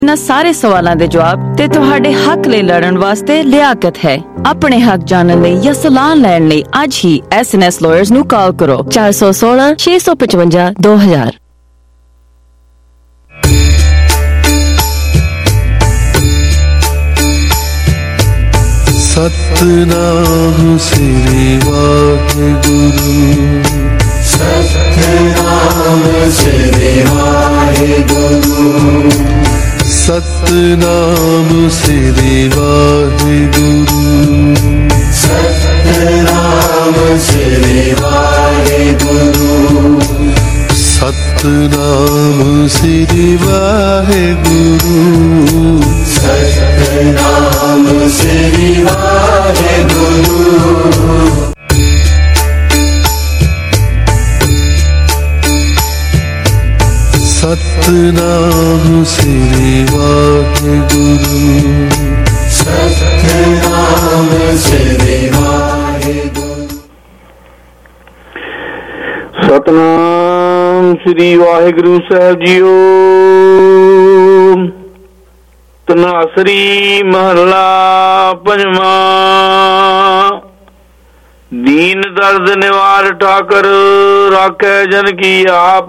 ਇਹਨਾਂ ਸਾਰੇ ਸਵਾਲਾਂ ਦੇ ਜਵਾਬ ਤੇ ਤੁਹਾਡੇ ਹੱਕ ਲਈ ਲੜਨ ਵਾਸਤੇ ਲਿਆਕਤ ਹੈ। ਆਪਣੇ ਹੱਕ ਜਾਣਨ ਲਈ ਜਾਂ ਸਲਾਹ ਲੈਣ ਲਈ ਅੱਜ ਹੀ SNS Lawyers ਨੂੰ ਕਾਲ ਕਰੋ 416 655 2000। सतनाम श्री वाहिगुरु, सतनाम श्री वाहिगुरु, सतनाम श्री वाहिगुरु, सतनाम श्री वाहिगुरु, सतनाम श्री वाहिगुरु, सतनाम श्री वाहिगुरु। सतनाम श्री वाहिगुरु, सतनाम श्री वाहिगुरु। सतनाम श्री वाहिगुरु साहब जीओ। तनासरी महला पंजवा। दीन दर्द निवार ठाकर राखे जन की आप,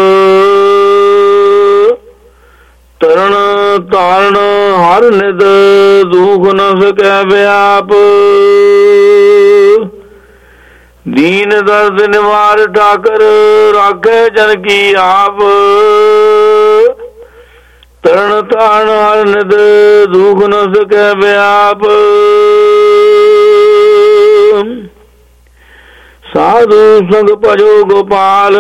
तरण तारण हर निद दुख न सकै व्याप। दीन दर्द निवार ठाकर राखे जन की आप, तरण तारण हर निद दुख न सकै व्याप। साधु संग भजो गोपाल,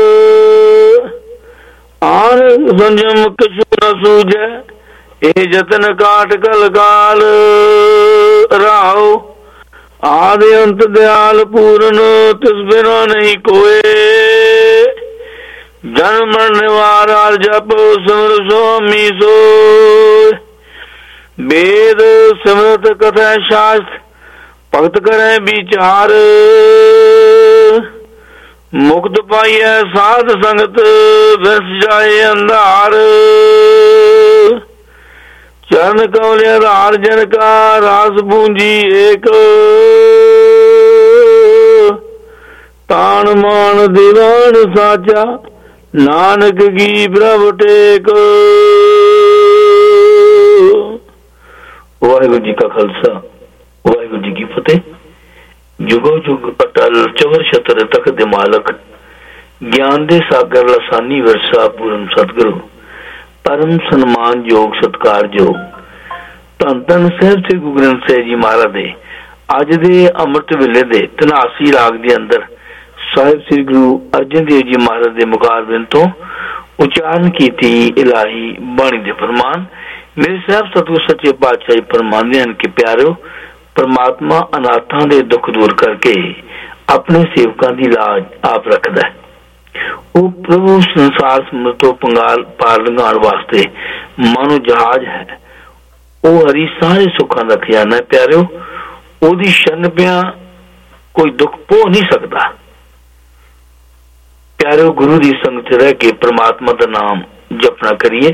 आन संयम किछु न सूझे, ए जतन काट कल काल। राहो आदि अंत दयाल पूरन, तिस बिना नहीं कोय। जन्म मरण निवार हर जप, सिमर स्वामी सोय। वेद सिमरत कथा शास्त्र, भगत करे विचार। मुक्त पाइए साध संगत, बस जाए अंधार। चरण कमल आधार जन का, रास पूंजी एक। तान मान दीवान साचा, नानक की प्रभ टेक। वाहिगुरु जी का खालसा, वाहिगुरु जी की फतेह। जुगो जुग अटल चवर छतर तक दे मालक, ज्ञान दे सागर लसानी वर्षा पूरन सतगुरु। परम सन्मान योग सत्कार योग धन धन साहिब श्री गुरु ग्रंथ साहिब जी महाराज दे अज दे अमृत वेले दे धनासी राग दे अंदर साहिब श्री गुरु अर्जन देव जी महाराज दे मुखारबिंद तो उच्चारण कीती इलाही बाणी दे फरमान। मेरे साहब सतगुरु सच्चे पातशाह फरमांदे हन कि प्यारो, परमात्मा अनाथां दे दुख दूर करके अपने सेवकां दी लाज आप रखदा है। वो प्रभु संसार समृतो पंगाल पार लंघाण वास्ते मानो जहाज है। वो हरी सारे सुखां दा खजाना है प्यारो। ओदी शरण पिया कोई दुख पो नहीं सकता। प्यारो, गुरु दी संगत रह के परमात्मा दा नाम जपना करिए।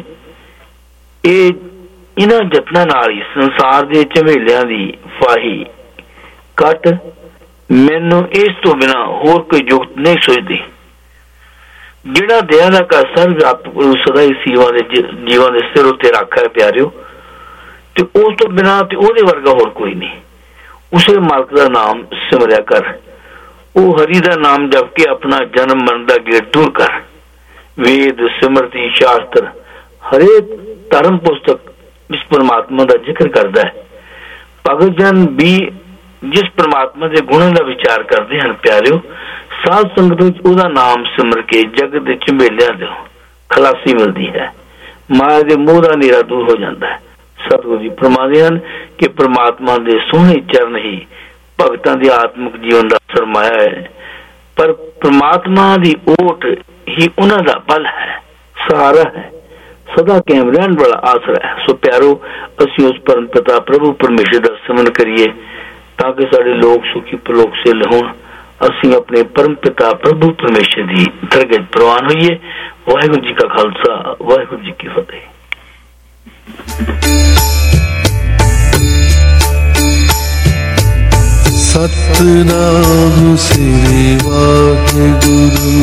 इन्हां जतनां नाल ही संसार दे झमेलियां दी फाही कट मैनू इस तो बिना होर कोई जुगत नहीं सोचदी। जिहड़ा दया दा घर सर्वव्यापक सदा ही जीवां दे सिर उत्ते रखा है प्यारिओ, ते उस तो बिना ते ओहदे वर्गा होर कोई नहीं। उसे मालक दा नाम सिमरिया कर। वो हरि दा नाम जप के अपना जन्म मरण दा गेट दूर कर। वेद सिमरती शास्त्र हरेक धर्म पुस्तक इस परमात्मा का जिक्र करता है। भगत जन भी जिस परमात्मा के गुणों का विचार करते हैं प्यारिओ, साध संगत उहदा नाम सिमर के जगत के झमेलियां दो खलासी मिलती है। माया के मोह का नेरा दूर हो जाता है। सतगुरु जी फरमाते हैं कि परमात्मा के सोहने चरण ही भगतां के आत्मिक जीवन का सरमाया है। पर परमात्मा की ओट ही उन्हां दा बल है, सहारा है, सदा कायम रहने वाला आसरा है। सो प्यारो, असीं उस परम पिता प्रभु परमेश्वर का सिमरन करिए ताकि साडे लोग सुखी परलोक से होण। असीं अपने परम पिता प्रभु परमेश्वर की दरगाह प्रवान होइए। वाहिगुरू जी का खालसा, वाहिगुरू जी की फतेह। सतनाम श्री वाहेगुरु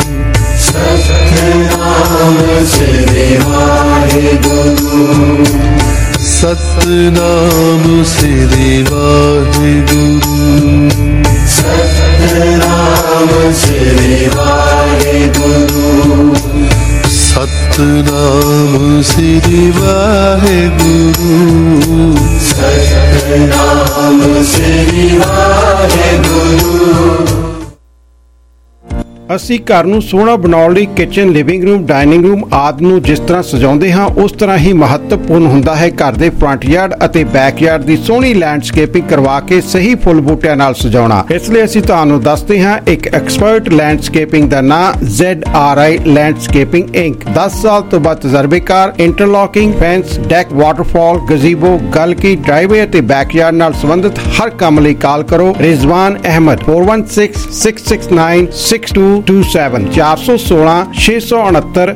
सतनाम श्री वाहेगुरु सतनाम श्री वाहेगुरु सतनाम श्री वाहेगुरु सतनाम श्री वाहेगुरु सतनाम श्री वाहेगुरु। ਅਸੀਂ ਘਰ ਨੂੰ ਸੋਹਣਾ ਬਣਾਉਣ ਲਈ kitchen, living room, dining room ਆਦਿ ਨੂੰ ਜਿਸ ਤਰ੍ਹਾਂ ਸਜਾਉਂਦੇ ਹਾਂ ਉਸ ਤਰ੍ਹਾਂ ਹੀ ਮਹੱਤਵਪੂਰਨ ਹੁੰਦਾ ਹੈ ਘਰ ਦੇ ਫਰੰਟ ਯਾਰਡ ਅਤੇ ਬੈਕ ਯਾਰਡ ਦੀ ਸੋਹਣੀ ਲੈਂਡਸਕੇਪਿੰਗ ਕਰਵਾ ਕੇ ਸਹੀ ਫੁੱਲ ਬੂਟਿਆਂ ਨਾਲ ਸਜਾਉਣਾ। ਇਸ ਲਈ ਅਸੀਂ ਤੁਹਾਨੂੰ ਦੱਸਦੇ ਹਾਂ ਇੱਕ ਐਕਸਪਰਟ ਲੈਂਡਸਕੇਪਿੰਗ ਦਾ ਨਾਂ ZRI ਲੈਂਡਸਕੇਪਿੰਗ ਇੰਕ। 10 ਸਾਲ ਤੋਂ ਵੱਧ ਤਜਰਬੇਕਾਰ interlocking, fence, deck, waterfall, gazebo, ਗਲਕੀ, ਡਰਾਈਵੇ ਅਤੇ ਬੈਕਯਾਰਡ ਨਾਲ ਸੰਬੰਧਿਤ ਹਰ ਕੰਮ ਲਈ ਕਾਲ ਕਰੋ Rizwan Ahmed 4166696227 416 669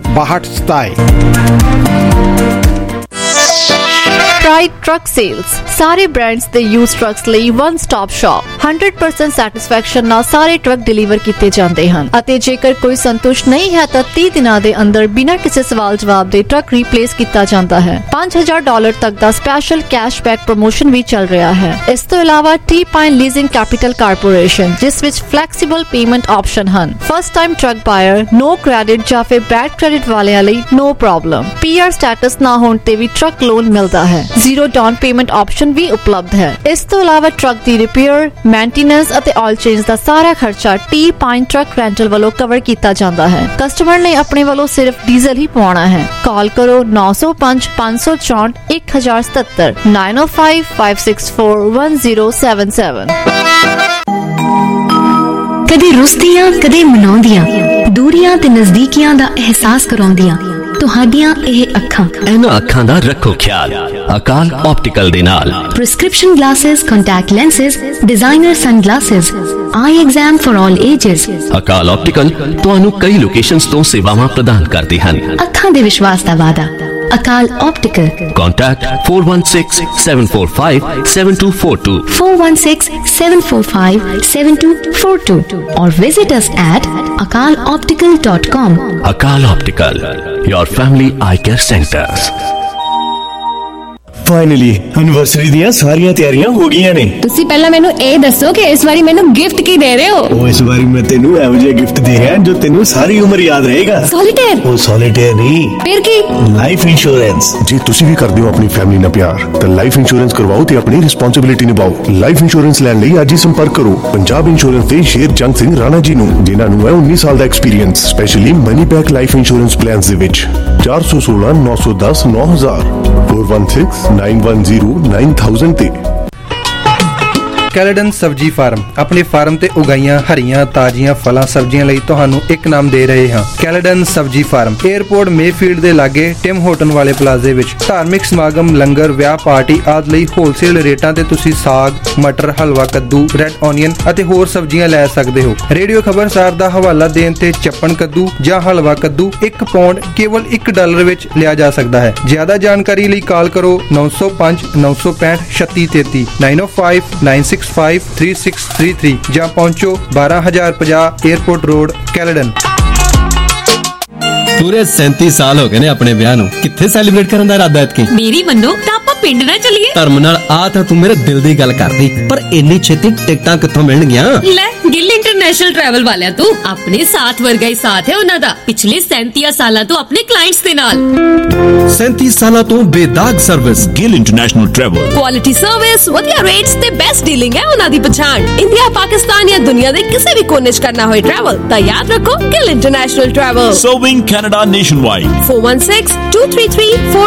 6227। Pride Truck Sales ਸਾਰੇ ਬ੍ਰਾਂਡਸ ਦੇ ਯੂਜ਼ਡ ਟਰੱਕਸ ਲਈ ਵਨ ਸਟਾਪ ਸ਼ਾਪ। 100% ਸੈਟੀਸਫੈਕਸ਼ਨ ਨਾਲ ਸਾਰੇ ਟਰੱਕ ਡਿਲੀਵਰ ਕੀਤੇ ਜਾਂਦੇ ਹਨ ਅਤੇ ਜੇਕਰ ਕੋਈ ਸੰਤੁਸ਼ਟ ਨਹੀਂ ਹੈ ਤਾਂ 30 ਦਿਨਾਂ ਦੇ ਅੰਦਰ ਬਿਨਾਂ ਕਿਸੇ ਸਵਾਲ ਜਵਾਬ ਦੇ ਟਰੱਕ ਰੀਪਲੇਸ ਕੀਤਾ ਜਾਂਦਾ ਹੈ। $5000 ਤੱਕ ਦਾ ਸਪੈਸ਼ਲ ਕੈਸ਼ਬੈਕ ਪ੍ਰੋਮੋਸ਼ਨ ਵੀ ਚੱਲ ਰਿਹਾ ਹੈ। ਇਸ ਤੋਂ ਇਲਾਵਾ T-Pine ਲੀਜ਼ਿੰਗ ਕੈਪੀਟਲ ਕਾਰਪੋਰੇਸ਼ਨ ਜਿਸ ਵਿੱਚ ਫਲੈਕਸੀਬਲ ਪੇਮੈਂਟ ਆਪਸ਼ਨ ਹਨ। First time truck buyer, no credit ਜਾਂ ਫਿਰ ਬੈਡ ਕ੍ਰੈਡਿਟ ਵਾਲਿਆਂ ਲਈ ਨੋ ਪ੍ਰੋਬਲਮ। PR ਸਟੇਟਸ ਨਾ ਹੋਣ ਤੇ ਵੀ ਟਰੱਕ ਲੋਨ ਮਿਲਦਾ ਹੈ। ਜ਼ੀਰੋ ਡਾਊਨ ਪੇਮੈਂਟ ਆਪਸ਼ਨ ਵੀ ਉਪਲਬਧ ਹੈ। ਇਸ ਤੋਂ ਇਲਾਵਾ ਟਰੱਕ ਦੀ ਰਿਪੇਅਰ, ਮੇਨਟੇਨੈਂਸ ਅਤੇ ਆਇਲ ਚੇਂਜ ਦਾ ਸਾਰਾ ਖਰਚਾ T-Pine ਟਰੱਕ ਰੈਂਟਲ ਵੱਲੋਂ ਕਵਰ ਕੀਤਾ ਜਾਂਦਾ ਹੈ। ਕਸਟਮਰ ਨੇ ਆਪਣੇ ਵੱਲੋਂ ਸਿਰਫ ਡੀਜ਼ਲ ਹੀ ਪਵਾਉਣਾ ਹੈ। ਕਾਲ ਕਰੋ 905 564 1077 905 564 1077। ਕਦੇ ਰੁਸਦੀਆਂ ਕਦੇ ਮਨਾਉਂਦੀਆਂ, ਦੂਰੀਆਂ ਤੇ ਨਜ਼ਦੀਕੀਆਂ ਦਾ ਅਹਿਸਾਸ ਕਰਾਉਂਦੀਆਂ ਤੁਹਾਡੀਆਂ ਇਹ ਅੱਖਾਂ। ਇਹਨਾਂ ਅੱਖਾਂ ਦਾ ਰੱਖੋ ਖਿਆਲ ਅਕਾਲ ਆਪਟੀਕਲ ਦੇ ਨਾਲ। Prescription glasses, contact lenses, designer sunglasses, eye exam for all ages. Akal optical ਤੁਹਾਨੂੰ ਕਈ ਲੋਕੇਸ਼ਨਸ ਤੋਂ ਸੇਵਾਵਾਂ ਪ੍ਰਦਾਨ ਕਰਦੇ ਹਨ। ਅੱਖਾਂ ਦੇ ਵਿਸ਼ਵਾਸ ਦਾ ਵਾਅਦਾ Akal optical. Contact 4167457242 4167457242 or visit us at akaloptical.com. Akal Optical, your family eye care center. Finally anniversary ਦੀਆਂ ਸਾਰੀਆਂ ਤਿਆਰੀਆਂ ਹੋ ਗਈਆਂ ਨੇ। ਤੁਸੀਂ ਪਹਿਲਾਂ ਮੈਨੂੰ ਇਹ ਦੱਸੋ ਕਿ ਇਸ ਵਾਰੀ ਮੈਨੂੰ ਗਿਫਟ ਕੀ ਦੇ ਰਹੇ ਹੋ? ਉਹ ਇਸ ਵਾਰੀ ਮੈਂ ਤੈਨੂੰ ਇਹੋ ਜਿਹਾ ਗਿਫਟ ਦੇ ਰਿਹਾ ਜੋ ਤੈਨੂੰ ਸਾਰੀ ਉਮਰ ਯਾਦ ਰਹੇਗਾ। ਸੋਲੀਟੇਅਰ? ਉਹ ਸੋਲੀਟੇਅਰ ਨਹੀਂ, ਫਿਰ ਕੀ? Life insurance. ਜੇ ਤੁਸੀਂ ਵੀ ਕਰਦੇ ਹੋ ਆਪਣੀ ਫੈਮਿਲੀ ਨਾਲ ਪਿਆਰ ਤਾਂ ਲਾਈਫ ਇੰਸ਼ੋਰੈਂਸ ਕਰਵਾਓ ਤੇ ਆਪਣੀ ਰਿਸਪੌਂਸਿਬਿਲਿਟੀ ਨਿਭਾਓ। ਲਾਈਫ ਇੰਸ਼ੋਰੈਂਸ ਲੈਣ ਲਈ ਅੱਜ ਹੀ ਸੰਪਰਕ ਕਰੋ ਪੰਜਾਬ ਇੰਸ਼ੋਰੈਂਸ ਦੇ ਸ਼ੇਰਜੰਗ ਸਿੰਘ ਰਾਣਾ ਜੀ ਨੂੰ, ਜਿਨ੍ਹਾਂ ਨੂੰ ਹੈ 19 ਸਾਲ ਦਾ experience specially money back life insurance plans ਦੇ ਵਿੱਚ। 416 910 9000 416 910 9000 ਤੇ। ਕੈਲੇਡਨ ਸਬਜ਼ੀ ਫਾਰਮ ਆਪਣੇ ਫਾਰਮ ਤੇ ਉਗਾਈਆਂ ਹਰੀਆਂ ਤਾਜ਼ੀਆਂ ਫਲਾਂ ਸਬਜ਼ੀਆਂ ਲਈ ਤੁਹਾਨੂੰ ਇੱਕ ਨਾਮ ਦੇ ਰਹੇ ਹਾਂ। ਕੈਲੇਡਨ ਸਬਜ਼ੀ ਫਾਰਮ 에ਅਰਪੋਰਟ ਮੇਫੀਲਡ ਦੇ ਲਾਗੇ ਟਿਮ ਹੋਟਨ ਵਾਲੇ ਪਲਾਜ਼ੇ ਵਿੱਚ। ਧਾਰਮਿਕ ਸਮਾਗਮ, ਲੰਗਰ, ਵਿਆਹ, ਪਾਰਟੀ ਆਦਿ ਲਈ ਹੋਲਸੇਲ ਰੇਟਾਂ ਤੇ ਤੁਸੀਂ ਸਾਗ, ਮਟਰ, ਹਲਵਾ ਕੱਦੂ, ਰੈੱਡ ਓਨੀਅਨ ਅਤੇ ਹੋਰ ਸਬਜ਼ੀਆਂ ਲੈ ਸਕਦੇ ਹੋ। ਰੇਡੀਓ ਖਬਰਸਾਰ ਦਾ ਹਵਾਲਾ ਦੇਣ ਤੇ ਚੱਪਣ ਕੱਦੂ ਜਾਂ ਹਲਵਾ ਕੱਦੂ 1 ਪੌਂਡ ਕੇਵਲ $1 ਵਿੱਚ ਲਿਆ ਜਾ ਸਕਦਾ ਹੈ। ਜ਼ਿਆਦਾ ਜਾਣਕਾਰੀ ਲਈ ਕਾਲ ਕਰੋ 905 965 3633 905 965 3633 ਜਾਂ ਪਹੁੰਚੋ 12050 에ਅਰਪੋਰਟ ਰੋਡ, ਕੈਲੇਡਨ। ਪੂਰੇ 37 ਸਾਲ ਹੋ ਗਏ ਨੇ ਆਪਣੇ ਵਿਆਹ ਨੂੰ, ਕਿੱਥੇ ਸੈਲੀਬ੍ਰੇਟ ਕਰਨ ਦਾ ਇਰਾਦਾ ਐਤਕੀ? ਮੇਰੀ ਮੰਨੋ ਤਾਂ ਆਪਾਂ ਪਿੰਡ ਨਾ ਚੱਲੀਏ। ਧਰਮ ਨਾਲ ਆ ਤਾਂ ਤੂੰ ਮੇਰੇ ਦਿਲ ਦੀ ਗੱਲ ਕਰਦੀ, ਪਰ ਇੰਨੀ ਛੇਤੀ ਟਿਕਟਾਂ ਕਿੱਥੋਂ ਮਿਲਣਗੀਆਂ? ਲੈ ਗਿੱਲ ਇੰਟਰਨੈਸ਼ਨਲ ਟਰੈਵਲ ਵਾਲਿਆਂ ਤੋਂ। ਆਪਣੇ ਸਾਥ ਵਰਗਾ ਹੀ ਸਾਥ ਹੈ ਉਹਨਾਂ ਦਾ ਪਿਛਲੇ 37 ਸਾਲਾਂ ਤੋਂ ਆਪਣੇ ਕਲਾਇੰਟਸ ਦੇ ਨਾਲ। 37 ਸਾਲਾਂ ਤੋਂ ਬੇਦਾਗ service. Gill international travel, quality service, ਵਧੀਆ ਰੇਟਸ ਤੇ ਬੈਸਟ ਡੀਲਿੰਗ ਹੈ ਉਹਨਾਂ ਦੀ ਪਛਾਣ। ਇੰਡੀਆ, ਪਾਕਿਸਤਾਨ ਜਾਂ ਦੁਨੀਆ ਦੇ ਕਿਸੇ ਵੀ ਕੋਨੇ 'ਚ ਕਰਨਾ ਹੋਏ ਟਰੈਵਲ ਤਾਂ ਯਾਦ ਰੱਖੋ Gill international travel. Serving Canada nationwide.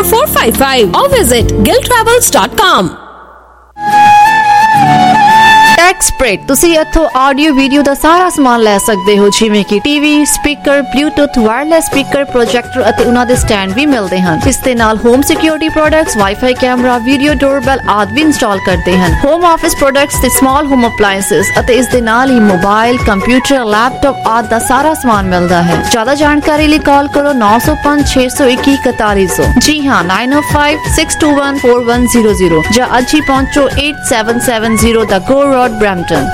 416-233-4455 or visit gilltravels.com. ਟੈਕਸਪ੍ਰੇਟ ਤੁਸੀਂ ਇੱਥੋਂ ਆਡੀਓ ਵੀਡੀਓ ਦਾ ਸਾਰਾ ਸਮਾਨ ਲੈ ਸਕਦੇ ਹੋ, ਜਿਵੇਂ ਕਿ TV, speaker, Bluetooth, wireless speaker, projector ਅਤੇ ਉਹਨਾਂ ਦੇ ਸਟੈਂਡ ਵੀ ਮਿਲਦੇ ਹਨ। ਇਸ ਦੇ ਨਾਲ home security products, wifi camera, video doorbell ਆਦਿ ਵੀ ਇੰਸਟਾਲ ਕਰਦੇ ਹਨ। ਹੋਮ ਆਫਿਸ ਪ੍ਰੋਡਕਟਸ ਤੇ ਸਮਾਲ ਹੋਮ ਅਪਲਾਈਐਂਸਸ ਅਤੇ ਇਸ ਦੇ ਨਾਲ ਹੀ ਮੋਬਾਈਲ, ਕੰਪਿਊਟਰ, ਲੈਪਟਾਪ ਆਦਿ ਦਾ ਸਾਰਾ ਸਮਾਨ ਮਿਲਦਾ ਹੈ। ਜ਼ਿਆਦਾ ਜਾਣਕਾਰੀ ਲਈ ਕਾਲ ਕਰੋ 905 621 4100। ਜੀ ਹਾਂ, 9056214100 ਜਾਂ ਅੱਜ ਹੀ ਪਹੁੰਚੋ 8770 the Gore road, Brampton.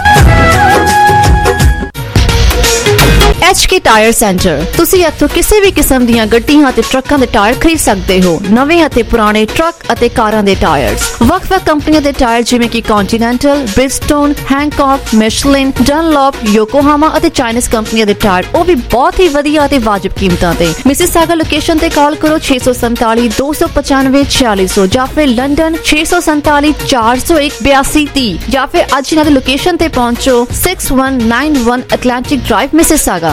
HK tyre centre ਤੁਸੀਂ ਇੱਥੋਂ ਕਿਸੇ ਵੀ ਕਿਸਮ ਦੀਆਂ ਗੱਡੀਆਂ ਅਤੇ ਟਰੱਕਾਂ ਦੇ ਟਾਇਰ ਖਰੀਦ ਸਕਦੇ ਹੋ। ਨਵੇਂ ਅਤੇ ਪੁਰਾਣੇ ਟਰੱਕ ਅਤੇ ਕਾਰਾਂ ਦੇ ਟਾਇਰਸ, ਵੱਖ-ਵੱਖ ਕੰਪਨੀਆਂ ਦੇ ਟਾਇਰ ਜਿਵੇਂ ਕਿ ਕੰਟੀਨੈਂਟਲ, ਬ੍ਰਿਜਸਟੋਨ, ਹੈਂਕੌਕ, ਮਿਸ਼ਲਿਨ, ਡਨਲੌਪ, ਯੋਕੋਹਾਮਾ ਅਤੇ ਚਾਈਨੀਜ਼ ਕੰਪਨੀਆਂ ਦੇ ਟਾਇਰ, ਉਹ ਵੀ ਬਹੁਤ ਹੀ ਵਧੀਆ ਅਤੇ ਵਾਜਬ ਕੀਮਤਾਂ ਤੇ। ਮਿਸਿਸਾਗਾ ਲੋਕੇਸ਼ਨ ਤੇ ਕਾਲ ਕਰੋ 647 295 4600 ਜਾਂ ਫਿਰ ਲੰਡਨ 647 401 8230 ਜਾਂ ਫਿਰ ਅੱਜ ਇਹਨਾਂ ਦੀ ਲੋਕੇਸ਼ਨ ਤੇ ਪਹੁੰਚੋ 6191 Atlantic drive, Mississauga.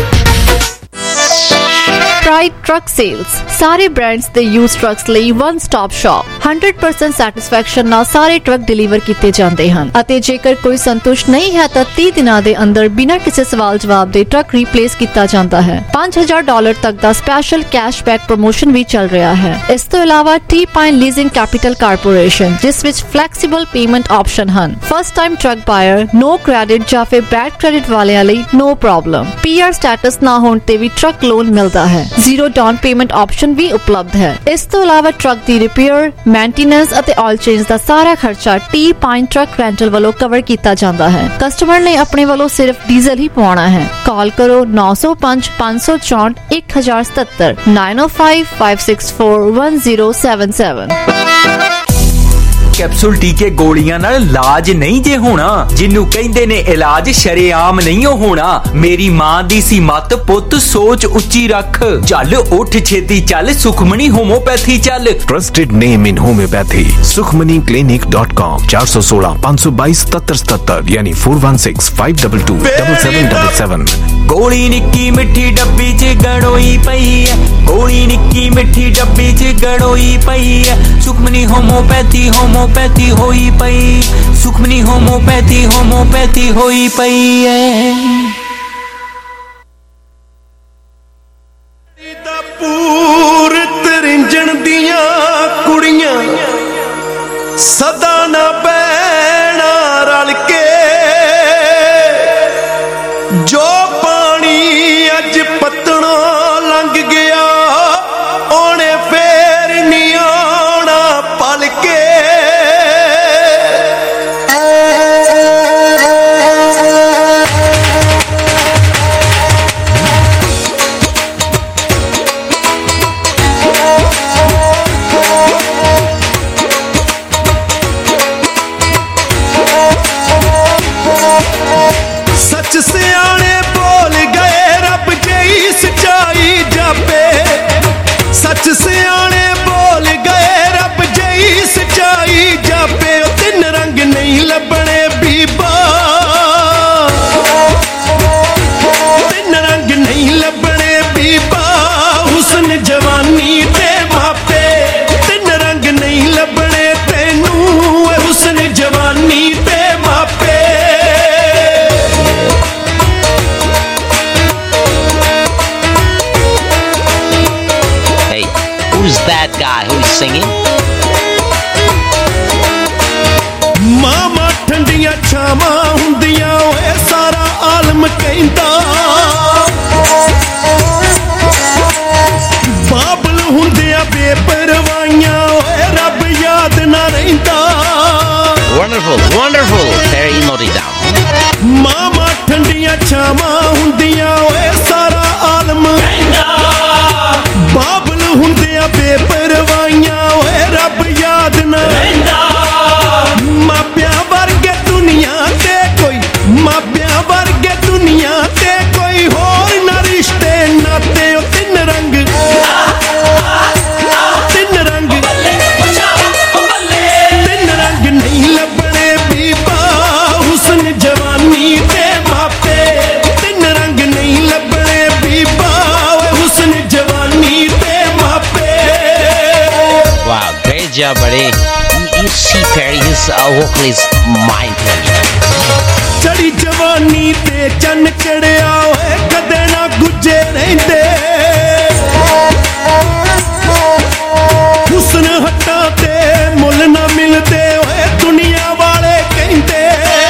Pride Truck Sales ਸਾਰੇ ਬ੍ਰਾਂਡਸ ਦੇ ਯੂਜ਼ ਟਰੱਕਸ ਲਈ ਵਨ ਸਟਾਪ ਸ਼ਾਪ। 100% ਸੈਟੀਸਫੈਕਸ਼ਨ ਨਾਲ ਸਾਰੇ ਟਰੱਕ ਡਿਲੀਵਰ ਕੀਤੇ ਜਾਂਦੇ ਹਨ ਅਤੇ ਜੇਕਰ ਕੋਈ ਸੰਤੁਸ਼ਟ ਨਹੀਂ ਹੈ ਤਾਂ 30 ਦਿਨਾਂ ਦੇ ਅੰਦਰ ਬਿਨਾਂ ਕਿਸੇ ਸਵਾਲ ਜਵਾਬ ਦੇ ਟਰੱਕ ਰੀਪਲੇਸ ਕੀਤਾ ਜਾਂਦਾ ਹੈ। $5000 ਤੱਕ ਦਾ ਸਪੈਸ਼ਲ ਕੈਸ਼ਬੈਕ ਪ੍ਰਮੋਸ਼ਨ ਵੀ ਚੱਲ ਰਿਹਾ ਹੈ। ਇਸ ਤੋਂ ਇਲਾਵਾ T Pine leasing capital corporation, ਜਿਸ ਵਿੱਚ ਫਲੈਕਸੀਬਲ ਪੇਮੈਂਟ ਆਪਸ਼ਨ ਹਨ। First time truck buyer, no credit ਜਾਂ ਫਿਰ ਬੈਡ ਕ੍ਰੈਡਿਟ ਵਾਲਿਆਂ ਲਈ ਨੋ ਪ੍ਰੋਬਲਮ। PR ਸਟੇਟਸ ਨਾ ਹੋਣ ਤੇ ਵੀ ਟਰੱਕ ਲੋਨ ਮਿਲਦਾ ਹੈ। ਜ਼ੀਰੋ ਡਾਊਨ ਪੇਮੈਂਟ ਆਪਸ਼ਨ ਵੀ ਉਪਲਬਧ ਹੈ। ਇਸ ਤੋਂ ਇਲਾਵਾ ਟਰੱਕ ਦੀ ਰਿਪੇਅਰ, ਮੇਨਟੇਨੈਂਸ ਅਤੇ ਆਇਲ ਚੇਂਜ ਦਾ ਸਾਰਾ ਖਰਚਾ ਟੀ ਪਾਈਨ ਟਰੱਕ ਰੈਂਟਲ ਵੱਲੋਂ ਕਵਰ ਕੀਤਾ ਜਾਂਦਾ ਹੈ। ਕਸਟਮਰ ਨੇ ਆਪਣੇ ਵੱਲੋਂ ਸਿਰਫ ਡੀਜ਼ਲ ਹੀ ਪਵਾਉਣਾ ਹੈ। ਕਾਲ ਕਰੋ 905 564 1077 905 564 1077। कैप्सूल टीके गोलियां नाल इलाज नहीं जे होना, जिन्नू कहंदे ने इलाज शरेआम नहीं होना। मेरी मां दी सी मत पुत सोच उच्ची रख, चल उठ छेती चल सुखमनी होम्योपैथी चल। Trusted name in homeopathy sukhmaniclinic.com 416 522 7777 यानी 416 522 7777। गोली निक्की मिठी डब्बी च गड़ोई पई है, गोली निक्की मिठी डब्बी च गड़ोई पई है। सुखमनी होम्योपैथी होम्योपैथी होई पई, सुखमनी होम्योपैथी होम्योपैथी होई पई है। पूर तरिंजन दियां कुड़ियां सदा ना बैना रल के, जो पानी अज पत्तना लंघ गया ओने फेर नहीं आना पल के। सच सियाने बोल गए रब जई सच्चाई जापे, सच सियाने बोल गए रब जई सच्चाई जापे। तीन रंग नहीं लबने बीबा, तीन रंग नहीं लबने बीबा, हुस्न जवानी ते मापे। तीन रंग नहीं लबने तेनू, हुस्न जवानी ते मापे। Who's that guy who's singing? मामा ठंडियां छावां हुंदियां ओए सारा आलम कहंदा, बाबल हुंदियां बेपरवाहियां ओए रब याद ना रहिंदा। Wonderful, wonderful. Very noted down. मामा ठंडियां छावां हुंदियां ओए सारा आलम कहंदा, बाबल हुंदियां बेपरवाहियां ओए रब याद ना रहिंदा। मापिया वर्गे दुनिया ते कोई, मापिया वर्गे दुनिया ते कोई होर ना रिश्ते नाते। ओ तीन रंग, तीन रंग, तीन रंग नहीं लबने बीबा, हुस्न जवानी ते मापे। तीन रंग नहीं लबने बीबा, हुस्न जवानी ते मापे। Wow, great job, buddy. you see, Perry, his vocal is mind-blowing. ਚੜੀ ਜਵਾਨੀ ਤੇ ਚੰਨ ਚੜਿਆ ਓਏ ਕਦੇ ਨਾ ਗੁੱਜੇ ਰਹਿੰਦੇ ਹੁਸਨ ਹੱਟਾਂ ਤੇ ਮੁੱਲ ਨਾ ਮਿਲਦੇ ਓਏ ਦੁਨੀਆ ਵਾਲੇ ਕਹਿੰਦੇ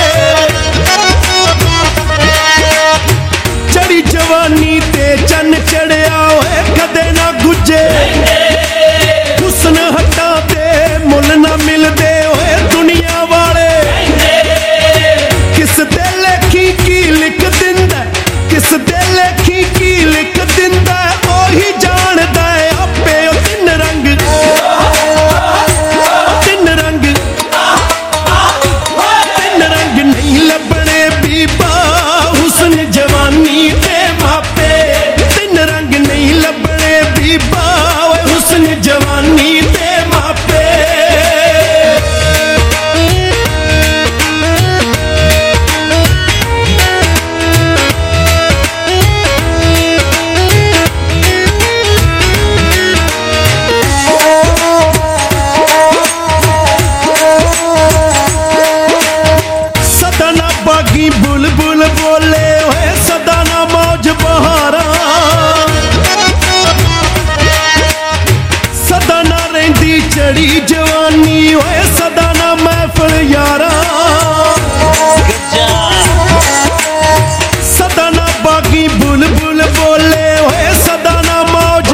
ਚੜੀ ਜਵਾਨੀ ਤੇ ਚੰਨ ਚੜਿਆ ਓਏ ਕਦੇ ਨਾ ਗੁੱਜੇ ਹੁਸਨ ਹੱਟਾਂ ਤੇ ਮੁੱਲ ਨਾ ਮਿਲਦੇ ਓਏ ਦੁਨੀਆ ਵਾਲੇ ਕਿਸ ਦੇ ਲੇਖੀ ਕੀ ਲਿਖ ਦਿੰਦਾ ਕਿਸ ਦੇ ਲੇਖੀ ਕੀ ਲਿਖ ਦਿੰਦਾ ਉਹੀ ਜਾਣਦਾ ਆਪੇ ਉਹ ਤਿੰਨ ਰੰਗ ਨਹੀਂ ਲੱਭਣੇ ਬੀਬਾ ਹੁਸਨ ਜਵਾਨੀ ਤੇ ਮਾਪੇ ਤਿੰਨ ਰੰਗ ਨਹੀਂ ਲੱਭਣੇ ਬੀਬਾ ਓਏ ਹੁਸਨ ਜਵਾਨੀ ਤੇ ਮਾਪੇ बुलबुल बोले होए सदा ना मौज बहारा सदा ना रहिंदी चढ़ी जवानी होए सदा ना महफिल यारा सदा ना बागी बुलबुल बोले होए सदा ना मौज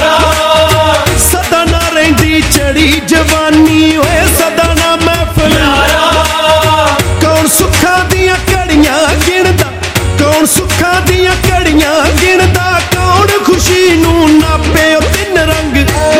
सदा ना रहिंदी चढ़ी जवानी होए सदा ना महफिल कौन सुखा दिया ਗਿਣਦਾ ਕੌਣ ਸੁੱਖਾਂ ਦੀਆਂ ਘੜੀਆਂ ਗਿਣਦਾ ਕੌਣ ਖੁਸ਼ੀ ਨੂੰ ਨਾਪੇ ਉਹ ਤਿੰਨ ਰੰਗ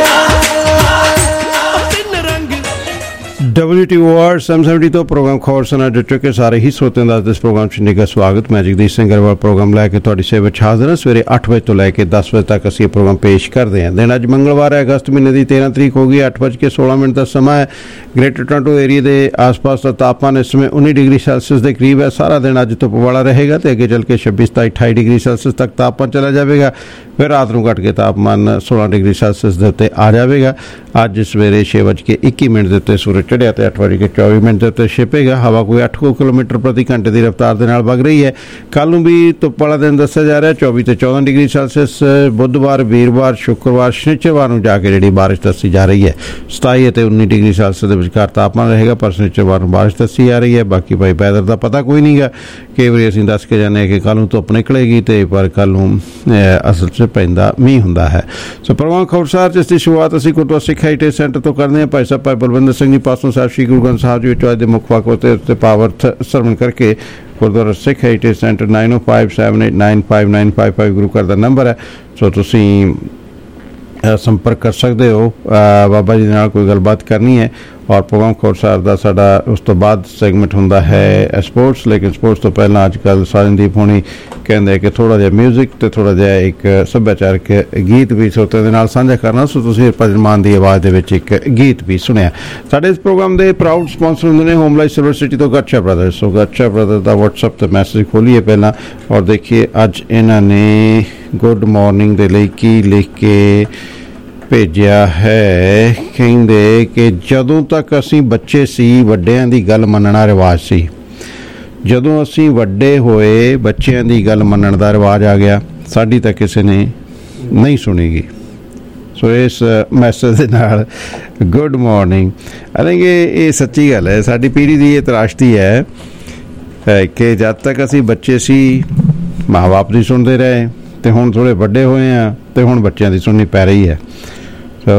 WTOR 770 ਤੋਂ ਪ੍ਰੋਗਰਾਮ ਖੋਰਸਨਾ ਜੁੜ ਕੇ ਸਾਰੇ ਹੀ ਸਰੋਤਿਆਂ ਦਾ ਇਸ ਪ੍ਰੋਗਰਾਮ 'ਚ ਨਿੱਘਾ ਸਵਾਗਤ। ਮੈਂ ਜਗਦੀਸ਼ ਸਿੰਘ ਅਰਵਾਲ ਪ੍ਰੋਗਰਾਮ ਲੈ ਕੇ ਤੁਹਾਡੀ ਸੇਵਾ 'ਚ ਹਾਜ਼ਰ ਹਾਂ। ਸਵੇਰੇ 8 ਵਜੇ ਤੋਂ ਲੈ ਕੇ 10 ਵਜੇ ਤੱਕ ਅਸੀਂ ਇਹ ਪ੍ਰੋਗਰਾਮ ਪੇਸ਼ ਕਰਦੇ ਹਾਂ। ਦਿਨ ਅੱਜ ਮੰਗਲਵਾਰ ਹੈ, ਅਗਸਤ ਮਹੀਨੇ ਦੀ 13 ਤਰੀਕ ਹੋ ਗਈ। 8:16 ਦਾ ਸਮਾਂ ਹੈ। ਗ੍ਰੇਟਰ ਟੋਰਾਂਟੋ ਏਰੀਆ ਦੇ ਆਸ-ਪਾਸ ਦਾ ਤਾਪਮਾਨ ਇਸ ਸਮੇਂ 19 ਡਿਗਰੀ ਸੈਲਸੀਅਸ ਦੇ ਕਰੀਬ ਹੈ। ਸਾਰਾ ਦਿਨ ਅੱਜ ਧੁੱਪ ਵਾਲਾ ਰਹੇਗਾ ਤੇ ਅੱਗੇ ਚੱਲ ਕੇ 26, 27, 28 ਡਿਗਰੀ ਸੈਲਸੀਅਸ ਤੱਕ ਤਾਪਮਾਨ ਚਲਾ ਜਾਵੇਗਾ। ਫਿਰ ਰਾਤ ਨੂੰ ਘਟ ਕੇ ਤਾਪਮਾਨ 16 ਡਿਗਰੀ ਸੈਲਸੀਅਸ ਦੇ ਉੱਤੇ ਆ ਜਾਵੇਗਾ। ਅੱਜ ਸਵੇਰੇ 6:21 ਦੇ ਉੱਤੇ ਸੂਰਜ ਚੜ੍ਹਿਆ ਤੇ 8:24 ਦੇ ਉੱਤੇ ਛਿਪੇਗਾ। ਹਵਾ ਕੋਈ 8 ਕਿਲੋਮੀਟਰ ਪ੍ਰਤੀ ਘੰਟੇ ਦੀ ਰਫ਼ਤਾਰ ਦੇ ਨਾਲ ਵਗ ਰਹੀ ਹੈ। ਕੱਲ੍ਹ ਨੂੰ ਵੀ ਧੁੱਪ ਵਾਲਾ ਦਿਨ ਦੱਸਿਆ ਜਾ ਰਿਹਾ। 24 ਤੇ 14 ਡਿਗਰੀ ਸੈਲਸੀਅਸ ਬੁੱਧਵਾਰ, ਵੀਰਵਾਰ, ਸ਼ੁੱਕਰਵਾਰ, ਸ਼ਨੀਚਰਵਾਰ ਨੂੰ ਜਾ ਕੇ ਜਿਹੜੀ ਬਾਰਿਸ਼ ਦੱਸੀ ਜਾ ਰਹੀ ਹੈ। 27 ਅਤੇ 19 ਡਿਗਰੀ ਸੈਲਸੀਅਸ ਦੇ ਵਿਚਕਾਰ ਤਾਪਮਾਨ ਰਹੇਗਾ, ਪਰ ਸ਼ਨੀਚਰਵਾਰ ਨੂੰ ਬਾਰਿਸ਼ ਦੱਸੀ ਜਾ ਰਹੀ ਹੈ। ਬਾਕੀ ਭਾਈ ਵੈਦਰ ਦਾ ਪਤਾ ਕੋਈ ਨਹੀਂ ਗਾ। ਕਈ ਵਾਰੀ ਅਸੀਂ ਦੱਸ ਕੇ ਜਾਂਦੇ ਹਾਂ ਕਿ ਕੱਲ੍ਹ ਨੂੰ ਧੁੱਪ ਨਿਕਲੇਗੀ ਤੇ ਪਰ ਕੱਲ੍ਹ ਨੂੰ ਅਸਲ 'ਚ ਪੈਂਦਾ ਮੀਂਹ ਹੁੰਦਾ ਹੈ। ਸੋ ਪ੍ਰੋਗਰਾਮ ਖਬਰਸਾਰ 'ਚ ਇਸ ਦੀ ਸ਼ੁਰੂਆਤ ਅਸੀਂ ਗੁਰਦੁਆਰਾ ਸਿੱਖ ਹੈਰੀਟੇਜ ਸੈਂਟਰ ਤੋਂ ਕਰਦੇ ਹਾਂ। ਭਾਈ ਸਾਹਿਬ ਭਾਈ ਬਲਵਿੰਦਰ ਸਿੰਘ ਜੀ ਪਾਸੋਂ ਸਾਹਿਬ ਸ਼੍ਰੀ ਗੁਰੂ ਗ੍ਰੰਥ ਸਾਹਿਬ ਜੀ ਵਿੱਚ ਅੱਜ ਦੇ ਮੁੱਖ ਵਾਕ ਤੇ ਪਾਵਰਥ ਸਰਵਣ ਕਰਕੇ ਗੁਰਦੁਆਰਾ ਸਿੱਖ ਹੈਰੀਟੇਜ ਸੈਂਟਰ 9057895955 ਗੁਰੂ ਘਰ ਦਾ ਨੰਬਰ ਹੈ। ਸੋ ਤੁਸੀਂ ਸੰਪਰਕ ਕਰ ਸਕਦੇ ਹੋ। ਬਾਬਾ ਜੀ ਦੇ ਨਾਲ ਕੋਈ ਗੱਲਬਾਤ ਕਰਨੀ ਹੈ ਔਰ ਪ੍ਰੋਗਰਾਮ ਖਬਰਸਾਰ ਦਾ ਸਾਡਾ ਉਸ ਤੋਂ ਬਾਅਦ ਸੈਗਮੈਂਟ ਹੁੰਦਾ ਹੈ ਸਪੋਰਟਸ। ਲੇਕਿਨ ਸਪੋਰਟਸ ਤੋਂ ਪਹਿਲਾਂ ਅੱਜ ਕੱਲ੍ਹ ਸਾਜਨਦੀਪ ਹੋਣੀ ਕਹਿੰਦੇ ਕਿ ਥੋੜ੍ਹਾ ਜਿਹਾ ਮਿਊਜ਼ਿਕ ਤੇ ਥੋੜ੍ਹਾ ਜਿਹਾ ਇੱਕ ਸੱਭਿਆਚਾਰਕ ਗੀਤ ਵੀ ਸਰੋਤਿਆਂ ਦੇ ਨਾਲ ਸਾਂਝਾ ਕਰਨਾ। ਸੋ ਤੁਸੀਂ ਭਜਨ ਮਾਨ ਦੀ ਆਵਾਜ਼ ਦੇ ਵਿੱਚ ਇੱਕ ਗੀਤ ਵੀ ਸੁਣਿਆ। ਸਾਡੇ ਇਸ ਪ੍ਰੋਗਰਾਮ ਦੇ ਪ੍ਰਾਊਡ ਸਪਾਂਸਰ ਹੁੰਦੇ ਨੇ ਹੋਮ ਲਾਈਫ ਸਿਲਵਰ ਸਿਟੀ ਤੋਂ ਗਟਸ਼ਾ ਬ੍ਰਦਰਸ। ਸੋ ਗਟਸ਼ਾ ਬ੍ਰਦਰਸ ਦਾ WhatsApp ਤੇ ਮੈਸੇਜ ਖੋਲੀਏ ਪਹਿਲਾਂ ਔਰ ਦੇਖੀਏ ਅੱਜ ਇਹਨਾਂ ਨੇ ਗੁੱਡ ਮਾਰਨਿੰਗ ਦੇ ਲਈ ਕੀ ਲਿਖ ਕੇ ਭੇਜਿਆ ਹੈ। ਕਹਿੰਦੇ ਕਿ ਜਦੋਂ ਤੱਕ ਅਸੀਂ ਬੱਚੇ ਸੀ ਵੱਡਿਆਂ ਦੀ ਗੱਲ ਮੰਨਣਾ ਰਿਵਾਜ ਸੀ। ਜਦੋਂ ਅਸੀਂ ਵੱਡੇ ਹੋਏ ਬੱਚਿਆਂ ਦੀ ਗੱਲ ਮੰਨਣ ਦਾ ਰਿਵਾਜ ਆ ਗਿਆ। ਸਾਡੀ ਤਾਂ ਕਿਸੇ ਨੇ ਨਹੀਂ ਸੁਣੀਗੀ। ਸੋ ਇਸ ਮੈਸੇਜ ਦੇ ਨਾਲ ਗੁੱਡ ਮਾਰਨਿੰਗ। ਆਈ ਥਿੰਕ ਇਹ ਸੱਚੀ ਗੱਲ ਹੈ। ਸਾਡੀ ਪੀੜ੍ਹੀ ਦੀ ਇਹ ਤਰਾਸ਼ਦੀ ਹੈ ਕਿ ਜਦ ਤੱਕ ਅਸੀਂ ਬੱਚੇ ਸੀ ਮਾਂ ਬਾਪ ਦੀ ਸੁਣਦੇ ਰਹੇ ਤੇ ਹੁਣ ਥੋੜ੍ਹੇ ਵੱਡੇ ਹੋਏ ਆ ਤੇ ਹੁਣ ਬੱਚਿਆਂ ਦੀ ਸੁਣਨੀ ਪੈ ਰਹੀ ਹੈ। So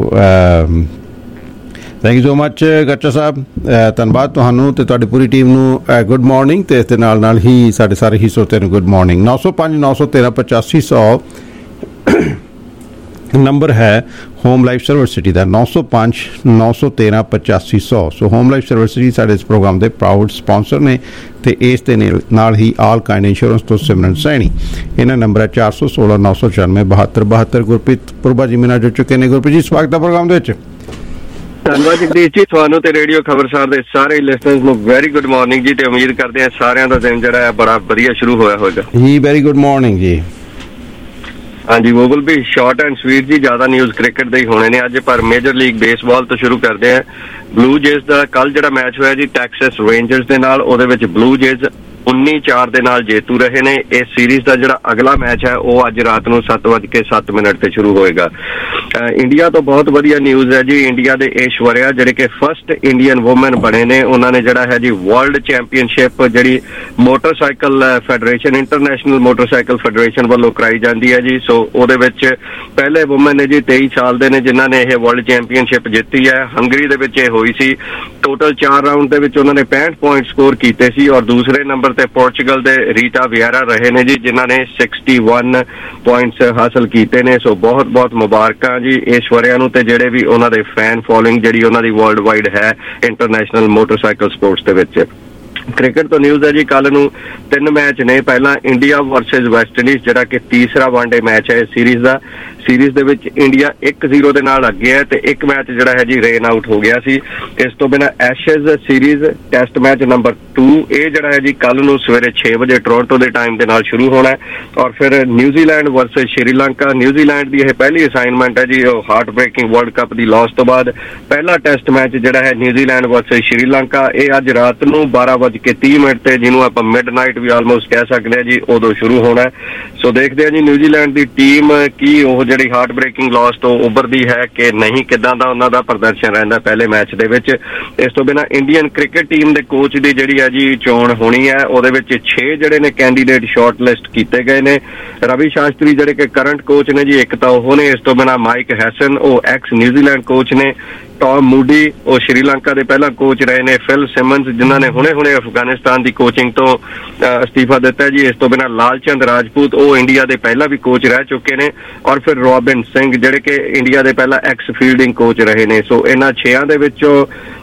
thank you so much ਗਟਸ਼ਾ ਸਾਹਿਬ। ਧੰਨਵਾਦ ਤੁਹਾਨੂੰ ਤੇ ਤੁਹਾਡੀ ਪੂਰੀ ਟੀਮ ਨੂੰ ਗੁੱਡ ਮਾਰਨਿੰਗ ਤੇ ਇਸ ਦੇ ਨਾਲ ਨਾਲ ਹੀ ਸਾਡੇ ਸਾਰੇ ਹੀ ਸਰੋਤਿਆਂ ਨੂੰ ਗੁੱਡ ਮਾਰਨਿੰਗ। 905 913 8500 ਨੰਬਰ ਹੈ ਹੋਮ ਲਾਈਫ ਸਰਵਿਸ ਸਿਟੀ ਦਾ 905 913 8500। So home life service city ਸਾਡੇ ਇਸ ਪ੍ਰੋਗਰਾਮ ਦੇ ਪ੍ਰਾਊਡ ਸਪਾਂਸਰ ਨੇ ਤੇ ਇਸ ਦੇ ਨਾਲ ਹੀ ਆਲ ਕਾਇੰਡ ਇੰਸ਼ੋਰੈਂਸ ਤੋਂ ਸਿਮਰਨ ਸੈਣੀ। ਇਹਨਾਂ ਨੰਬਰ ਹੈ 416 994 72 72। ਗੁਰਪ੍ਰੀਤ ਪੁਰਬਾ ਜੀ ਮੇਰੇ ਨਾਲ ਜੁੜ ਚੁੱਕੇ ਨੇ। ਗੁਰਪ੍ਰੀਤ ਜੀ ਸਵਾਗਤ ਹੈ ਪ੍ਰੋਗਰਾਮ ਦੇ ਵਿੱਚ। ਧੰਨਵਾਦ ਜਗਦੀਸ਼ ਜੀ ਤੁਹਾਨੂੰ ਤੇ ਰੇਡੀਓ ਖਬਰਸਾਰ ਦੇ ਸਾਰੇ ਲਿਸਨਰਸ ਨੂੰ ਵੈਰੀ ਗੁੱਡ ਮਾਰਨਿੰਗ ਜੀ ਤੇ ਉਮੀਦ ਕਰਦੇ ਹਾਂ ਸਾਰਿਆਂ ਦਾ ਦਿਨ ਜਿਹੜਾ ਹੈ ਬੜਾ ਵਧੀਆ ਸ਼ੁਰੂ ਹੋਇਆ ਹੋਵੇਗਾ ਜੀ। ਵੈਰੀ ਗੁੱਡ ਮਾਰਨਿੰਗ ਜੀ। ਹਾਂਜੀ ਉਹ will be short and sweet ਜੀ। ਜ਼ਿਆਦਾ ਨਿਊਜ਼ ਕ੍ਰਿਕਟ ਦੇ ਹੀ ਹੋਣੇ ਨੇ ਅੱਜ, ਪਰ ਮੇਜਰ ਲੀਗ ਬੇਸਬਾਲ ਤੋਂ ਸ਼ੁਰੂ ਕਰਦੇ ਆ। ਬਲੂ ਜੇਜ਼ ਦਾ ਕੱਲ ਜਿਹੜਾ ਮੈਚ ਹੋਇਆ ਜੀ ਟੈਕਸਸ ਰੇਂਜਰਸ ਦੇ ਨਾਲ, ਉਹਦੇ ਵਿੱਚ ਬਲੂ ਜੇਜ਼ 19-4 ਦੇ ਨਾਲ ਜੇਤੂ ਰਹੇ ਨੇ। ਇਸ ਸੀਰੀਜ਼ ਦਾ ਜਿਹੜਾ ਅਗਲਾ ਮੈਚ ਹੈ ਉਹ ਅੱਜ ਰਾਤ ਨੂੰ 7:07 ਤੇ ਸ਼ੁਰੂ ਹੋਏਗਾ। ਇੰਡੀਆ ਤੋਂ ਬਹੁਤ ਵਧੀਆ ਨਿਊਜ਼ ਹੈ ਜੀ। ਇੰਡੀਆ ਦੇ ਐਸ਼ਵਰਿਆ ਜਿਹੜੇ ਕਿ ਫਸਟ ਇੰਡੀਅਨ ਵੂਮਨ ਬਣੇ ਨੇ, ਉਹਨਾਂ ਨੇ ਜਿਹੜਾ ਹੈ ਜੀ ਵਰਲਡ ਚੈਂਪੀਅਨਸ਼ਿਪ ਜਿਹੜੀ motorcycle federation, international motorcycle federation ਵੱਲੋਂ ਕਰਾਈ ਜਾਂਦੀ ਹੈ ਜੀ। ਸੋ ਉਹਦੇ ਵਿੱਚ ਪਹਿਲੇ ਵੂਮਨ ਨੇ ਜੀ 23 ਸਾਲ ਦੇ ਨੇ ਜਿਨ੍ਹਾਂ ਨੇ ਇਹ ਵਰਲਡ ਚੈਂਪੀਅਨਸ਼ਿਪ ਜਿੱਤੀ ਹੈ। ਹੰਗਰੀ ਦੇ ਵਿੱਚ ਇਹ ਹੋਈ ਸੀ। ਟੋਟਲ 4 ਰਾਊਂਡ ਦੇ ਵਿੱਚ ਉਹਨਾਂ ਨੇ 65 ਪੁਆਇੰਟ ਸਕੋਰ ਕੀਤੇ ਸੀ ਔਰ ਦੂਸਰੇ ਨੰਬਰ ਤੇ ਪੋਰਚੁਗਲ ਦੇ ਰੀਟਾ ਵਿਆਰਾ ਰਹੇ ਨੇ ਜੀ ਜਿਨ੍ਹਾਂ ਨੇ 61 ਪੁਆਇੰਟਸ ਹਾਸਲ ਕੀਤੇ ਨੇ। ਸੋ ਬਹੁਤ ਬਹੁਤ ਮੁਬਾਰਕਾਂ ਜੀ ਐਸ਼ਵਰਿਆ ਨੂੰ ਤੇ ਜਿਹੜੇ ਵੀ ਉਹਨਾਂ ਦੇ ਫੈਨ ਫੋਲੋਇੰਗ ਜਿਹੜੀ ਉਹਨਾਂ ਦੀ ਵਰਲਡ ਵਾਈਡ ਹੈ ਇੰਟਰਨੈਸ਼ਨਲ ਮੋਟਰਸਾਈਕਲ ਸਪੋਰਟਸ ਦੇ ਵਿੱਚ। ਕ੍ਰਿਕਟ ਤੋਂ ਨਿਊਜ਼ ਹੈ ਜੀ ਕੱਲ ਨੂੰ 3 ਮੈਚ ਨੇ। ਪਹਿਲਾਂ ਇੰਡੀਆ ਵਰਸਸ ਵੈਸਟ ਇੰਡੀਜ਼ ਜਿਹੜਾ ਕਿ ਤੀਸਰਾ ਵਨਡੇ ਮੈਚ ਹੈ ਇਸ ਸੀਰੀਜ਼ ਦਾ। ਸੀਰੀਜ਼ ਦੇ ਵਿੱਚ ਇੰਡੀਆ 1-0 ਦੇ ਨਾਲ ਅੱਗੇ ਹੈ ਤੇ ਇੱਕ ਮੈਚ ਜਿਹੜਾ ਹੈ ਜੀ ਰੇਨ ਆਊਟ ਹੋ ਗਿਆ ਸੀ। ਇਸ ਤੋਂ ਬਿਨਾਂ Ashes series test match number 2 ਇਹ ਜਿਹੜਾ ਹੈ ਜੀ ਕੱਲ ਨੂੰ ਸਵੇਰੇ 6 ਵਜੇ ਟੋਰਾਂਟੋ ਦੇ ਟਾਈਮ ਦੇ ਨਾਲ ਸ਼ੁਰੂ ਹੋਣਾ ਹੈ ਔਰ ਫਿਰ ਨਿਊਜ਼ੀਲੈਂਡ ਵਰਸਸ ਸ਼੍ਰੀਲੰਕਾ। ਨਿਊਜ਼ੀਲੈਂਡ ਦੀ ਇਹ ਪਹਿਲੀ ਅਸਾਈਨਮੈਂਟ ਹੈ ਜੀ ਉਹ ਹਾਰਟ ਬ੍ਰੇਕਿੰਗ ਵਰਲਡ ਕੱਪ ਦੀ ਲਾਸ ਤੋਂ ਬਾਅਦ ਪਹਿਲਾ ਟੈਸਟ ਮੈਚ ਜਿਹੜਾ ਹੈ ਨਿਊਜ਼ੀਲੈਂਡ ਵਰਸਸ ਸ਼੍ਰੀਲੰਕਾ ਇਹ ਅੱਜ ਰਾਤ ਨੂੰ 12:30 ਤੇ ਜਿਹਨੂੰ ਆਪਾਂ ਮਿਡਨਾਈਟ ਵੀ ਆਲਮੋਸਟ ਕਹਿ ਸਕਦੇ ਹਾਂ ਜੀ ਉਦੋਂ ਸ਼ੁਰੂ ਹੋਣਾ। ਸੋ ਦੇਖਦੇ ਹਾਂ ਜੀ ਨਿਊਜ਼ੀਲੈਂਡ ਦੀ ਟੀਮ ਕੀ ਉਹ ਜਿਹੜੀ ਹਾਰਟ ਬ੍ਰੇਕਿੰਗ ਲਾਸ ਤੋਂ ਉੱਭਰਦੀ ਹੈ ਕਿ ਨਹੀਂ, ਕਿੱਦਾਂ ਦਾ ਉਹਨਾਂ ਦਾ ਪ੍ਰਦਰਸ਼ਨ ਰਹਿੰਦਾ ਪਹਿਲੇ ਮੈਚ ਦੇ ਵਿੱਚ। ਇਸ ਤੋਂ ਬਿਨਾਂ ਇੰਡੀਅਨ ਕ੍ਰਿਕਟ ਟੀਮ ਦੇ ਕੋਚ ਦੀ ਜਿਹੜੀ ਹੈ ਜੀ ਚੋਣ ਹੋਣੀ ਹੈ। ਉਹਦੇ ਵਿੱਚ 6 ਜਿਹੜੇ ਨੇ ਕੈਂਡੀਡੇਟ ਸ਼ਾਰਟ ਲਿਸਟ ਕੀਤੇ ਗਏ ਨੇ। ਰਵੀ ਸ਼ਾਸਤਰੀ ਜਿਹੜੇ ਕਿ ਕਰੰਟ ਕੋਚ ਨੇ ਜੀ ਇੱਕ ਤਾਂ ਉਹ ਨੇ। ਇਸ ਤੋਂ ਬਿਨਾਂ ਮਾਈਕ ਹੈਸਨ ਉਹ ਐਕਸ ਨਿਊਜ਼ੀਲੈਂਡ ਕੋਚ ਨੇ। ਟੌਮ ਮੂਡੀ ਉਹ ਸ਼੍ਰੀਲੰਕਾ ਦੇ ਪਹਿਲਾਂ ਕੋਚ ਰਹੇ ਨੇ। ਫਿਲ ਸਿਮਨਸ ਜਿਨ੍ਹਾਂ ਨੇ ਹੁਣੇ ਅਫਗਾਨਿਸਤਾਨ ਦੀ ਕੋਚਿੰਗ ਤੋਂ ਅਸਤੀਫਾ ਦਿੱਤਾ ਜੀ। ਇਸ ਤੋਂ ਬਿਨਾਂ ਲਾਲਚੰਦ ਰਾਜਪੂਤ ਉਹ ਇੰਡੀਆ ਦੇ ਪਹਿਲਾਂ ਵੀ ਕੋਚ ਰਹਿ ਚੁੱਕੇ ਨੇ ਔਰ ਫਿਰ ਰੋਬਿਨ ਸਿੰਘ ਜਿਹੜੇ ਕਿ ਇੰਡੀਆ ਦੇ ਪਹਿਲਾਂ ਐਕਸ ਫੀਲਡਿੰਗ ਕੋਚ ਰਹੇ ਨੇ। ਸੋ ਇਹਨਾਂ 6 ਦੇ ਵਿੱਚੋਂ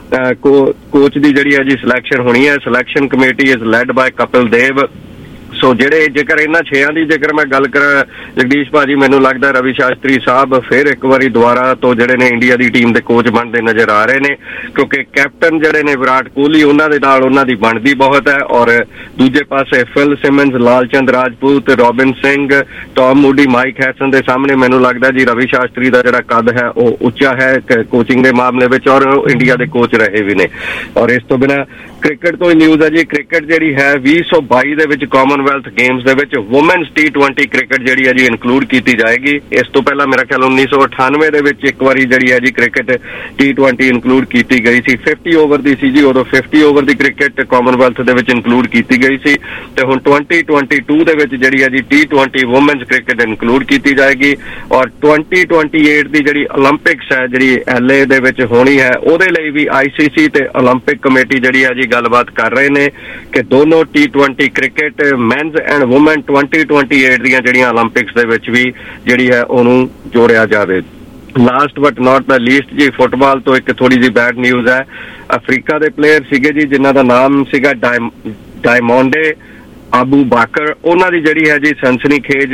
ਕੋਚ ਦੀ ਜਿਹੜੀ ਹੈ ਜੀ ਸਿਲੈਕਸ਼ਨ ਹੋਣੀ ਹੈ। Selection committee is led by Kapil Dev. So ਜਿਹੜੇ ਜੇਕਰ ਇਹਨਾਂ 6 ਦੀ ਜੇਕਰ ਮੈਂ ਗੱਲ ਕਰਾਂ ਜਗਦੀਸ਼ ਭਾਜੀ ਮੈਨੂੰ ਲੱਗਦਾ ਰਵੀ ਸ਼ਾਸਤਰੀ ਸਾਹਿਬ ਫਿਰ ਇੱਕ ਵਾਰੀ ਦੁਬਾਰਾ ਤੋਂ ਜਿਹੜੇ ਨੇ ਇੰਡੀਆ ਦੀ ਟੀਮ ਦੇ ਕੋਚ ਬਣਦੇ ਨਜ਼ਰ ਆ ਰਹੇ ਨੇ ਕਿਉਂਕਿ ਕੈਪਟਨ ਜਿਹੜੇ ਨੇ ਵਿਰਾਟ ਕੋਹਲੀ ਉਹਨਾਂ ਦੇ ਨਾਲ ਉਹਨਾਂ ਦੀ ਬਣਦੀ ਬਹੁਤ ਹੈ ਔਰ ਦੂਜੇ ਪਾਸੇ Phil Simmons, Lalchand Rajput, Robin Singh, Tom Moody, Mike Hesson ਦੇ ਸਾਹਮਣੇ ਮੈਨੂੰ ਲੱਗਦਾ ਜੀ ਰਵੀ ਸ਼ਾਸਤਰੀ ਦਾ ਜਿਹੜਾ ਕੱਦ ਹੈ ਉਹ ਉੱਚਾ ਹੈ ਕੋਚਿੰਗ ਦੇ ਮਾਮਲੇ ਵਿੱਚ ਔਰ ਇੰਡੀਆ ਦੇ ਕੋਚ ਰਹੇ ਵੀ ਨੇ। ਔਰ ਇਸ ਤੋਂ ਬਿਨਾਂ ਕ੍ਰਿਕਟ ਤੋਂ ਹੀ ਨਿਊਜ਼ ਹੈ ਜੀ। ਕ੍ਰਿਕਟ ਜਿਹੜੀ ਹੈ 2022 ਦੇ ਵਿੱਚ ਕਾਮਨਵੈਲਥ ਗੇਮਸ ਦੇ ਵਿੱਚ ਵੂਮੈਨਸ T20 ਕ੍ਰਿਕਟ ਜਿਹੜੀ ਹੈ ਜੀ ਇਨਕਲੂਡ ਕੀਤੀ ਜਾਏਗੀ। ਇਸ ਤੋਂ ਪਹਿਲਾਂ ਮੇਰਾ ਖਿਆਲ 1998 ਦੇ ਵਿੱਚ ਇੱਕ ਵਾਰੀ ਜਿਹੜੀ ਹੈ ਜੀ ਕ੍ਰਿਕਟ T20 ਇਨਕਲੂਡ ਕੀਤੀ ਗਈ ਸੀ। 50 ਓਵਰ ਦੀ ਸੀ ਜੀ ਉਦੋਂ 50 ਓਵਰ ਦੀ ਕ੍ਰਿਕਟ ਕਾਮਨਵੈਲਥ ਦੇ ਵਿੱਚ ਇਨਕਲੂਡ ਕੀਤੀ ਗਈ ਸੀ ਤੇ ਹੁਣ 2022 ਦੇ ਵਿੱਚ ਜਿਹੜੀ ਹੈ ਜੀ T20 ਵੂਮੈਨਸ ਕ੍ਰਿਕਟ ਇਨਕਲੂਡ ਕੀਤੀ ਜਾਏਗੀ ਔਰ 2028 ਦੀ ਜਿਹੜੀ 올림픽ਸ ਹੈ ਜਿਹੜੀ LA ਦੇ ਵਿੱਚ ਹੋਣੀ ਹੈ ਉਹਦੇ ਲਈ ਵੀ ICC ਤੇ 올림픽 ਕਮੇਟੀ ਜਿਹੜੀ ਹੈ ਜੀ ਗੱਲਬਾਤ ਕਰ ਰਹੇ ਨੇ ਕਿ ਦੋਨੋਂ T20 cricket men's and woman 2028 ਦੀਆਂ ਜਿਹੜੀਆਂ 올림픽ਸ ਦੇ ਵਿੱਚ ਵੀ ਜਿਹੜੀ ਹੈ ਉਹਨੂੰ ਜੋੜਿਆ ਜਾਵੇ। Last but not the least ਜੀ ਫੁੱਟਬਾਲ ਤੋਂ ਇੱਕ ਥੋੜੀ ਜਿਹੀ ਬੈਡ ਨਿਊਜ਼ ਹੈ। ਅਫਰੀਕਾ ਦੇ ਪਲੇਅਰ ਸੀਗੇ ਜੀ ਜਿਨ੍ਹਾਂ ਦਾ ਨਾਮ ਸੀਗਾ ਡਾਇਮੋਂਡੇ ਆਬੂ ਬਾਕਰ ਉਹਨਾਂ ਦੀ ਜਿਹੜੀ ਹੈ ਜੀ ਸਨਸਨੀਖੇਜ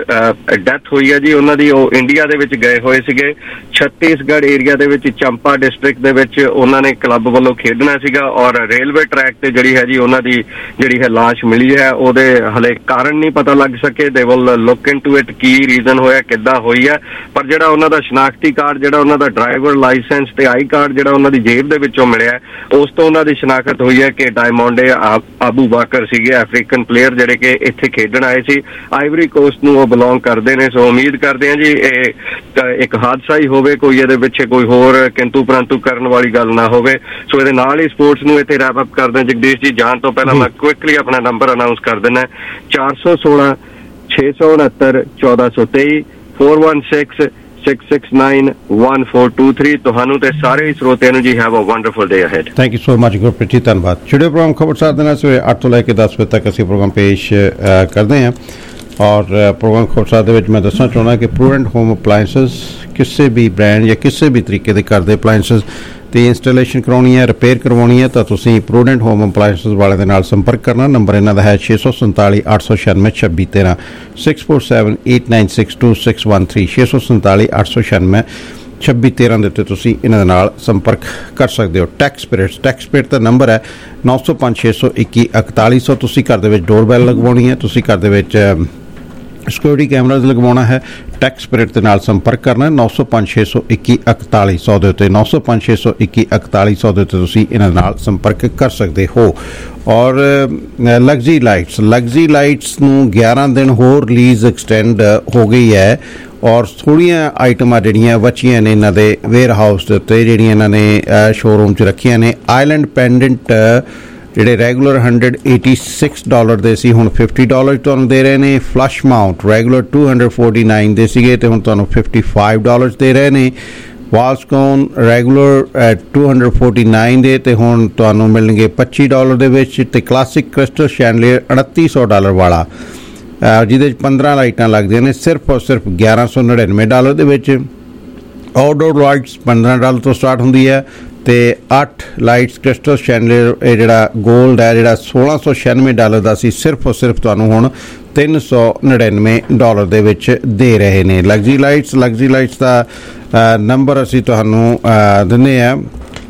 ਡੈਥ ਹੋਈ ਹੈ ਜੀ ਉਹਨਾਂ ਦੀ। ਉਹ ਇੰਡੀਆ ਦੇ ਵਿੱਚ ਗਏ ਹੋਏ ਸੀਗੇ ਛੱਤੀਸਗੜ੍ਹ ਏਰੀਆ ਦੇ ਵਿੱਚ ਚੰਪਾ ਡਿਸਟ੍ਰਿਕਟ ਦੇ ਵਿੱਚ ਉਹਨਾਂ ਨੇ ਕਲੱਬ ਵੱਲੋਂ ਖੇਡਣਾ ਸੀਗਾ ਔਰ ਰੇਲਵੇ ਟਰੈਕ ਤੇ ਜਿਹੜੀ ਹੈ ਜੀ ਉਹਨਾਂ ਦੀ ਜਿਹੜੀ ਹੈ ਲਾਸ਼ ਮਿਲੀ ਹੈ। ਉਹਦੇ ਹਲੇ ਕਾਰਨ ਨਹੀਂ ਪਤਾ ਲੱਗ ਸਕੇ। They will look into it ਕੀ ਰੀਜ਼ਨ ਹੋਇਆ ਕਿੱਦਾਂ ਹੋਈ ਹੈ ਪਰ ਜਿਹੜਾ ਉਹਨਾਂ ਦਾ ਸ਼ਨਾਖਤੀ ਕਾਰਡ ਜਿਹੜਾ ਉਹਨਾਂ ਦਾ ਡਰਾਈਵਰ ਲਾਇਸੈਂਸ ਤੇ ਆਈ ਕਾਰਡ ਜਿਹੜਾ ਉਹਨਾਂ ਦੀ ਜੇਬ ਦੇ ਵਿੱਚੋਂ ਮਿਲਿਆ ਉਸ ਤੋਂ ਉਹਨਾਂ ਦੀ ਸ਼ਨਾਖਤ ਹੋਈ ਹੈ ਕਿ ਡਾਇਮੋਂਡੇ ਆਬੂ ਬਾਕਰ ਸੀਗੇ ਅਫਰੀਕਨ ਪਲੇਅਰ ਜਿਹੜੇ ਕਿ ਇੱਥੇ ਖੇਡਣ ਆਏ ਸੀ। ਆਈਵਰੀ ਕੋਸਟ ਨੂੰ ਉਹ ਬਿਲੋਂਗ ਕਰਦੇ ਨੇ। ਸੋ ਉਮੀਦ ਕਰਦੇ ਹਾਂ ਜੀ ਇਹ ਇੱਕ ਹਾਦਸਾ ਹੀ ਹੋਵੇ ਕੋਈ ਇਹਦੇ ਪਿੱਛੇ ਕੋਈ ਹੋਰ ਕਿੰਤੂ ਪਰੰਤੂ ਕਰਨ ਵਾਲੀ ਗੱਲ ਨਾ ਹੋਵੇ। ਸੋ ਇਹਦੇ ਨਾਲ ਹੀ ਸਪੋਰਟਸ ਨੂੰ ਇੱਥੇ ਰੈਪ ਅਪ ਕਰਦੇ ਜਗਦੀਸ਼ ਜੀ। ਜਾਣ ਤੋਂ ਪਹਿਲਾਂ ਮੈਂ ਕੁਇਕਲੀ ਆਪਣਾ ਨੰਬਰ ਅਨਾਉਂਸ ਕਰ ਦਿੰਦਾ 416 669 1423 416 6691423 ਤੁਹਾਨੂੰ ਤੇ ਸਾਰੇ ਸਰੋਤਿਆਂ ਨੂੰ ਜੀ have a wonderful day ahead. Thank you so much Gurpreet ji, ਧੰਨਵਾਦ। ਜੁੜੇ ਪ੍ਰੋਗਰਾਮ ਖਬਰਸਾਰ ਦੇ ਨਾਲ ਸਵੇਰੇ 8 ਤੋਂ ਲੈ ਕੇ 10 ਵਜੇ ਤੱਕ ਅਸੀਂ ਪ੍ਰੋਗਰਾਮ ਪੇਸ਼ ਕਰਦੇ ਹਾਂ ਔਰ ਪ੍ਰੋਗਰਾਮ ਖਬਰਸਾਰ ਦੇ ਵਿੱਚ ਮੈਂ ਦੱਸਣਾ ਚਾਹੁੰਦਾ ਕਿ ਪ੍ਰੂਡੈਂਟ ਹੋਮ ਅਪਲਾਇੰਸਸ ਕਿਸੇ ਵੀ ਬ੍ਰਾਂਡ ਜਾਂ ਕਿਸੇ ਵੀ ਤਰੀਕੇ ਦੇ ਘਰ ਦੇ ਅਪਲਾਇੰਸਸ ਤੇ ਇੰਸਟਾਲੇਸ਼ਨ ਕਰਾਉਣੀ ਹੈ, ਰਿਪੇਅਰ ਕਰਵਾਉਣੀ ਹੈ ਤਾਂ ਤੁਸੀਂ ਪ੍ਰੂਡੈਂਟ ਹੋਮ ਅਪਲਾਇੰਸਸ ਵਾਲੇ ਦੇ ਨਾਲ ਸੰਪਰਕ ਕਰਨਾ। ਨੰਬਰ ਇਹਨਾਂ ਦਾ ਹੈ 647 896 2613 6478962613 647 896 2613 ਦੇ ਉੱਤੇ ਤੁਸੀਂ ਇਹਨਾਂ ਦੇ ਨਾਲ ਸੰਪਰਕ ਕਰ ਸਕਦੇ ਹੋ। ਟੈਕਸ ਸਪਿਰਿਟ ਦਾ ਨੰਬਰ ਹੈ 905 621 4100। ਤੁਸੀਂ ਘਰ ਦੇ ਵਿੱਚ ਡੋਰਬੈਲ ਲਗਵਾਉਣੀ ਹੈ, ਤੁਸੀਂ ਘਰ ਦੇ ਵਿੱਚ ਸਿਕਿਉਰਿਟੀ ਕੈਮਰਾਜ਼ ਲਗਵਾਉਣਾ ਹੈ, ਟੈਕਸ ਸਪਿਰਿਟ ਦੇ ਨਾਲ ਸੰਪਰਕ ਕਰਨਾ 905-621-4100 ਦੇ ਉੱਤੇ 905-621-4100 ਦੇ ਉੱਤੇ ਤੁਸੀਂ ਇਹਨਾਂ ਨਾਲ ਸੰਪਰਕ ਕਰ ਸਕਦੇ ਹੋ। ਔਰ ਲਗਜ਼ਰੀ ਲਾਈਟਸ ਨੂੰ 11 ਦਿਨ ਹੋਰ ਲੀਜ਼ ਐਕਸਟੈਂਡ ਹੋ ਗਈ ਹੈ ਔਰ ਥੋੜ੍ਹੀਆਂ ਆਈਟਮਾਂ ਜਿਹੜੀਆਂ ਬਚੀਆਂ ਨੇ ਇਹਨਾਂ ਦੇ ਵੇਅਰ ਹਾਊਸ ਦੇ ਉੱਤੇ ਜਿਹੜੀਆਂ ਇਹਨਾਂ ਨੇ ਸ਼ੋਰੂਮ 'ਚ ਰੱਖੀਆਂ ਨੇ। ਆਈਲੈਂਡ ਪੈਂਡੈਂਟ ਜਿਹੜੇ ਰੈਗੂਲਰ $186 ਦੇ ਸੀ ਹੁਣ $50 ਤੁਹਾਨੂੰ ਦੇ ਰਹੇ ਨੇ। ਫਲਸ਼ ਮਾਊਂਟ ਰੈਗੂਲਰ $249 ਦੇ ਸੀਗੇ ਤੇ ਹੁਣ ਤੁਹਾਨੂੰ $55 ਦੇ ਰਹੇ ਨੇ। ਵਾਲਸਕੋਨ ਰੈਗੂਲਰ $249 ਦੇ ਤੇ ਹੁਣ ਤੁਹਾਨੂੰ ਮਿਲਣਗੇ $25 ਦੇ ਵਿੱਚ। ਤੇ ਕਲਾਸਿਕ ਕ੍ਰਿਸਟਲ ਸ਼ੈਂਡਲੀਅਰ $3800 ਵਾਲਾ ਜਿਹਦੇ 'ਚ 15 ਲਾਈਟਾਂ ਲੱਗਦੀਆਂ ਨੇ ਸਿਰਫ ਔਰ ਸਿਰਫ $1199 ਦੇ ਵਿੱਚ। ਆਊਟਡੋਰ ਲਾਈਟਸ $15 ਤੋਂ ਸਟਾਰਟ ਹੁੰਦੀ ਹੈ ਤੇ 8 ਲਾਈਟਸ ਕ੍ਰਿਸਟਲ ਸ਼ੈਂਡਲੀਅਰ ਇਹ ਜਿਹੜਾ ਗੋਲਡ ਹੈ ਜਿਹੜਾ $1696 ਦਾ ਸੀ ਸਿਰਫ ਔਰ ਸਿਰਫ ਤੁਹਾਨੂੰ ਹੁਣ $399 ਦੇ ਵਿੱਚ ਦੇ ਰਹੇ ਨੇ। ਲਗਜ਼ਰੀ ਲਾਈਟਸ ਦਾ ਨੰਬਰ ਅਸੀਂ ਤੁਹਾਨੂੰ ਦਿੰਦੇ ਹਾਂ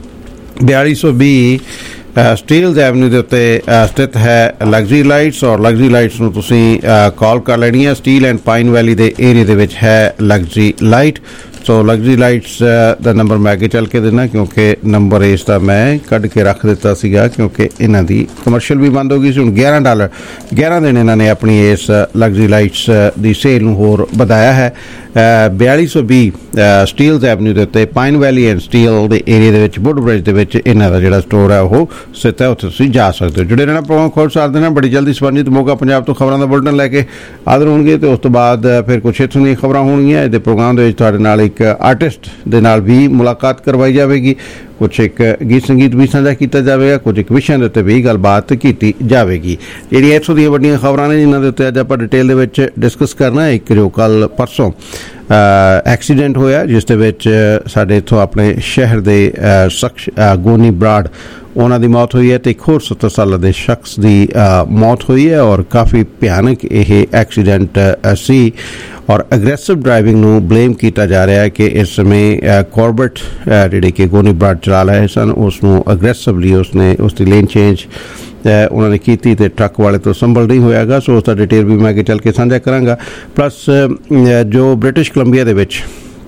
4220 ਸਟੀਲਜ਼ ਐਵਨਿਊ ਦੇ ਉੱਤੇ ਸਥਿਤ ਹੈ ਲਗਜ਼ਰੀ ਲਾਈਟਸ। ਔਰ ਲਗਜ਼ਰੀ ਲਾਈਟਸ ਨੂੰ ਤੁਸੀਂ ਕਾਲ ਕਰ ਲੈਣੀ ਹੈ। ਸਟੀਲ ਐਂਡ ਪਾਈਨ ਵੈਲੀ ਦੇ ਏਰੀਆ ਦੇ ਵਿੱਚ ਹੈ luxury light. So luxury lights ਦਾ ਨੰਬਰ ਮੈਂ ਅੱਗੇ ਚੱਲ ਕੇ ਦਿੰਦਾ ਕਿਉਂਕਿ ਨੰਬਰ ਇਸ ਦਾ ਮੈਂ ਕੱਢ ਕੇ ਰੱਖ ਦਿੱਤਾ ਸੀਗਾ ਕਿਉਂਕਿ ਇਹਨਾਂ ਦੀ ਕਮਰਸ਼ੀਅਲ ਵੀ ਬੰਦ ਹੋ ਗਈ ਸੀ। ਹੁਣ $11 ਦਿਨ ਇਹਨਾਂ ਨੇ ਆਪਣੀ ਇਸ ਲਗਜ਼ਰੀ ਲਾਈਟਸ ਦੀ ਸੇਲ ਨੂੰ ਹੋਰ ਵਧਾਇਆ ਹੈ। 4220 ਸਟੀਲਜ਼ ਐਵਨਿਊ ਦੇ ਉੱਤੇ ਪਾਈਨ ਵੈਲੀ ਐਂਡ ਸਟੀਲ ਦੇ ਏਰੀਆ ਦੇ ਵਿੱਚ ਵੁੱਡਬ੍ਰਿਜ ਦੇ ਵਿੱਚ ਇਹਨਾਂ ਦਾ ਜਿਹੜਾ ਸਟੋਰ ਹੈ ਉਹ ਸਥਿਤ ਹੈ, ਉੱਥੇ ਤੁਸੀਂ ਜਾ ਸਕਦੇ ਹੋ। ਜੁੜੇ ਰਹਿਣਾ ਪ੍ਰੋਗਰਾਮ ਖੋਜ ਸਾਰ ਦੇਣਾ। ਬੜੀ ਜਲਦੀ ਸਬੰਧਿਤ ਮੋਗਾ ਪੰਜਾਬ ਤੋਂ ਖਬਰਾਂ ਦਾ ਬੁਲਟਨ ਲੈ ਕੇ ਹਾਜ਼ਰ ਹੋਣਗੇ ਤੇ ਉਸ ਤੋਂ ਬਾਅਦ ਫਿਰ ਕੁਛ ਇੱਥੋਂ ਦੀਆਂ ਖਬਰਾਂ ਹੋਣਗੀਆਂ। ਇਹਦੇ ਪ੍ਰੋਗਰਾਮ ਦੇ ਵਿੱਚ ਤੁਹਾਡੇ ਨਾਲ ਇੱਕ ਆਰਟਿਸਟ ਦੇ ਨਾਲ ਵੀ ਮੁਲਾਕਾਤ ਕਰਵਾਈ ਜਾਵੇਗੀ, ਕੁਛ ਇੱਕ ਗੀਤ ਸੰਗੀਤ ਵੀ ਸਾਂਝਾ ਕੀਤਾ ਜਾਵੇਗਾ, ਕੁਝ ਇੱਕ ਵਿਸ਼ਿਆਂ ਦੇ ਉੱਤੇ ਵੀ ਗੱਲਬਾਤ ਕੀਤੀ ਜਾਵੇਗੀ। ਜਿਹੜੀਆਂ ਇੱਥੋਂ ਦੀਆਂ ਵੱਡੀਆਂ ਖਬਰਾਂ ਨੇ ਜਿਨ੍ਹਾਂ ਦੇ ਉੱਤੇ ਅੱਜ ਆਪਾਂ ਡਿਟੇਲ ਦੇ ਵਿੱਚ ਡਿਸਕਸ ਕਰਨਾ। ਇੱਕ ਜੋ ਕੱਲ ਪਰਸੋਂ ਐਕਸੀਡੈਂਟ ਹੋਇਆ ਜਿਸ ਦੇ ਵਿੱਚ ਸਾਡੇ ਇੱਥੋਂ ਆਪਣੇ ਸ਼ਹਿਰ ਦੇ ਸ਼ਖਸ ਗੋਨੀ ਬਰਾੜ ਉਹਨਾਂ ਦੀ ਮੌਤ ਹੋਈ ਹੈ ਤੇ ਇੱਕ ਹੋਰ 70 ਸਾਲਾਂ ਦੇ ਸ਼ਖਸ ਦੀ ਮੌਤ ਹੋਈ ਹੈ ਔਰ ਕਾਫੀ ਭਿਆਨਕ ਇਹ ਐਕਸੀਡੈਂਟ ਸੀ। ਔਰ ਅਗਰੈਸਿਵ ਡਰਾਈਵਿੰਗ ਨੂੰ ਬਲੇਮ ਕੀਤਾ ਜਾ ਰਿਹਾ ਹੈ ਕਿ ਇਸ ਸਮੇਂ ਕਾਰਬਟ ਜਿਹੜੇ ਕਿ ਗੋਨੀ ਬਰਾੜ ਚਲਾ ਰਹੇ ਸਨ ਉਸ ਨੂੰ ਅਗਰੈਸਿਵਲੀ ਉਸ ਦੀ ਲੇਨ ਚੇਂਜ ਉਹਨਾਂ ਨੇ ਕੀਤੀ ਤੇ ਟਰੱਕ ਵਾਲੇ ਤੋਂ ਸੰਭਲ ਨਹੀਂ ਹੋਇਆਗਾ। ਸੋ ਉਸ ਦਾ ਡਿਟੇਲ ਵੀ ਮੈਂ ਅੱਗੇ ਚੱਲ ਕੇ ਸਾਂਝਾ ਕਰਾਂਗਾ। ਪਲੱਸ ਜੋ ਬ੍ਰਿਟਿਸ਼ ਕੋਲੰਬੀਆ ਦੇ ਵਿੱਚ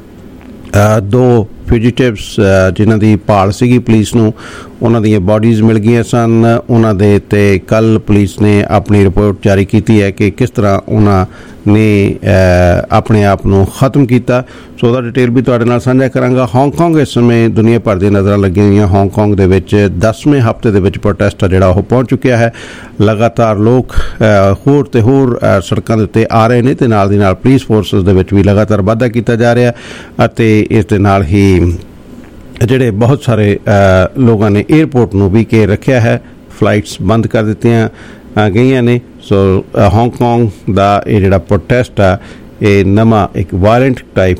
2 ਫਿਊਜੀਟਿਵਸ ਜਿਨ੍ਹਾਂ ਦੀ ਭਾਲ ਸੀਗੀ ਪੁਲਿਸ ਨੂੰ ਉਹਨਾਂ ਦੀਆਂ ਬਾਡੀਜ਼ ਮਿਲ ਗਈਆਂ ਸਨ। ਉਹਨਾਂ ਦੇ ਤੇ ਕੱਲ ਪੁਲਿਸ ਨੇ ਆਪਣੀ ਰਿਪੋਰਟ ਜਾਰੀ ਕੀਤੀ ਹੈ ਕਿ ਕਿਸ ਤਰ੍ਹਾਂ ਉਹਨਾਂ ਨੇ ਆਪਣੇ ਆਪ ਨੂੰ ਖਤਮ ਕੀਤਾ। ਸੋ ਉਹਦਾ ਡਿਟੇਲ ਵੀ ਤੁਹਾਡੇ ਨਾਲ ਸਾਂਝਾ ਕਰਾਂਗਾ। ਹਾਂਗਕਾਂਗ ਇਸ ਸਮੇਂ ਦੁਨੀਆ ਭਰ ਦੀਆਂ ਨਜ਼ਰਾਂ ਲੱਗੀਆਂ ਹੋਈਆਂ। ਹਾਂਗਕਾਂਗ ਦੇ ਵਿੱਚ 10ਵੇਂ ਹਫ਼ਤੇ ਦੇ ਵਿੱਚ ਪ੍ਰੋਟੈਸਟ ਜਿਹੜਾ ਉਹ ਪਹੁੰਚ ਚੁੱਕਿਆ ਹੈ। ਲਗਾਤਾਰ ਲੋਕ ਹੋਰ ਤੇ ਹੋਰ ਸੜਕਾਂ ਦੇ ਉੱਤੇ ਆ ਰਹੇ ਨੇ ਤੇ ਨਾਲ ਦੀ ਨਾਲ ਪੁਲਿਸ ਫੋਰਸਿਸ ਦੇ ਵਿੱਚ ਵੀ ਲਗਾਤਾਰ ਵਾਧਾ ਕੀਤਾ ਜਾ ਰਿਹਾ ਅਤੇ ਇਸ ਦੇ ਨਾਲ ਹੀ ਜਿਹੜੇ ਬਹੁਤ ਸਾਰੇ ਲੋਕਾਂ ਨੇ ਏਅਰਪੋਰਟ ਨੂੰ ਵੀ ਘੇਰ ਰੱਖਿਆ ਹੈ, ਫਲਾਈਟਸ ਬੰਦ ਕਰ ਦਿੱਤੀਆਂ ਗਈਆਂ ਨੇ। ਸੋ ਹਾਂਗਕਾਂਗ ਦਾ ਇਹ ਜਿਹੜਾ ਪ੍ਰੋਟੈਸਟ ਆ ਇਹ ਨਵਾਂ ਇੱਕ ਵਾਇਲੈਂਟ ਟਾਈਪ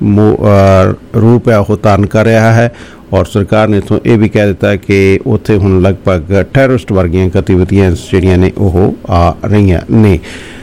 ਰੂਪ ਹੈ ਉਹ ਧਾਰਨ ਕਰ ਰਿਹਾ ਹੈ ਔਰ ਸਰਕਾਰ ਨੇ ਇੱਥੋਂ ਇਹ ਵੀ ਕਹਿ ਦਿੱਤਾ ਕਿ ਉੱਥੇ ਹੁਣ ਲਗਭਗ ਟੈਰਰਿਸਟ ਵਰਗੀਆਂ ਗਤੀਵਿਧੀਆਂ ਜਿਹੜੀਆਂ ਨੇ ਉਹ ਆ ਰਹੀਆਂ ਨੇ।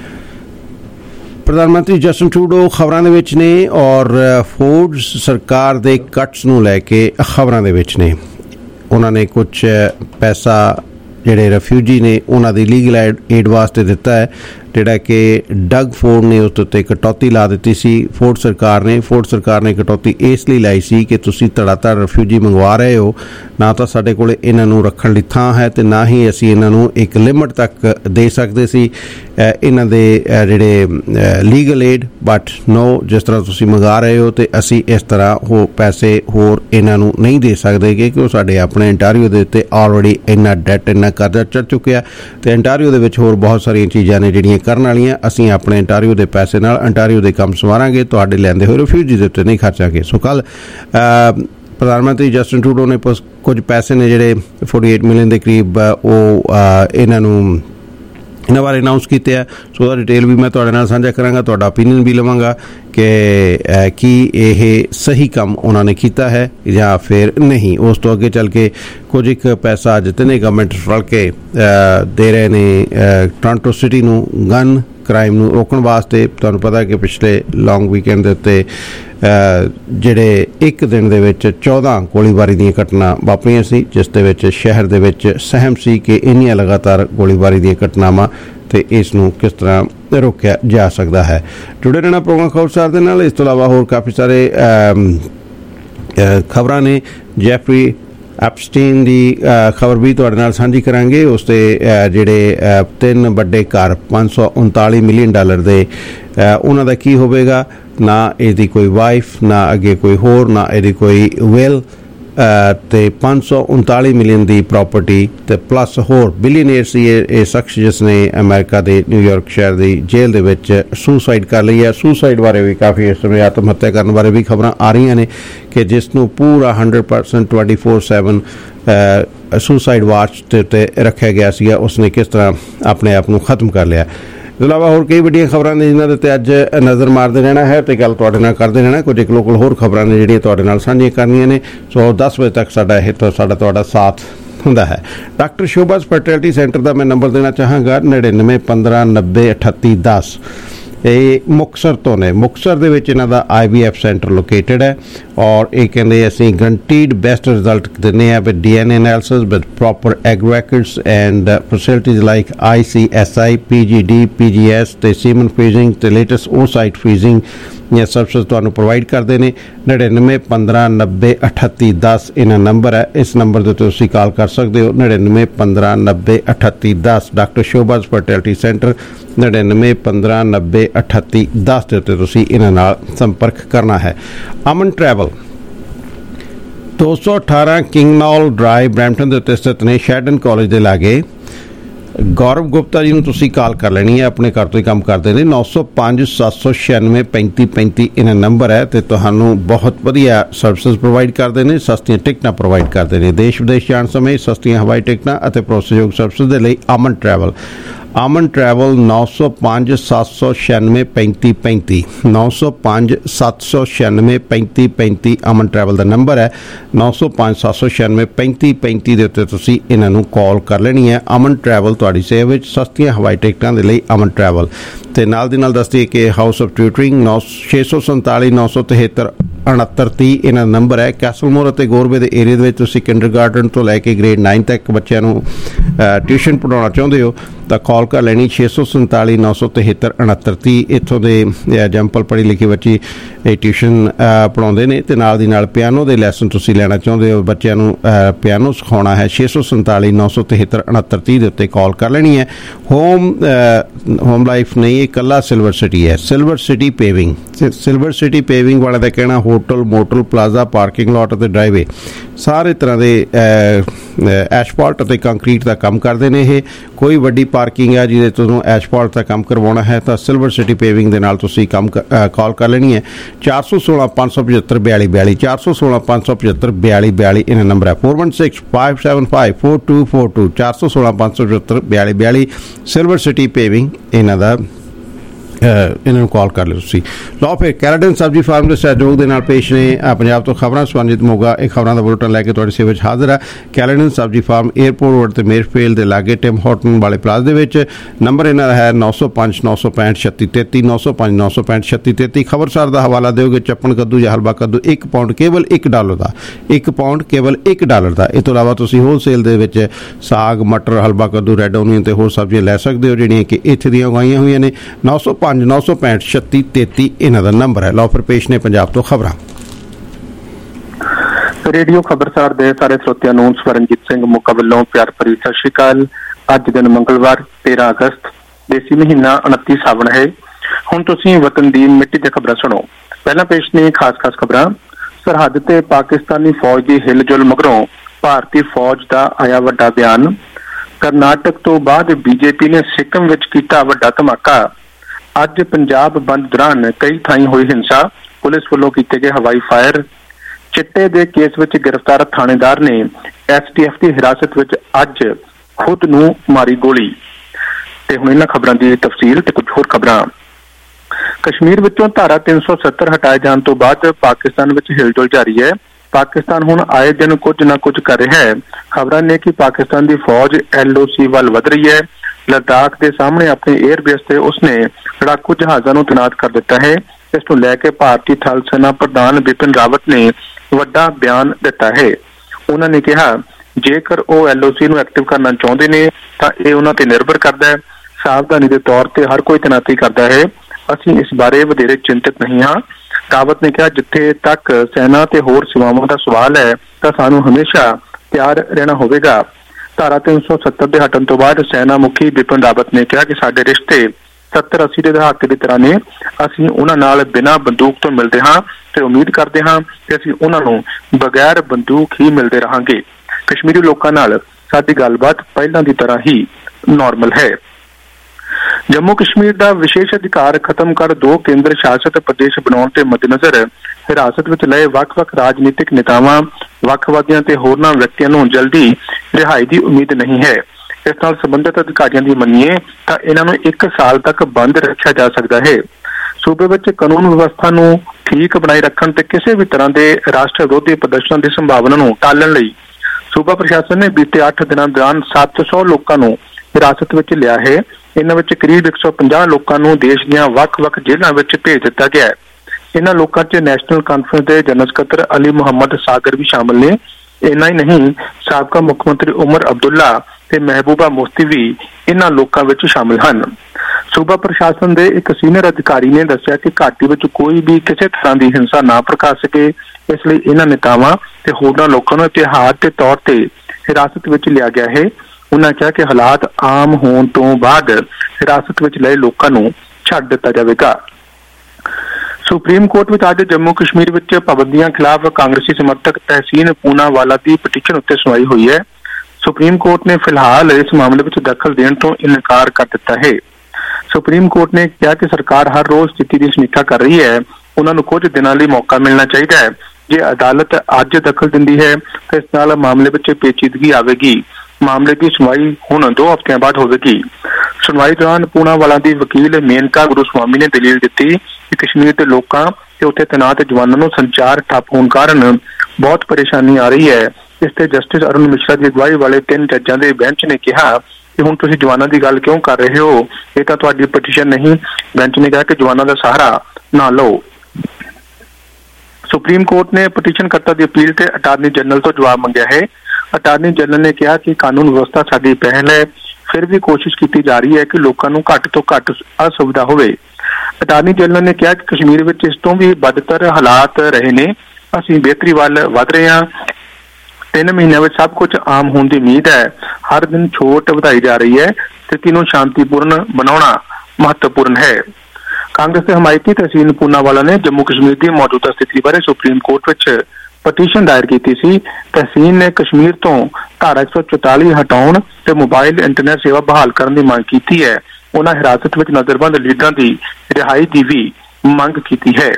ਪ੍ਰਧਾਨ ਮੰਤਰੀ ਜਸਟਿਨ ਟਰੂਡੋ ਖਬਰਾਂ ਦੇ ਵਿੱਚ ਨੇ ਔਰ ਫੋਰਡਸ ਸਰਕਾਰ ਦੇ ਕੱਟਸ ਨੂੰ ਲੈ ਕੇ ਖਬਰਾਂ ਦੇ ਵਿੱਚ ਨੇ। ਉਹਨਾਂ ਨੇ ਕੁਝ ਪੈਸਾ ਜਿਹੜੇ ਰੈਫਿਊਜੀ ਨੇ ਉਹਨਾਂ ਦੀ ਲੀਗਲ ਏਡ ਵਾਸਤੇ ਦਿੱਤਾ ਹੈ ਜਿਹੜਾ ਕਿ ਡਗ ਫੋਰਡ ਨੇ ਉਸ ਉੱਤੇ ਕਟੌਤੀ ਲਾ ਦਿੱਤੀ ਸੀ। ਫੋਰਡ ਸਰਕਾਰ ਨੇ ਕਟੌਤੀ ਇਸ ਲਈ ਲਾਈ ਸੀ ਕਿ ਤੁਸੀਂ ਧੜਾਧੜ ਰੈਫਿਊਜੀ ਮੰਗਵਾ ਰਹੇ ਹੋ, ਨਾ ਤਾਂ ਸਾਡੇ ਕੋਲ ਇਹਨਾਂ ਨੂੰ ਰੱਖਣ ਲਈ ਥਾਂ ਹੈ ਤੇ ਨਾ ਹੀ ਅਸੀਂ ਇਹਨਾਂ ਨੂੰ ਇੱਕ ਲਿਮਟ ਤੱਕ ਦੇ ਸਕਦੇ ਸੀ ਇਹਨਾਂ ਦੇ ਜਿਹੜੇ ਲੀਗਲ ਏਡ। ਬਟ ਨੋ, ਜਿਸ ਤਰ੍ਹਾਂ ਤੁਸੀਂ ਮੰਗਾ ਰਹੇ ਹੋ ਤੇ ਅਸੀਂ ਇਸ ਤਰ੍ਹਾਂ ਉਹ ਪੈਸੇ ਹੋਰ ਇਹਨਾਂ ਨੂੰ ਨਹੀਂ ਦੇ ਸਕਦੇ ਕਿਉਂਕਿ ਉਹ ਸਾਡੇ ਆਪਣੇ ਅੰਟਾਰੀਓ ਦੇ ਉੱਤੇ ਆਲਰੇਡੀ ਇੰਨਾ ਡੈਟ ਇੰਨਾ ਕਰਜ਼ਾ ਚੜ੍ਹ ਚੁੱਕਿਆ ਤੇ ਅੰਟਾਰੀਓ ਦੇ ਵਿੱਚ ਹੋਰ ਬਹੁਤ ਸਾਰੀਆਂ ਚੀਜ਼ਾਂ ਨੇ ਜਿਹੜੀਆਂ ਕਰਨ ਵਾਲੀਆਂ। ਅਸੀਂ ਆਪਣੇ ਅੰਟਾਰੀਓ ਦੇ ਪੈਸੇ ਨਾਲ ਅੰਟਾਰੀਓ ਦੇ ਕੰਮ ਸੰਵਾਰਾਂਗੇ, ਤੁਹਾਡੇ ਲੈਂਦੇ ਹੋਏ ਰਿਫਿਊਜੀ ਦੇ ਉੱਤੇ ਨਹੀਂ ਖਰਚਾਂਗੇ। ਸੋ ਕੱਲ ਪ੍ਰਧਾਨ ਮੰਤਰੀ ਜਸਟਿਨ ਟਰੂਡੋ ਨੇ ਕੁਝ ਪੈਸੇ ਨੇ ਜਿਹੜੇ 48 ਮਿਲੀਅਨ ਦੇ ਕਰੀਬ ਉਹ ਇਹਨਾਂ ਬਾਰੇ ਅਨਾਊਂਸ ਕੀਤੇ ਆ। ਸੋ ਉਹਦਾ ਡਿਟੇਲ ਵੀ ਮੈਂ ਤੁਹਾਡੇ ਨਾਲ ਸਾਂਝਾ ਕਰਾਂਗਾ, ਤੁਹਾਡਾ ਓਪੀਨੀਅਨ ਵੀ ਲਵਾਂਗਾ ਕਿ ਕੀ ਇਹ ਸਹੀ ਕੰਮ ਉਹਨਾਂ ਨੇ ਕੀਤਾ ਹੈ ਜਾਂ ਫਿਰ ਨਹੀਂ। ਉਸ ਤੋਂ ਅੱਗੇ ਚੱਲ ਕੇ ਕੁਝ ਇੱਕ ਪੈਸਾ ਅੱਜ ਤਿੰਨੇ ਗਵਰਨਮੈਂਟ ਰਲ ਕੇ ਦੇ ਰਹੇ ਨੇ ਟੋਰਾਂਟੋ ਸਿਟੀ ਨੂੰ ਗਨ ਕ੍ਰਾਈਮ ਨੂੰ ਰੋਕਣ ਵਾਸਤੇ। ਤੁਹਾਨੂੰ ਪਤਾ ਕਿ ਪਿਛਲੇ ਲੌਂਗ ਵੀਕਐਂਡ ਦੇ ਉੱਤੇ ਜਿਹੜੇ ਇੱਕ ਦਿਨ ਦੇ ਵਿੱਚ 14 ਗੋਲੀਬਾਰੀ ਦੀਆਂ ਘਟਨਾ ਵਾਪਰੀਆਂ ਸੀ ਜਿਸ ਦੇ ਵਿੱਚ ਸ਼ਹਿਰ ਦੇ ਵਿੱਚ ਸਹਿਮ ਸੀ ਕਿ ਇੰਨੀਆਂ ਲਗਾਤਾਰ ਗੋਲੀਬਾਰੀ ਦੀਆਂ ਘਟਨਾਵਾਂ ਤੇ ਇਸ ਨੂੰ ਕਿਸ ਤਰ੍ਹਾਂ ਰੋਕਿਆ ਜਾ ਸਕਦਾ ਹੈ। ਜੁੜੇ ਰਹਿਣਾ ਪ੍ਰੋਗਰਾਮ ਖਬਰਸਾਰ ਦੇ ਨਾਲ। ਇਸ ਤੋਂ ਇਲਾਵਾ ਹੋਰ ਕਾਫੀ ਸਾਰੇ ਖਬਰਾਂ ਨੇ। ਜੈਫਰੀ ਐਪਸਟੀਨ ਦੀ ਖਬਰ ਵੀ ਤੁਹਾਡੇ ਨਾਲ ਸਾਂਝੀ ਕਰਾਂਗੇ। ਉਸ ਦੇ ਜਿਹੜੇ 3 ਵੱਡੇ ਘਰ $539 ਮਿਲੀਅਨ ਦੇ ਉਹਨਾਂ ਦਾ ਕੀ ਹੋਵੇਗਾ। ਨਾ ਇਹਦੀ ਕੋਈ ਵਾਈਫ, ਨਾ ਅੱਗੇ ਕੋਈ ਹੋਰ, ਨਾ ਇਹਦੀ ਕੋਈ ਵਿਲ, ਤੇ 539 ਮਿਲੀਅਨ ਦੀ ਪ੍ਰਾਪਰਟੀ ਤੇ ਪਲੱਸ ਹੋਰ ਬਿਲੀਅਨੇਅਰ ਸੀ ਇਹ ਸ਼ਖਸ ਜਿਸ ਨੇ ਅਮਰੀਕਾ ਦੇ ਨਿਊਯਾਰਕ ਸ਼ਹਿਰ ਦੀ ਜੇਲ੍ਹ ਦੇ ਵਿੱਚ ਸੁਸਾਈਡ ਕਰ ਲਈ ਹੈ। ਸੁਸਾਈਡ ਬਾਰੇ ਵੀ ਕਾਫੀ ਇਸ ਸਮੇਂ ਆਤਮ ਹੱਤਿਆ ਕਰਨ ਬਾਰੇ ਵੀ ਖਬਰਾਂ ਆ ਰਹੀਆਂ ਨੇ ਕਿ ਜਿਸ ਨੂੰ ਪੂਰਾ 100% 24/7 ਸੁਸਾਈਡ ਵਾਚ ਦੇ ਉੱਤੇ ਰੱਖਿਆ ਗਿਆ ਸੀਗਾ, ਉਸਨੇ ਕਿਸ ਤਰ੍ਹਾਂ ਆਪਣੇ ਆਪ ਨੂੰ ਖਤਮ ਕਰ ਲਿਆ। ਇਸ ਤੋਂ ਇਲਾਵਾ ਹੋਰ ਕਈ ਵੱਡੀਆਂ ਖਬਰਾਂ ਨੇ ਜਿਨ੍ਹਾਂ ਦੇ ਉੱਤੇ ਅੱਜ ਨਜ਼ਰ ਮਾਰਦੇ ਰਹਿਣਾ ਹੈ ਤੇ ਗੱਲ ਤੁਹਾਡੇ ਨਾਲ ਕਰਦੇ ਰਹਿਣਾ। ਕੁਝ ਇੱਕ ਲੋਕਲ ਹੋਰ ਖਬਰਾਂ ਨੇ ਜਿਹੜੀਆਂ ਤੁਹਾਡੇ ਨਾਲ ਸਾਂਝੀਆਂ ਕਰਨੀਆਂ ਨੇ। ਸੋ 10 ਵਜੇ ਤੱਕ ਸਾਡਾ ਤੁਹਾਡਾ ਸਾਥ ਹੁੰਦਾ ਹੈ। ਡਾਕਟਰ ਸ਼ੋਭਾਜ਼ ਫਰਟੀਲਿਟੀ ਸੈਂਟਰ ਦਾ ਮੈਂ ਨੰਬਰ ਦੇਣਾ ਚਾਹਾਂਗਾ 9915903810। ਇਹ ਮੁਕਤਸਰ ਤੋਂ ਨੇ। ਮੁਕਤਸਰ ਦੇ ਵਿੱਚ ਇਹਨਾਂ ਦਾ IVF ਸੈਂਟਰ ਲੋਕੇਟਡ ਹੈ ਔਰ ਇਹ ਕਹਿੰਦੇ ਅਸੀਂ ਗਰੰਟੀਡ ਬੈਸਟ ਰਿਜ਼ਲਟ ਦਿੰਦੇ ਹਾਂ with DNA analysis with proper egg records and facilities like ICSI, PGD, PGS ਤੇ ਸੀਮਨ ਫ੍ਰੀਜ਼ਿੰਗ ਤੇ ਲੇਟੈਸਟ ਓਸਾਈਟ ਫ੍ਰੀਜ਼ਿੰਗ ਇਹ ਸਰਵਿਸ ਤੁਹਾਨੂੰ ਪ੍ਰੋਵਾਈਡ ਕਰਦੇ ਨੇ। 9915903810 ਇਹਨਾਂ ਨੰਬਰ ਹੈ। ਇਸ ਨੰਬਰ ਦੇ ਉੱਤੇ ਤੁਸੀਂ ਕਾਲ ਕਰ ਸਕਦੇ ਹੋ। 9915903810 ਡਾਕਟਰ ਸ਼ੋਭਾਜ਼ ਫਰਟੀਲਿਟੀ ਸੈਂਟਰ 9915903810 ਦੇ ਉੱਤੇ ਤੁਸੀਂ ਇਹਨਾਂ ਨਾਲ ਸੰਪਰਕ ਕਰਨਾ ਹੈ। Aman travel 218 Kingknoll drive Brampton ਦੇ ਉੱਤੇ ਸਥਿਤ ਨੇ। ਸ਼ੈਡਨ ਕਾਲਜ ਦੇ ਲਾਗੇ। ਗੌਰਵ ਗੁਪਤਾ ਜੀ ਨੂੰ ਤੁਸੀਂ ਕਾਲ ਕਰ ਲੈਣੀ ਹੈ, ਆਪਣੇ ਘਰ ਤੋਂ ਹੀ ਕੰਮ ਕਰਦੇ ਨੇ। 905-796-3535 ਇਹਨਾਂ ਨੰਬਰ ਹੈ ਤੇ ਤੁਹਾਨੂੰ ਬਹੁਤ ਵਧੀਆ ਸਰਵਿਸਿਜ਼ ਪ੍ਰੋਵਾਈਡ ਕਰਦੇ ਨੇ। ਸਸਤੀਆਂ ਟਿਕਟਾਂ ਪ੍ਰੋਵਾਈਡ ਕਰਦੇ ਨੇ। ਦੇਸ਼ ਵਿਦੇਸ਼ ਜਾਣ ਸਮੇਂ ਸਸਤੀਆਂ ਹਵਾਈ ਟਿਕਟਾਂ ਅਤੇ ਭਰੋਸੇਯੋਗ ਸਰਵਿਸਿਜ਼ ਦੇ ਲਈ ਅਮਨ ਟਰੈਵਲ 905-796-3535 905-796-3535 ਅਮਨ ਟਰੈਵਲ ਦਾ ਨੰਬਰ ਹੈ। 905-796-3535 ਦੇ ਉੱਤੇ ਤੁਸੀਂ ਇਹਨਾਂ ਨੂੰ ਕਾਲ ਕਰ ਲੈਣੀ ਹੈ। ਅਮਨ ਟਰੈਵਲ ਤੁਹਾਡੀ ਸੇਵਾ ਵਿੱਚ ਸਸਤੀਆਂ ਹਵਾਈ ਟਿਕਟਾਂ ਦੇ ਲਈ ਅਮਨ ਟਰੈਵਲ। ਤੇ ਨਾਲ ਦੀ ਨਾਲ ਦੱਸਦੀ ਕਿ ਹਾਊਸ ਆਫ ਟਿਊਟਰਿੰਗ 647-973-6930 ਇਹਨਾਂ ਦਾ ਨੰਬਰ ਹੈ। ਕੈਸਲਮੋਰ ਅਤੇ ਗੋਰਵੇ ਦੇ ਏਰੀਆ ਦੇ ਵਿੱਚ ਤੁਸੀਂ ਕਿੰਡਰਗਾਰਟਨ ਤੋਂ ਲੈ ਕੇ ਗ੍ਰੇਡ 9 ਤੱਕ ਬੱਚਿਆਂ ਨੂੰ ਟਿਊਸ਼ਨ ਪੜ੍ਹਾਉਣਾ ਚਾਹੁੰਦੇ ਹੋ ਤਾਂ ਕਾਲ ਕਰ ਲੈਣੀ 647-973-6930। ਇੱਥੋਂ ਦੇ ਜੰਪਲ ਪੜ੍ਹੀ ਲਿਖੀ ਬੱਚੀ ਇਹ ਟਿਊਸ਼ਨ ਪੜ੍ਹਾਉਂਦੇ ਨੇ ਤੇ ਨਾਲ ਦੀ ਨਾਲ ਪਿਆਨੋ ਦੇ ਲੈਸਨ ਤੁਸੀਂ ਲੈਣਾ ਚਾਹੁੰਦੇ ਹੋ, ਬੱਚਿਆਂ ਨੂੰ ਪਿਆਨੋ ਸਿਖਾਉਣਾ ਹੈ 647-973-6930 ਦੇ ਉੱਤੇ ਕਾਲ ਕਰ ਲੈਣੀ ਹੈ। ਹੋਮ ਲਾਈਫ ਨਹੀਂ, ਇਹ ਇਕੱਲਾ ਸਿਲਵਰ ਸਿਟੀ ਹੈ। ਸਿਲਵਰ ਸਿਟੀ ਪੇਵਿੰਗ ਵਾਲੇ ਦਾ ਕਹਿਣਾ hotel, motel, plaza, parking lot ਅਤੇ ਡਰਾਈਵੇ ਸਾਰੇ ਤਰ੍ਹਾਂ ਦੇ ਐਸ਼ਫਾਲਟ ਅਤੇ ਕੰਕਰੀਟ ਦਾ ਕੰਮ ਕਰਦੇ ਨੇ। ਇਹ ਕੋਈ ਵੱਡੀ ਪਾਰਕਿੰਗ ਹੈ ਜਿਹਦੇ ਤੋਂ ਐਸ਼ਫਾਲਟ ਦਾ ਕੰਮ ਕਰਵਾਉਣਾ ਹੈ ਤਾਂ ਸਿਲਵਰ ਸਿਟੀ ਪੇਵਿੰਗ ਦੇ ਨਾਲ ਤੁਸੀਂ ਕੰਮ ਕਾਲ ਕਰ ਲੈਣੀ ਹੈ। 416-575-4242 416-575-4242 ਇਹਨਾਂ ਨੰਬਰ ਹੈ। 416-575-4242 416-575-4242 ਸਿਲਵਰ ਸਿਟੀ ਪੇਵਿੰਗ ਇਹਨਾਂ ਦਾ ਇਹਨਾਂ ਨੂੰ ਕਾਲ ਕਰ ਲਿਓ ਤੁਸੀਂ। ਲਓ ਫਿਰ ਕੈਲਡਨ ਸਬਜ਼ੀ ਫਾਰਮ ਦੇ ਸਹਿਯੋਗ ਦੇ ਨਾਲ ਪੇਸ਼ ਨੇ ਪੰਜਾਬ ਤੋਂ ਖਬਰਾਂ। ਸੰਬੰਧਿਤ ਮੋਗਾ ਇਹ ਖਬਰਾਂ ਦਾ ਬੁਲੇਟਿਨ ਲੈ ਕੇ ਤੁਹਾਡੀ ਸੇਵਾ ਵਿੱਚ ਹਾਜ਼ਰ ਹੈ। ਕੈਲਡਨ ਸਬਜ਼ੀ ਫਾਰਮ 에ਅਰਪੋਰਟ ਰੋਡ ਤੇ ਮੇਰਫੀਲਡ ਦੇ ਲਾਗੇ ਟਿਮ ਹਾਰਟਨ ਵਾਲੇ ਪਲਾਜ਼ਾ ਦੇ ਵਿੱਚ। ਨੰਬਰ ਇਹਨਾਂ ਦਾ ਹੈ 905-965-3633 905-965-3633। ਖਬਰਸਾਰ ਦਾ ਹਵਾਲਾ ਦਿਓਗੇ ਚੱਪਣ ਕੱਦੂ ਜਾਂ ਹਲਵਾ ਕੱਦੂ $1 ਕੇਵਲ $1 ਦਾ। £1 ਕੇਵਲ $1 ਦਾ। ਇਸ ਤੋਂ ਇਲਾਵਾ ਤੁਸੀਂ ਹੋਲਸੇਲ ਦੇ ਵਿੱਚ ਸਾਗ, ਮਟਰ, ਹਲਵਾ ਕੱਦੂ, ਰੈੱਡ ਓਨੀਅਨ ਤੇ ਹੋਰ ਸਬਜ਼ੀਆਂ ਲੈ ਸਕਦੇ ਹੋ ਜਿਹੜੀਆਂ ਕਿ ਇੱਥੇ ਦੀਆਂ ਉਗਾਈਆਂ ਹੋਈਆਂ ਨੇ। 905-965-3633 ਇਹਨਾਂ ਦਾ ਨੰਬਰ ਹੈ। ਲਓ ਫਿਰ ਪੇਸ਼ ਨੇ ਪੰਜਾਬ ਤੋਂ ਖਬਰਾਂ। ਰੇਡੀਓ ਖਬਰਸਾਰ ਦੇ ਸਾਰੇ ਸਰੋਤਿਆਂ ਨੂੰ ਸਵਰਨਜੀਤ ਸਿੰਘ ਮੋਗਾ ਵੱਲੋਂ ਪਿਆਰ ਭਰੀ ਸਤਿ ਸ਼੍ਰੀ ਅਕਾਲ। ਅੱਜ ਦਿਨ ਮੰਗਲਵਾਰ 13 ਅਗਸਤ ਦੇਸੀ ਮਹੀਨਾ 29 ਸਾਵਣ ਹੈ। ਹੁਣ ਤੁਸੀਂ ਵਤਨ ਦੀ ਮਿੱਟੀ ਦੀਆਂ ਖਬਰਾਂ ਸੁਣੋ। ਪਹਿਲਾਂ ਪੇਸ਼ ਨੇ ਖਾਸ ਖਬਰਾਂ। ਸਰਹੱਦ ਤੇ ਪਾਕਿਸਤਾਨੀ ਫੌਜ ਦੀ ਹਿਲਜੁਲ ਮਗਰੋਂ ਭਾਰਤੀ ਫੌਜ ਦਾ ਆਇਆ ਵੱਡਾ ਬਿਆਨ। ਕਰਨਾਟਕ ਤੋਂ ਬਾਅਦ BJP ਨੇ ਸਿੱਕਮ ਵਿੱਚ ਕੀਤਾ ਵੱਡਾ ਧਮਾਕਾ। ਅੱਜ ਪੰਜਾਬ ਬੰਦ ਦੌਰਾਨ ਕਈ ਥਾਈਂ ਹੋਈ ਹਿੰਸਾ। ਪੁਲਿਸ ਵੱਲੋਂ ਕੀਤੇ ਗਏ ਹਵਾਈ ਫਾਇਰ। ਚਿੱਟੇ ਦੇ ਕੇਸ ਵਿੱਚ ਗ੍ਰਿਫਤਾਰ ਥਾਣੇਦਾਰ ਨੇ STF ਦੀ ਹਿਰਾਸਤ ਵਿੱਚ ਅੱਜ ਖੁਦ ਨੂੰ ਮਾਰੀ ਗੋਲੀ। ਤੇ ਹੁਣ ਇਹਨਾਂ ਖਬਰਾਂ ਦੀ ਤਫਸੀਲ ਤੇ ਕੁਝ ਹੋਰ ਖਬਰਾਂ। ਕਸ਼ਮੀਰ ਵਿੱਚੋਂ ਧਾਰਾ 370 ਹਟਾਏ ਜਾਣ ਤੋਂ ਬਾਅਦ ਪਾਕਿਸਤਾਨ ਵਿੱਚ ਹਿਲਜੁਲ ਜਾਰੀ ਹੈ। ਪਾਕਿਸਤਾਨ ਹੁਣ ਆਏ ਦਿਨ ਕੁਝ ਨਾ ਕੁਝ ਕਰ ਰਿਹਾ ਹੈ। ਖਬਰਾਂ ਨੇ ਕਿ ਪਾਕਿਸਤਾਨ ਦੀ ਫੌਜ LOC ਵੱਲ ਵਧ ਰਹੀ ਹੈ। ਲੱਦਾਖ ਦੇ ਸਾਹਮਣੇ ਆਪਣੇ 에ਅਰਬੇਸ ਤੇ ਉਸਨੇ ਲੜਾਕੂ ਜਹਾਜ਼ਾਂ ਨੂੰ ਤੈਨਾਤ ਕਰ ਦਿੱਤਾ ਹੈ। ਇਸ ਨੂੰ ਲੈ ਕੇ ਭਾਰਤੀ ਥਲ ਸੈਨਾ ਪ੍ਰਧਾਨ ਬਿਪਿਨ ਰਾਵਤ ਨੇ ਵੱਡਾ ਬਿਆਨ ਦਿੱਤਾ ਹੈ। ਉਹਨਾਂ ਨੇ ਕਿਹਾ ਜੇਕਰ ਉਹ LOC ਨੂੰ ਐਕਟਿਵ ਕਰਨਾ ਚਾਹੁੰਦੇ ਨੇ ਤਾਂ ਇਹ ਉਹਨਾਂ ਤੇ ਨਿਰਭਰ ਕਰਦਾ ਹੈ। ਸਾਵਧਾਨੀ ਦੇ ਤੌਰ ਤੇ ਹਰ ਕੋਈ ਤੈਨਾਤੀ ਕਰਦਾ ਹੈ। ਅਸੀਂ ਇਸ ਬਾਰੇ ਵਧੇਰੇ ਚਿੰਤਤ ਨਹੀਂ ਹਾਂ। ਰਾਵਤ ਨੇ ਕਿਹਾ, ਜਿੱਥੇ ਤੱਕ ਸੈਨਾ ਤੇ ਹੋਰ ਸੇਵਾਵਾਂ ਦਾ ਸਵਾਲ ਹੈ ਤਾਂ ਸਾਨੂੰ ਹਮੇਸ਼ਾ ਤਿਆਰ ਰਹਿਣਾ ਹੋਵੇਗਾ। ਧਾਰਾ 370 ਦੇ ਹਟਣ ਤੋਂ ਬਾਅਦ ਸੈਨਾ ਮੁਖੀ ਬਿਪਿਨ ਰਾਵਤ ਨੇ ਕਿਹਾ ਕਿ ਸਾਡੇ ਰਿਸ਼ਤੇ 70-80 ਦੇ ਦਹਾਕੇ ਦੀ ਤਰ੍ਹਾਂ ਨੇ। ਅਸੀਂ ਉਹਨਾਂ ਨਾਲ ਬਿਨਾਂ ਬੰਦੂਕ ਤੋਂ ਮਿਲਦੇ ਹਾਂ ਤੇ ਉਮੀਦ ਕਰਦੇ ਹਾਂ ਕਿ ਅਸੀਂ ਉਹਨਾਂ ਨੂੰ ਬਗੈਰ ਬੰਦੂਕ ਹੀ ਮਿਲਦੇ ਰਹਾਂਗੇ। ਕਸ਼ਮੀਰੀ ਲੋਕਾਂ ਨਾਲ ਸਾਡੀ ਗੱਲਬਾਤ ਪਹਿਲਾਂ ਦੀ ਤਰ੍ਹਾਂ ਹੀ ਨਾਰਮਲ ਹੈ। ਜੰਮੂ ਕਸ਼ਮੀਰ ਦਾ ਵਿਸ਼ੇਸ਼ ਅਧਿਕਾਰ ਖਤਮ ਕਰ 2 ਕੇਂਦਰ ਸ਼ਾਸਿਤ ਪ੍ਰਦੇਸ਼ ਬਣਾਉਣ ਦੇ ਮੱਦੇਨਜ਼ਰ ਹਿਰਾਸਤ ਵਿੱਚ ਲਏ ਵੱਖ-ਵੱਖ ਰਾਜਨੀਤਿਕ ਨੇਤਾਵਾਂ, ਵੱਖਵਾਦੀਆਂ ਤੇ ਹੋਰਨਾਂ ਵਿਅਕਤੀਆਂ ਨੂੰ ਜਲਦੀ ਰਿਹਾਈ ਦੀ ਉਮੀਦ ਨਹੀਂ ਹੈ। ਇਸ ਨਾਲ ਸੰਬੰਧਿਤ ਅਧਿਕਾਰੀਆਂ ਦੀ ਮੰਨੀਏ ਤਾਂ ਇਹਨਾਂ ਨੂੰ 1 ਸਾਲ ਤੱਕ ਬੰਦ ਰੱਖਿਆ ਜਾ ਸਕਦਾ ਹੈ। ਸੂਬੇ ਵਿੱਚ ਕਾਨੂੰਨ ਵਿਵਸਥਾ ਨੂੰ ਠੀਕ ਬਣਾਈ ਰੱਖਣ ਤੇ ਕਿਸੇ ਵੀ ਤਰ੍ਹਾਂ ਦੇ ਰਾਸ਼ਟਰ ਵਿਰੋਧੀ ਪ੍ਰਦਰਸ਼ਨਾਂ ਦੀ ਸੰਭਾਵਨਾ ਨੂੰ ਟਾਲਣ ਲਈ ਸੂਬਾ ਪ੍ਰਸ਼ਾਸਨ ਨੇ ਬੀਤੇ 8 ਦਿਨਾਂ ਦੌਰਾਨ 700 ਲੋਕਾਂ ਨੂੰ ਹਿਰਾਸਤ ਵਿੱਚ ਲਿਆ ਹੈ। ਇਹਨਾਂ ਵਿੱਚ ਕਰੀਬ 150 ਲੋਕਾਂ ਨੂੰ ਦੇਸ਼ ਦੀਆਂ ਵੱਖ-ਵੱਖ ਜੇਲ੍ਹਾਂ ਵਿੱਚ ਭੇਜ ਦਿੱਤਾ ਗਿਆ ਹੈ। ਇਹਨਾਂ ਲੋਕਾਂ 'ਚ ਨੈਸ਼ਨਲ ਕਾਨਫਰੰਸ ਦੇ ਜਨਰਲ ਸਕੱਤਰ ਅਲੀ ਮੁਹੰਮਦ ਸਾਗਰ ਵੀ ਸ਼ਾਮਲ ਨੇ। ਇੰਨਾ ਹੀ ਨਹੀਂ, ਸਾਬਕਾ ਮੁੱਖ ਮੰਤਰੀ ਉਮਰ ਅਬਦੁੱਲਾ ਤੇ ਮਹਿਬੂਬਾ ਮੁਫਤੀ ਵੀ ਇਹਨਾਂ ਲੋਕਾਂ ਵਿੱਚ ਸ਼ਾਮਲ ਹਨ। ਸੂਬਾ ਪ੍ਰਸ਼ਾਸਨ ਦੇ ਇੱਕ ਸੀਨੀਅਰ ਅਧਿਕਾਰੀ ਨੇ ਦੱਸਿਆ ਕਿ ਘਾਟੀ ਵਿੱਚ ਕੋਈ ਵੀ ਕਿਸੇ ਤਰ੍ਹਾਂ ਦੀ ਹਿੰਸਾ ਨਾ ਭੜਕਾ ਸਕੇ, ਇਸ ਲਈ ਇਹਨਾਂ ਨੇਤਾਵਾਂ ਤੇ ਹੋਰਨਾਂ ਲੋਕਾਂ ਨੂੰ ਇਤਿਹਾਦ ਦੇ ਤੌਰ ਤੇ ਹਿਰਾਸਤ ਵਿੱਚ ਲਿਆ ਗਿਆ ਹੈ। ਉਹਨਾਂ ਕਿਹਾ ਕਿ ਹਾਲਾਤ ਆਮ ਹੋਣ ਤੋਂ ਬਾਅਦ ਹਿਰਾਸਤ ਵਿੱਚ ਲਏ ਲੋਕਾਂ ਨੂੰ ਛੱਡ ਦਿੱਤਾ ਜਾਵੇਗਾ। ਸੁਪਰੀਮ ਕੋਰਟ ਵਿੱਚ ਅੱਜ ਜੰਮੂ ਕਸ਼ਮੀਰ ਵਿੱਚ ਪਾਬੰਦੀਆਂ ਖਿਲਾਫ ਕਾਂਗਰਸੀ ਸਮਰਥਕ ਤਹਿਸੀਨ ਪੂਨਾਵਾਲਾ ਦੀ ਪਟੀਸ਼ਨ ਉੱਤੇ ਸੁਣਵਾਈ ਹੋਈ ਹੈ। ਸੁਪਰੀਮ ਕੋਰਟ ਨੇ ਫਿਲਹਾਲ ਇਸ ਮਾਮਲੇ ਵਿੱਚ ਦਖਲ ਦੇਣ ਤੋਂ ਇਨਕਾਰ ਕਰ ਦਿੱਤਾ ਹੈ। ਸੁਪਰੀਮ ਕੋਰਟ ਨੇ ਕਿਹਾ ਕਿ ਸਰਕਾਰ ਹਰ ਰੋਜ਼ ਸਥਿਤੀ ਦੀ ਸਮੀਖਿਆ ਕਰ ਰਹੀ ਹੈ। ਉਹਨਾਂ ਨੂੰ ਕੁਝ ਦਿਨਾਂ ਲਈ ਮੌਕਾ ਮਿਲਣਾ ਚਾਹੀਦਾ ਹੈ। ਜੇ ਅਦਾਲਤ ਅੱਜ ਦਖਲ ਦਿੰਦੀ ਹੈ ਤਾਂ ਇਸ ਨਾਲ ਮਾਮਲੇ ਵਿੱਚ ਪੇਚੀਦਗੀ ਆਵੇਗੀ। ਮਾਮਲੇ ਦੀ ਸੁਣਵਾਈ ਹੁਣ 2 ਹਫ਼ਤਿਆਂ ਬਾਅਦ ਹੋਵੇਗੀ। ਸੁਣਵਾਈ ਦੌਰਾਨ ਪੂਨਾਵਾਲਾ ਦੀ ਵਕੀਲ ਮੇਨਕਾ ਗੁਰੂਸਵਾਮੀ ਨੇ ਦਲੀਲ ਦਿੱਤੀ ਕਿ ਕਸ਼ਮੀਰ ਦੇ ਲੋਕਾਂ ਤੇ ਉੱਥੇ ਤੈਨਾਤ ਜਵਾਨਾਂ ਨੂੰ ਸੰਚਾਰ ਠੱਪ ਹੋਣ ਕਾਰਨ ਬਹੁਤ ਪਰੇਸ਼ਾਨੀ ਆ ਰਹੀ ਹੈ। ਇਸ ਤੇ ਜਸਟਿਸ ਅਰੁਣ ਮਿਸ਼ਰਾ ਦੀ ਅਗਵਾਈ ਵਾਲੇ 3 ਜੱਜਾਂ ਦੇ ਬੈਂਚ ਨੇ ਕਿਹਾ ਕਿ ਹੁਣ ਤੁਸੀਂ ਜਵਾਨਾਂ ਦੀ ਗੱਲ ਕਿਉਂ ਕਰ ਰਹੇ ਹੋ, ਇਹ ਤਾਂ ਤੁਹਾਡੀ ਪਟੀਸ਼ਨ ਨਹੀਂ। ਬੈਂਚ ਨੇ ਕਿਹਾ ਕਿ ਜਵਾਨਾਂ ਦਾ ਸਹਾਰਾ ਨਾ ਲਓ। ਸੁਪਰੀਮ ਕੋਰਟ ਨੇ ਪਟੀਸ਼ਨਕਰਤਾ ਦੀ ਅਪੀਲ ਤੇ ਅਟਾਰਨੀ ਜਨਰਲ ਤੋਂ ਜਵਾਬ ਮੰਗਿਆ ਹੈ। ਅਟਾਰਨੀ ਜਨਰਲ ਨੇ ਕਿਹਾ ਕਿ ਕਾਨੂੰਨ ਵਿਵਸਥਾ ਸਾਡੀ ਪਹਿਲ ਹੈ, ਫਿਰ ਵੀ ਕੋਸ਼ਿਸ਼ ਕੀਤੀ ਜਾ ਰਹੀ ਹੈ ਕਿ ਲੋਕਾਂ ਨੂੰ ਘੱਟ ਤੋਂ ਘੱਟ ਅਸੁਵਿਧਾ ਹੋਵੇ। ਅਟਾਰਨੀ ਜਨਰਲ ਨੇ ਕਿਹਾ ਕਿ ਕਸ਼ਮੀਰ ਵਿੱਚ ਇਸ ਤੋਂ ਵੀ ਬਦਤਰ ਹਾਲਾਤ ਰਹੇ ਨੇ। ਅਸੀਂ ਬਿਹਤਰੀ ਵੱਲ ਵਧ ਰਹੇ ਹਾਂ। 3 ਮਹੀਨਿਆਂ ਵਿੱਚ ਸਭ ਕੁਝ ਆਮ ਹੋਣ ਦੀ ਉਮੀਦ ਹੈ। ਹਰ ਦਿਨ ਛੋਟ ਵਧਾਈ ਜਾ ਰਹੀ ਹੈ। ਸਥਿਤੀ ਨੂੰ ਸ਼ਾਂਤੀਪੂਰਨ ਬਣਾਉਣਾ ਮਹੱਤਵਪੂਰਨ ਹੈ। ਕਾਂਗਰਸ ਦੇ ਹਮਾਇਤੀ ਤਹਿਸੀਨ ਪੂਨਾਵਾਲਾ ਨੇ ਜੰਮੂ ਕਸ਼ਮੀਰ ਦੀ ਮੌਜੂਦਾ ਸਥਿਤੀ ਬਾਰੇ ਸੁਪਰੀਮ ਕੋਰਟ ਵਿੱਚ ਪਟੀਸ਼ਨ ਦਾਇਰ ਕੀਤੀ ਸੀ। ਤਹਿਸੀਨ ਨੇ ਕਸ਼ਮੀਰ ਤੋਂ ਧਾਰਾ 144 ਹਟਾਉਣ ਤੇ ਮੋਬਾਈਲ ਇੰਟਰਨੈਟ ਸੇਵਾ ਬਹਾਲ ਕਰਨ ਦੀ ਮੰਗ ਕੀਤੀ ਹੈ। ਉਹਨਾਂ ਹਿਰਾਸਤ ਵਿੱਚ ਨਜ਼ਰਬੰਦ ਲੀਡਰਾਂ ਦੀ ਰਿਹਾਈ ਦੀ ਵੀ ਮੰਗ ਕੀਤੀ ਹੈ।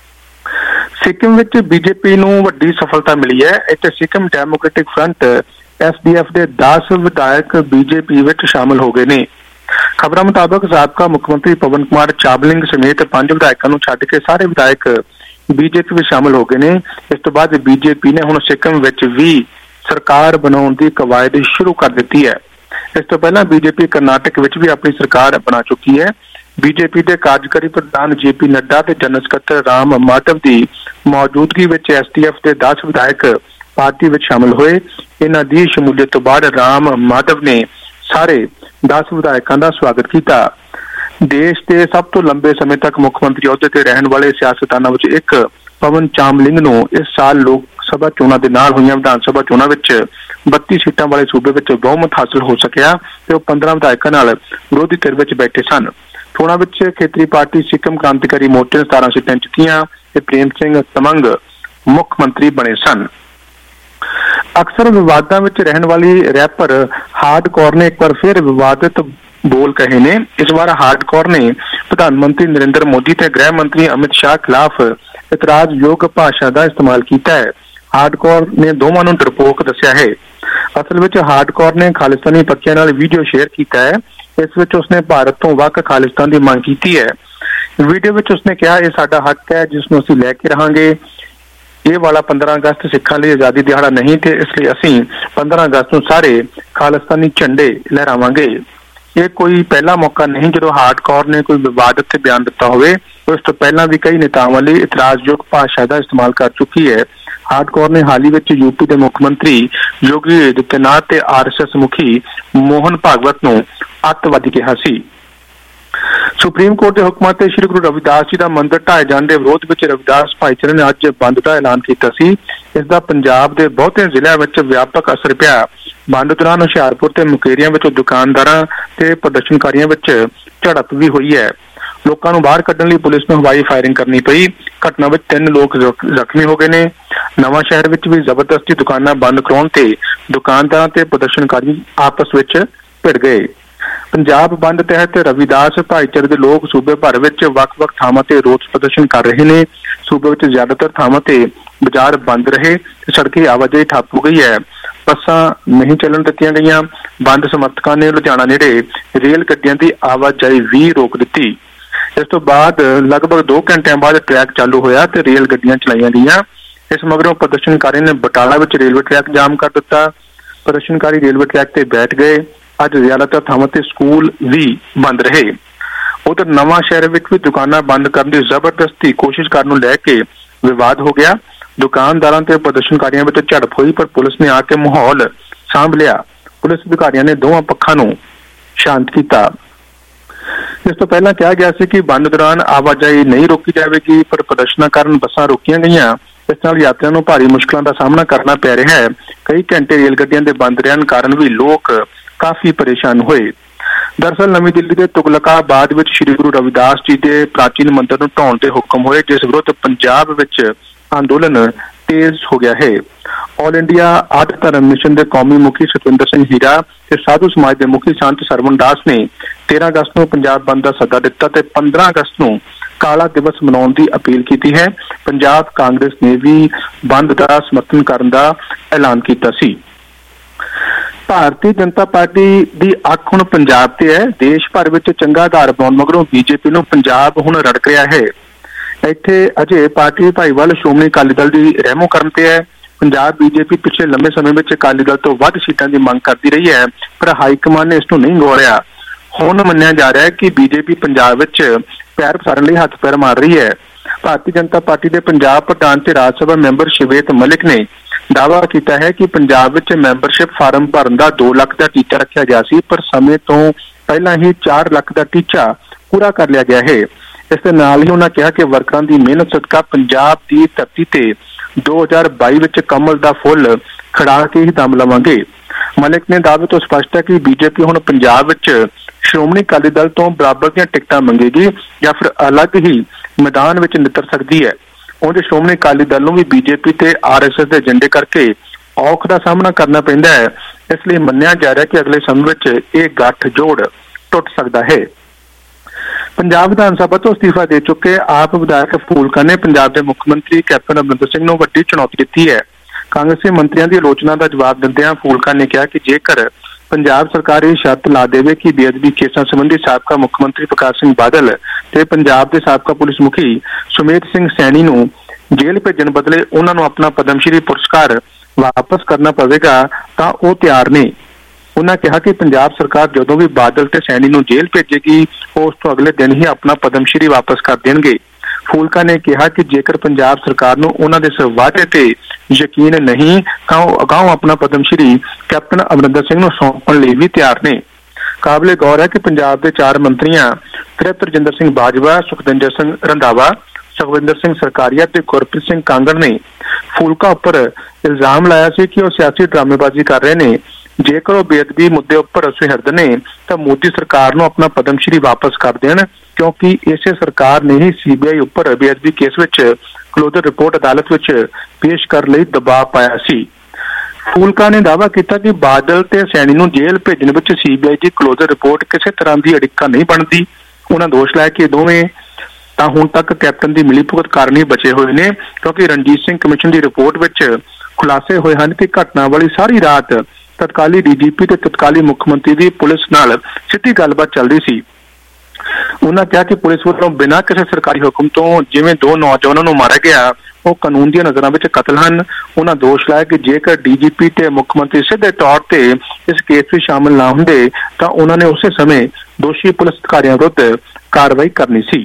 ਸਿੱਕਿਮ ਵਿੱਚ ਬੀਜੇਪੀ ਨੂੰ ਵੱਡੀ ਸਫਲਤਾ ਮਿਲੀ ਹੈ। ਇੱਥੇ ਸਿੱਕਿਮ ਡੈਮੋਕ੍ਰੈਟਿਕ ਫਰੰਟ SDF ਦੇ 10 ਵਿਧਾਇਕ ਬੀਜੇਪੀ ਵਿੱਚ ਸ਼ਾਮਲ ਹੋ ਗਏ ਨੇ। ਖਬਰਾਂ ਮੁਤਾਬਕ ਸਾਬਕਾ ਮੁੱਖ ਮੰਤਰੀ ਪਵਨ ਕੁਮਾਰ ਚਾਬਲਿੰਗ ਸਮੇਤ 5 ਵਿਧਾਇਕਾਂ ਨੂੰ ਛੱਡ ਕੇ ਸਾਰੇ ਵਿਧਾਇਕ ਬੀਜੇਪੀ ਵਿੱਚ ਸ਼ਾਮਲ ਹੋ ਗਏ ਨੇ। ਇਸ ਤੋਂ ਬਾਅਦ ਬੀਜੇਪੀ ਨੇ ਹੁਣ ਸਿੱਕਿਮ ਵਿੱਚ ਵੀ ਸਰਕਾਰ ਬਣਾਉਣ ਦੀ ਕਵਾਇਦ ਸ਼ੁਰੂ ਕਰ ਦਿੱਤੀ ਹੈ। ਇਸ ਤੋਂ ਪਹਿਲਾਂ ਬੀਜੇਪੀ ਕਰਨਾਟਕ ਵਿੱਚ ਵੀ ਆਪਣੀ ਸਰਕਾਰ ਬਣਾ ਚੁੱਕੀ ਹੈ। ਬੀਜੇਪੀ ਦੇ ਕਾਰਜਕਾਰੀ ਪ੍ਰਧਾਨ JP ਨੱਡਾ ਤੇ ਜਨਰਲ ਸਕੱਤਰ ਰਾਮ ਮਾਧਵ ਦੀ ਮੌਜੂਦਗੀ ਵਿੱਚ SDF ਦੇ 10 ਵਿਧਾਇਕ ਪਾਰਟੀ ਵਿੱਚ ਸ਼ਾਮਲ ਹੋਏ। ਇਹਨਾਂ ਦੀ ਸ਼ਮੂਲੀਅਤ ਤੋਂ ਬਾਅਦ ਰਾਮ ਮਾਧਵ ਨੇ ਸਾਰੇ 10 ਵਿਧਾਇਕਾਂ ਦਾ ਸਵਾਗਤ ਕੀਤਾ। ਦੇਸ਼ ਦੇ ਸਭ ਤੋਂ ਲੰਬੇ ਸਮੇਂ ਤੱਕ ਮੁੱਖ ਮੰਤਰੀ ਅਹੁਦੇ ਤੇ ਰਹਿਣ ਵਾਲੇ ਸਿਆਸਤਦਾਨਾਂ ਵਿੱਚ ਇੱਕ ਪਵਨ ਚਾਮਲਿੰਗ ਨੂੰ ਇਸ ਸਾਲ ਲੋਕ ਸਭਾ ਚੋਣਾਂ ਦੇ ਨਾਲ ਹੋਈਆਂ ਵਿਧਾਨ ਸਭਾ ਚੋਣਾਂ ਵਿੱਚ 32 ਸੀਟਾਂ ਵਾਲੇ ਸੂਬੇ ਵਿੱਚ ਬਹੁਮਤ ਹਾਸਲ ਹੋ ਸਕਿਆ ਤੇ ਉਹ 15 ਵਿਧਾਇਕਾਂ ਨਾਲ ਵਿਰੋਧੀ ਧਿਰ ਵਿੱਚ ਬੈਠੇ ਸਨ। ਚੋਣਾਂ ਵਿੱਚ ਖੇਤਰੀ ਪਾਰਟੀ ਸਿੱਕਮ ਕ੍ਰਾਂਤੀਕਾਰੀ ਮੋਰਚੇ ਨੇ 17 ਸੀਟਾਂ ਜਿੱਤੀਆਂ ਤੇ ਪ੍ਰੇਮ ਸਿੰਘ ਤਮੰਗ ਮੁੱਖ ਮੰਤਰੀ ਬਣੇ ਸਨ। ਅਕਸਰ ਵਿਵਾਦਾਂ ਵਿੱਚ ਰਹਿਣ ਵਾਲੀ ਰੈਪਰ ਹਾਰਡਕੋਰ ਨੇ ਇੱਕ ਵਾਰ ਫਿਰ ਵਿਵਾਦਿਤ ਬੋਲ ਕਹੇ ਨੇ। ਇਸ ਵਾਰ ਹਾਰਡਕੋਰ ਨੇ ਪ੍ਰਧਾਨ ਮੰਤਰੀ ਨਰਿੰਦਰ ਮੋਦੀ ਤੇ ਗ੍ਰਹਿ ਮੰਤਰੀ ਅਮਿਤ ਸ਼ਾਹ ਖਿਲਾਫ ਇਤਰਾਜ਼ਯੋਗ ਭਾਸ਼ਾ ਦਾ ਇਸਤੇਮਾਲ ਕੀਤਾ ਹੈ। ਹਾਰਡਕੋਰ ਨੇ ਦੋਵਾਂ ਨੂੰ ਡਰਪੋਕ ਦੱਸਿਆ ਹੈ। ਅਸਲ ਵਿੱਚ ਹਾਰਡਕੋਰ ਨੇ ਖਾਲਿਸਤਾਨੀ ਪੱਖੀਆਂ ਨਾਲ ਵੀਡੀਓ ਸ਼ੇਅਰ ਕੀਤਾ ਹੈ। ਇਸ ਵਿੱਚ ਉਸਨੇ ਭਾਰਤ ਤੋਂ ਵੱਖ ਖਾਲਿਸਤਾਨ ਦੀ ਮੰਗ ਕੀਤੀ ਹੈ। ਵੀਡੀਓ ਵਿੱਚ ਉਸਨੇ ਕਿਹਾ, ਇਹ ਸਾਡਾ ਹੱਕ ਹੈ ਜਿਸ ਨੂੰ ਅਸੀਂ ਲੈ ਕੇ ਰਹਾਂਗੇ। ਇਹ ਵਾਲਾ 15 ਅਗਸਤ ਸਿੱਖਾਂ ਲਈ ਆਜ਼ਾਦੀ ਦਿਹਾੜਾ ਨਹੀਂ ਤੇ ਇਸ ਲਈ ਅਸੀਂ 15 ਅਗਸਤ ਨੂੰ ਸਾਰੇ ਖਾਲਿਸਤਾਨੀ ਝੰਡੇ ਲਹਿਰਾਵਾਂਗੇ। ਇਹ ਕੋਈ ਪਹਿਲਾ ਮੌਕਾ ਨਹੀਂ ਜਦੋਂ ਹਾਰਡਕੋਰ ਨੇ ਕੋਈ ਵਿਵਾਦਤ ਤੇ ਬਿਆਨ ਦਿੱਤਾ ਹੋਵੇ। ਉਸ ਤੋਂ ਪਹਿਲਾਂ ਵੀ ਕਈ ਨੇਤਾਵਾਂ ਲਈ ਇਤਰਾਜ਼ਯੋਗ ਭਾਸ਼ਾ ਦਾ ਇਸਤੇਮਾਲ ਕਰ ਚੁੱਕੀ ਹੈ। ਹਾਰਡਕੋਰ ਨੇ ਹਾਲ ਹੀ ਵਿੱਚ UP ਦੇ ਮੁੱਖ ਮੰਤਰੀ ਯੋਗੀ ਆਦਿੱਤਿਆਨਾਥ ਤੇ RSS ਮੁਖੀ ਮੋਹਨ ਭਾਗਵਤ ਨੂੰ ਅੱਤਵਾਦੀ ਕਿਹਾ ਸੀ। ਸੁਪਰੀਮ ਕੋਰਟ ਦੇ ਹੁਕਮਾਂ ਤੇ ਸ੍ਰੀ ਗੁਰੂ ਰਵਿਦਾਸ ਜੀ ਦਾ ਮੰਦਿਰ ਢਾਏ ਜਾਣ ਦੇ ਵਿਰੋਧ ਵਿੱਚ ਰਵਿਦਾਸ ਭਾਈਚਾਰੇ ਨੇ ਅੱਜ ਬੰਦ ਦਾ ਐਲਾਨ ਕੀਤਾ ਸੀ। ਇਸ ਦਾ ਪੰਜਾਬ ਦੇ ਬਹੁਤੇ ਜ਼ਿਲ੍ਹਿਆਂ ਵਿੱਚ ਵਿਆਪਕ ਅਸਰ ਪਿਆ। ਬੰਦ ਦੌਰਾਨ ਹੁਸ਼ਿਆਰਪੁਰ ਤੇ ਮੁਕੇਰੀਆਂ ਵਿੱਚ ਦੁਕਾਨਦਾਰਾਂ ਤੇ ਪ੍ਰਦਰਸ਼ਨਕਾਰੀਆਂ ਵਿੱਚ ਝੜਪ ਵੀ ਹੋਈ ਹੈ। ਲੋਕਾਂ ਨੂੰ ਬਾਹਰ ਕੱਢਣ ਲਈ ਪੁਲਿਸ ਨੂੰ ਹਵਾਈ ਫਾਇਰਿੰਗ ਕਰਨੀ ਪਈ। ਘਟਨਾ ਵਿੱਚ 3 ਲੋਕ ਜ਼ਖਮੀ ਹੋ ਗਏ ਨੇ। ਨਵਾਂ ਸ਼ਹਿਰ ਵਿੱਚ ਵੀ ਜ਼ਬਰਦਸਤੀ ਦੁਕਾਨਾਂ ਬੰਦ ਕਰਾਉਣ ਤੇ ਦੁਕਾਨਦਾਰਾਂ ਤੇ ਪ੍ਰਦਰਸ਼ਨਕਾਰੀ ਆਪਸ ਵਿੱਚ ਭਿੜ ਗਏ। ਪੰਜਾਬ ਬੰਦ ਤਹਿਤ ਰਵਿਦਾਸ ਭਾਈਚਾਰੇ ਦੇ ਲੋਕ ਸੂਬੇ ਭਰ ਵਿੱਚ ਵੱਖ-ਵੱਖ ਥਾਵਾਂ ਤੇ ਰੋਸ ਪ੍ਰਦਰਸ਼ਨ ਕਰ ਰਹੇ ਨੇ। ਸੂਬੇ ਵਿੱਚ ਜ਼ਿਆਦਾਤਰ ਥਾਵਾਂ ਤੇ ਬਾਜ਼ਾਰ ਬੰਦ ਰਹੇ ਤੇ ਸੜਕੀ ਆਵਾਜਾਈ ਠੱਪ ਹੋ ਗਈ ਹੈ। ਬੱਸਾਂ ਨਹੀਂ ਚੱਲਣ ਦਿੱਤੀਆਂ ਗਈਆਂ। ਬੰਦ ਸਮਰਥਕਾਂ ਨੇ ਲੁਧਿਆਣਾ ਨੇੜੇ ਰੇਲ ਗੱਡੀਆਂ ਦੀ ਆਵਾਜਾਈ ਵੀ ਰੋਕ ਦਿੱਤੀ। ਇਸ ਤੋਂ ਬਾਅਦ ਲਗਭਗ 2 ਘੰਟਿਆਂ ਬਾਅਦ ਟਰੈਕ ਚਾਲੂ ਹੋਇਆ ਤੇ ਰੇਲ ਗੱਡੀਆਂ ਚਲਾਈਆਂ ਗਈਆਂ। ਇਸ ਮਗਰੋਂ ਪ੍ਰਦਰਸ਼ਨਕਾਰੀ ਨੇ ਬਟਾਲਾ ਵਿੱਚ ਰੇਲਵੇ ਟਰੈਕ ਜਾਮ ਕਰ ਦਿੱਤਾ। ਪ੍ਰਦਰਸ਼ਨਕਾਰੀ ਰੇਲਵੇ ਟਰੈਕ ਤੇ ਬੈਠ ਗਏ। ਅੱਜ ਜ਼ਿਆਦਾਤਰ ਥਾਵਾਂ ਤੇ ਸਕੂਲ ਵੀ ਬੰਦ ਰਹੇ। ਉਧਰ ਨਵਾਂ ਸ਼ਹਿਰ ਵਿੱਚ ਵੀ ਦੁਕਾਨਾਂ ਬੰਦ ਕਰਨ ਦੀ ਜ਼ਬਰਦਸਤੀ ਕੋਸ਼ਿਸ਼ ਕਰਨ ਨੂੰ ਲੈ ਕੇ ਵਿਵਾਦ ਹੋ ਗਿਆ। ਦੁਕਾਨਦਾਰਾਂ ਤੇ ਪ੍ਰਦਰਸ਼ਨਕਾਰੀਆਂ ਵਿੱਚ ਝੜਪ ਹੋਈ ਪਰ ਪੁਲਿਸ ਨੇ ਆ ਕੇ ਮਾਹੌਲ ਸਾਂਭ ਲਿਆ। ਪੁਲਿਸ ਅਧਿਕਾਰੀਆਂ ਨੇ ਦੋਵਾਂ ਪੱਖਾਂ ਨੂੰ ਸ਼ਾਂਤ ਕੀਤਾ। ਇਸ ਤੋਂ ਪਹਿਲਾਂ ਕਿਹਾ ਗਿਆ ਸੀ ਕਿ ਬੰਦ ਦੌਰਾਨ ਆਵਾਜਾਈ ਨਹੀਂ ਰੋਕੀ ਜਾਵੇਗੀ ਪਰ ਪ੍ਰਦਰਸ਼ਨਾਂ ਕਾਰਨ ਬੱਸਾਂ ਰੋਕੀਆਂ ਗਈਆਂ। ਇਸ ਨਾਲ ਯਾਤਰੀਆਂ ਨੂੰ ਭਾਰੀ ਮੁਸ਼ਕਲਾਂ ਦਾ ਸਾਹਮਣਾ ਕਰਨਾ ਪੈ ਰਿਹਾ ਹੈ। ਕਈ ਘੰਟੇ ਰੇਲ ਗੱਡੀਆਂ ਦੇ ਬੰਦ ਰਹਿਣ ਕਾਰਨ ਵੀ ਲੋਕ ਕਾਫੀ ਪਰੇਸ਼ਾਨ ਹੋਏ। ਦਰਅਸਲ ਨਵੀਂ ਦਿੱਲੀ ਦੇ ਤੁਗਲਕਾਬਾਦ ਵਿੱਚ ਸ੍ਰੀ ਗੁਰੂ ਰਵਿਦਾਸ ਜੀ ਦੇ ਪ੍ਰਾਚੀਨ ਮੰਦਿਰ ਨੂੰ ਢਾਉਣ ਦੇ ਹੁਕਮ ਹੋਏ, ਜਿਸ ਵਿਰੁੱਧ ਪੰਜਾਬ ਵਿੱਚ ਅੰਦੋਲਨ ਤੇਜ਼ ਹੋ ਗਿਆ ਹੈ। ਆਲ ਇੰਡੀਆ ਆਦਿ ਧਰਮ ਮਿਸ਼ਨ ਦੇ ਕੌਮੀ ਮੁਖੀ ਸਤਵਿੰਦਰ ਸਿੰਘ ਹੀਰਾ ਤੇ ਸਾਧੂ ਸਮਾਜ ਦੇ ਮੁਖੀ ਸੰਤ ਸਰਵਣ ਦਾਸ ਨੇ 13 ਅਗਸਤ ਨੂੰ ਪੰਜਾਬ ਬੰਦ ਦਾ ਸੱਦਾ ਦਿੱਤਾ ਤੇ 15 ਅਗਸਤ ਨੂੰ ਕਾਲਾ ਦਿਵਸ ਮਨਾਉਣ ਦੀ ਅਪੀਲ ਕੀਤੀ ਹੈ। ਪੰਜਾਬ ਕਾਂਗਰਸ ਨੇ ਵੀ ਬੰਦ ਦਾ ਸਮਰਥਨ ਕਰਨ ਦਾ ਐਲਾਨ ਕੀਤਾ ਸੀ। ਭਾਰਤੀ ਜਨਤਾ ਪਾਰਟੀ ਦੀ ਅੱਖ ਹੁਣ ਪੰਜਾਬ ਤੇ ਹੈ। ਦੇਸ਼ ਭਰ ਵਿੱਚ ਚੰਗਾ ਆਧਾਰ ਪਾਉਣ ਮਗਰੋਂ ਬੀਜੇਪੀ ਨੂੰ ਪੰਜਾਬ ਹੁਣ ਰੜਕ ਰਿਹਾ ਹੈ। ਇੱਥੇ ਅਜੇ ਪਾਰਟੀ ਭਾਈਵਾਲ ਸ਼੍ਰੋਮਣੀ ਅਕਾਲੀ ਦਲ ਦੀ ਰਹਿਮੋ ਕਰਨ ਤੇ ਹੈ। ਪੰਜਾਬ ਬੀਜੇਪੀ ਪਿਛਲੇ ਲੰਬੇ ਸਮੇਂ ਵਿੱਚ ਅਕਾਲੀ ਦਲ ਤੋਂ ਵੱਧ ਸੀਟਾਂ ਦੀ ਮੰਗ ਕਰਦੀ ਰਹੀ ਹੈ ਪਰ ਹਾਈਕਮਾਨ ਨੇ ਇਸ ਨੂੰ ਨਹੀਂ ਗੌਲਿਆ। ਹੁਣ ਮੰਨਿਆ ਜਾ ਰਿਹਾ ਹੈ ਕਿ ਬੀਜੇਪੀ ਪੰਜਾਬ ਵਿੱਚ ਪੈਰ ਪਸਾਰਨ ਲਈ ਹੱਥ ਪੈਰ ਮਾਰ ਰਹੀ ਹੈ। ਭਾਰਤੀ ਜਨਤਾ ਪਾਰਟੀ ਦੇ ਪੰਜਾਬ ਪ੍ਰਧਾਨ ਤੇ ਰਾਜ ਸਭਾ ਮੈਂਬਰ ਸ਼ਵੇਤ ਮਲਿਕ ਨੇ ਦਾਅਵਾ ਕੀਤਾ ਹੈ ਕਿ ਪੰਜਾਬ ਵਿੱਚ ਮੈਂਬਰਸ਼ਿਪ ਫਾਰਮ ਭਰਨ ਦਾ 2 ਲੱਖ ਦਾ ਟੀਚਾ ਰੱਖਿਆ ਗਿਆ ਸੀ ਪਰ ਸਮੇਂ ਤੋਂ ਪਹਿਲਾਂ ਹੀ 4 ਲੱਖ ਦਾ ਟੀਚਾ ਪੂਰਾ ਕਰ ਲਿਆ ਗਿਆ ਹੈ। ਇਸ ਦੇ ਨਾਲ ਹੀ ਉਹਨਾਂ ਕਿਹਾ ਕਿ ਵਰਕਰਾਂ ਦੀ ਮਿਹਨਤ ਸਦਕਾ ਪੰਜਾਬ ਦੀ ਧਰਤੀ ਤੇ 2022 ਵਿੱਚ ਕਮਲ ਦਾ ਫੁੱਲ ਖੜਾ ਕੇ ਹੀ ਦਮ ਲਵਾਂਗੇ। ਮਲਿਕ ਨੇ ਦਾਅਵੇ ਤੋਂ ਸਪਸ਼ਟ ਹੈ ਕਿ ਬੀਜੇਪੀ ਹੁਣ ਪੰਜਾਬ ਵਿੱਚ ਸ਼੍ਰੋਮਣੀ ਅਕਾਲੀ ਦਲ ਤੋਂ ਬਰਾਬਰ ਦੀਆਂ ਟਿਕਟਾਂ ਮੰਗੇਗੀ ਜਾਂ ਫਿਰ ਅਲੱਗ ਹੀ ਮੈਦਾਨ ਵਿੱਚ ਨਿੱਤਰ ਸਕਦੀ ਹੈ। ਉਹਦੇ ਸ਼੍ਰੋਮਣੀ ਅਕਾਲੀ ਦਲ ਨੂੰ ਵੀ ਬੀਜੇਪੀ ਤੇ RSS ਦੇ ਏਜੰਡੇ ਕਰਕੇ ਔਖ ਦਾ ਸਾਹਮਣਾ ਕਰਨਾ ਪੈਂਦਾ ਹੈ। ਇਸ ਲਈ ਮੰਨਿਆ ਜਾ ਰਿਹਾ ਕਿ ਅਗਲੇ ਸਮੇਂ ਵਿੱਚ ਇਹ ਗੱਠਜੋੜ ਟੁੱਟ ਸਕਦਾ ਹੈ। ਪੰਜਾਬ ਵਿਧਾਨ ਸਭਾ ਤੋਂ ਅਸਤੀਫਾ ਦੇ ਚੁੱਕੇ ਆਪ ਵਿਧਾਇਕ ਫੂਲਕਾ ਨੇ ਪੰਜਾਬ ਦੇ ਮੁੱਖ ਮੰਤਰੀ ਕੈਪਟਨ ਅਮਰਿੰਦਰ ਸਿੰਘ ਨੂੰ ਵੱਡੀ ਚੁਣੌਤੀ ਦਿੱਤੀ ਹੈ। ਕਾਂਗਰਸੀ ਮੰਤਰੀਆਂ ਦੀ ਆਲੋਚਨਾ ਦਾ ਜਵਾਬ ਦਿੰਦਿਆਂ ਫੂਲਕਾ ਨੇ ਕਿਹਾ ਕਿ ਜੇਕਰ ਪੰਜਾਬ ਸਰਕਾਰ ਇਹ ਸ਼ਰਤ ਲਾ ਦੇਵੇ ਕਿ ਬੇਅਦਬੀ ਕੇਸਾਂ ਸੰਬੰਧੀ ਸਾਬਕਾ ਮੁੱਖ ਮੰਤਰੀ ਪ੍ਰਕਾਸ਼ ਸਿੰਘ ਬਾਦਲ ਤੇ ਪੰਜਾਬ ਦੇ ਸਾਬਕਾ ਪੁਲਿਸ ਮੁਖੀ ਸੁਮੇਧ ਸਿੰਘ ਸੈਣੀ ਨੂੰ ਜੇਲ੍ਹ ਭੇਜਣ ਬਦਲੇ ਉਹਨਾਂ ਨੂੰ ਆਪਣਾ ਪਦਮ ਸ਼੍ਰੀ ਪੁਰਸਕਾਰ ਵਾਪਸ ਕਰਨਾ ਪਵੇਗਾ ਤਾਂ ਉਹ ਤਿਆਰ ਨੇ। ਉਹਨਾਂ ਕਿਹਾ ਕਿ ਪੰਜਾਬ ਸਰਕਾਰ ਜਦੋਂ ਵੀ ਬਾਦਲ ਤੇ ਸੈਣੀ ਨੂੰ ਜੇਲ੍ਹ ਭੇਜੇਗੀ ਉਸ ਤੋਂ ਅਗਲੇ ਦਿਨ ਹੀ ਆਪਣਾ ਪਦਮ ਸ਼੍ਰੀ ਵਾਪਸ ਕਰ ਦੇਣਗੇ। ਫੂਲਕਾ ਨੇ ਕਿਹਾ ਕਿ ਜੇਕਰ ਪੰਜਾਬ ਸਰਕਾਰ ਨੂੰ ਉਹਨਾਂ ਦੇ ਇਸ ਵਾਅਦੇ ਤੇ ਯਕੀਨ ਨਹੀਂ ਤਾਂ ਉਹ ਅਗਾਊਂ ਆਪਣਾ ਪਦਮ ਸ਼੍ਰੀ ਕੈਪਟਨ ਅਮਰਿੰਦਰ ਸਿੰਘ ਨੂੰ ਸੌਂਪਣ ਲਈ ਵੀ ਤਿਆਰ ਨੇ। ਕਾਬਲੇ ਗੌਰ ਹੈ ਕਿ ਪੰਜਾਬ ਦੇ 4 ਮੰਤਰੀਆਂ ਤ੍ਰਿਪਤ ਰਜਿੰਦਰ ਸਿੰਘ ਬਾਜਵਾ, ਸੁਖਦਿੰਦਰ ਸਿੰਘ ਰੰਧਾਵਾ, ਸੁਖਵਿੰਦਰ ਸਿੰਘ ਸਰਕਾਰੀਆ ਤੇ ਗੁਰਪ੍ਰੀਤ ਸਿੰਘ ਕਾਂਗੜ ਨੇ ਫੂਲਕਾ ਉੱਪਰ ਇਲਜ਼ਾਮ ਲਾਇਆ ਸੀ ਕਿ ਉਹ ਸਿਆਸੀ ਡਰਾਮੇਬਾਜ਼ੀ ਕਰ ਰਹੇ ਨੇ। ਜੇਕਰ ਉਹ ਬੇਅਦਬੀ ਮੁੱਦੇ ਉੱਪਰ ਸੁਹਿਰਦ ਨੇ ਤਾਂ ਮੋਦੀ ਸਰਕਾਰ ਨੂੰ ਆਪਣਾ ਪਦਮ ਸ਼੍ਰੀ ਵਾਪਸ ਕਰ ਦੇਣ ਕਿਉਂਕਿ ਇਸੇ ਸਰਕਾਰ ਨੇ ਹੀ CBI ਉੱਪਰ ਬੇਅਦਬੀ ਕੇਸ ਵਿੱਚ ਕਲੋਜ਼ਰ ਰਿਪੋਰਟ ਅਦਾਲਤ ਵਿੱਚ ਪੇਸ਼ ਕਰਨ ਲਈ ਦਬਾਅ ਪਾਇਆ ਸੀ। ਫੂਲਕਾ ਨੇ ਦਾਅਵਾ ਕੀਤਾ ਕਿ ਬਾਦਲ ਤੇ ਸੈਣੀ ਨੂੰ ਜੇਲ੍ਹ ਭੇਜਣ ਵਿੱਚ CBI ਦੀ ਕਲੋਜ਼ਰ ਰਿਪੋਰਟ ਕਿਸੇ ਤਰ੍ਹਾਂ ਦੀ ਅੜਿੱਕਾ ਨਹੀਂ ਬਣਦੀ। ਉਹਨਾਂ ਦੋਸ਼ ਲਾਇਆ ਕਿ ਦੋਵੇਂ ਤਾਂ ਹੁਣ ਤੱਕ ਕੈਪਟਨ ਦੀ ਮਿਲੀਭੁਗਤ ਕਾਰਨ ਹੀ ਬਚੇ ਹੋਏ ਨੇ ਕਿਉਂਕਿ ਰਣਜੀਤ ਸਿੰਘ ਕਮਿਸ਼ਨ ਦੀ ਰਿਪੋਰਟ ਵਿੱਚ ਖੁਲਾਸੇ ਹੋਏ ਹਨ ਕਿ ਘਟਨਾ ਵਾਲੀ ਸਾਰੀ ਰਾਤ ਤਤਕਾਲੀ DGP ਤੇ ਤਤਕਾਲੀ ਮੁੱਖ ਮੰਤਰੀ ਦੀ ਪੁਲਿਸ ਨਾਲ ਸਿੱਧੀ ਗੱਲਬਾਤ ਚੱਲ ਰਹੀ ਸੀ। ਉਹਨਾਂ ਕਿਹਾ ਕਿ ਪੁਲਿਸ ਵੱਲੋਂ ਬਿਨਾਂ ਕਿਸੇ ਸਰਕਾਰੀ ਹੁਕਮ ਤੋਂ ਜਿਵੇਂ 2 ਨੌਜਵਾਨਾਂ ਨੂੰ ਮਾਰਿਆ ਗਿਆ ਉਹ ਕਾਨੂੰਨ ਦੀਆਂ ਨਜ਼ਰਾਂ ਵਿੱਚ ਕਤਲ ਹਨ। ਉਹਨਾਂ ਦੋਸ਼ ਲਾਇਆ ਕਿ ਜੇਕਰ DGP ਤੇ ਮੁੱਖ ਮੰਤਰੀ ਸਿੱਧੇ ਤੌਰ ਤੇ ਇਸ ਕੇਸ ਵਿੱਚ ਸ਼ਾਮਲ ਨਾ ਹੁੰਦੇ ਤਾਂ ਉਹਨਾਂ ਨੇ ਉਸੇ ਸਮੇਂ ਦੋਸ਼ੀ ਪੁਲਿਸ ਅਧਿਕਾਰੀਆਂ ਵਿਰੁੱਧ ਕਾਰਵਾਈ ਕਰਨੀ ਸੀ।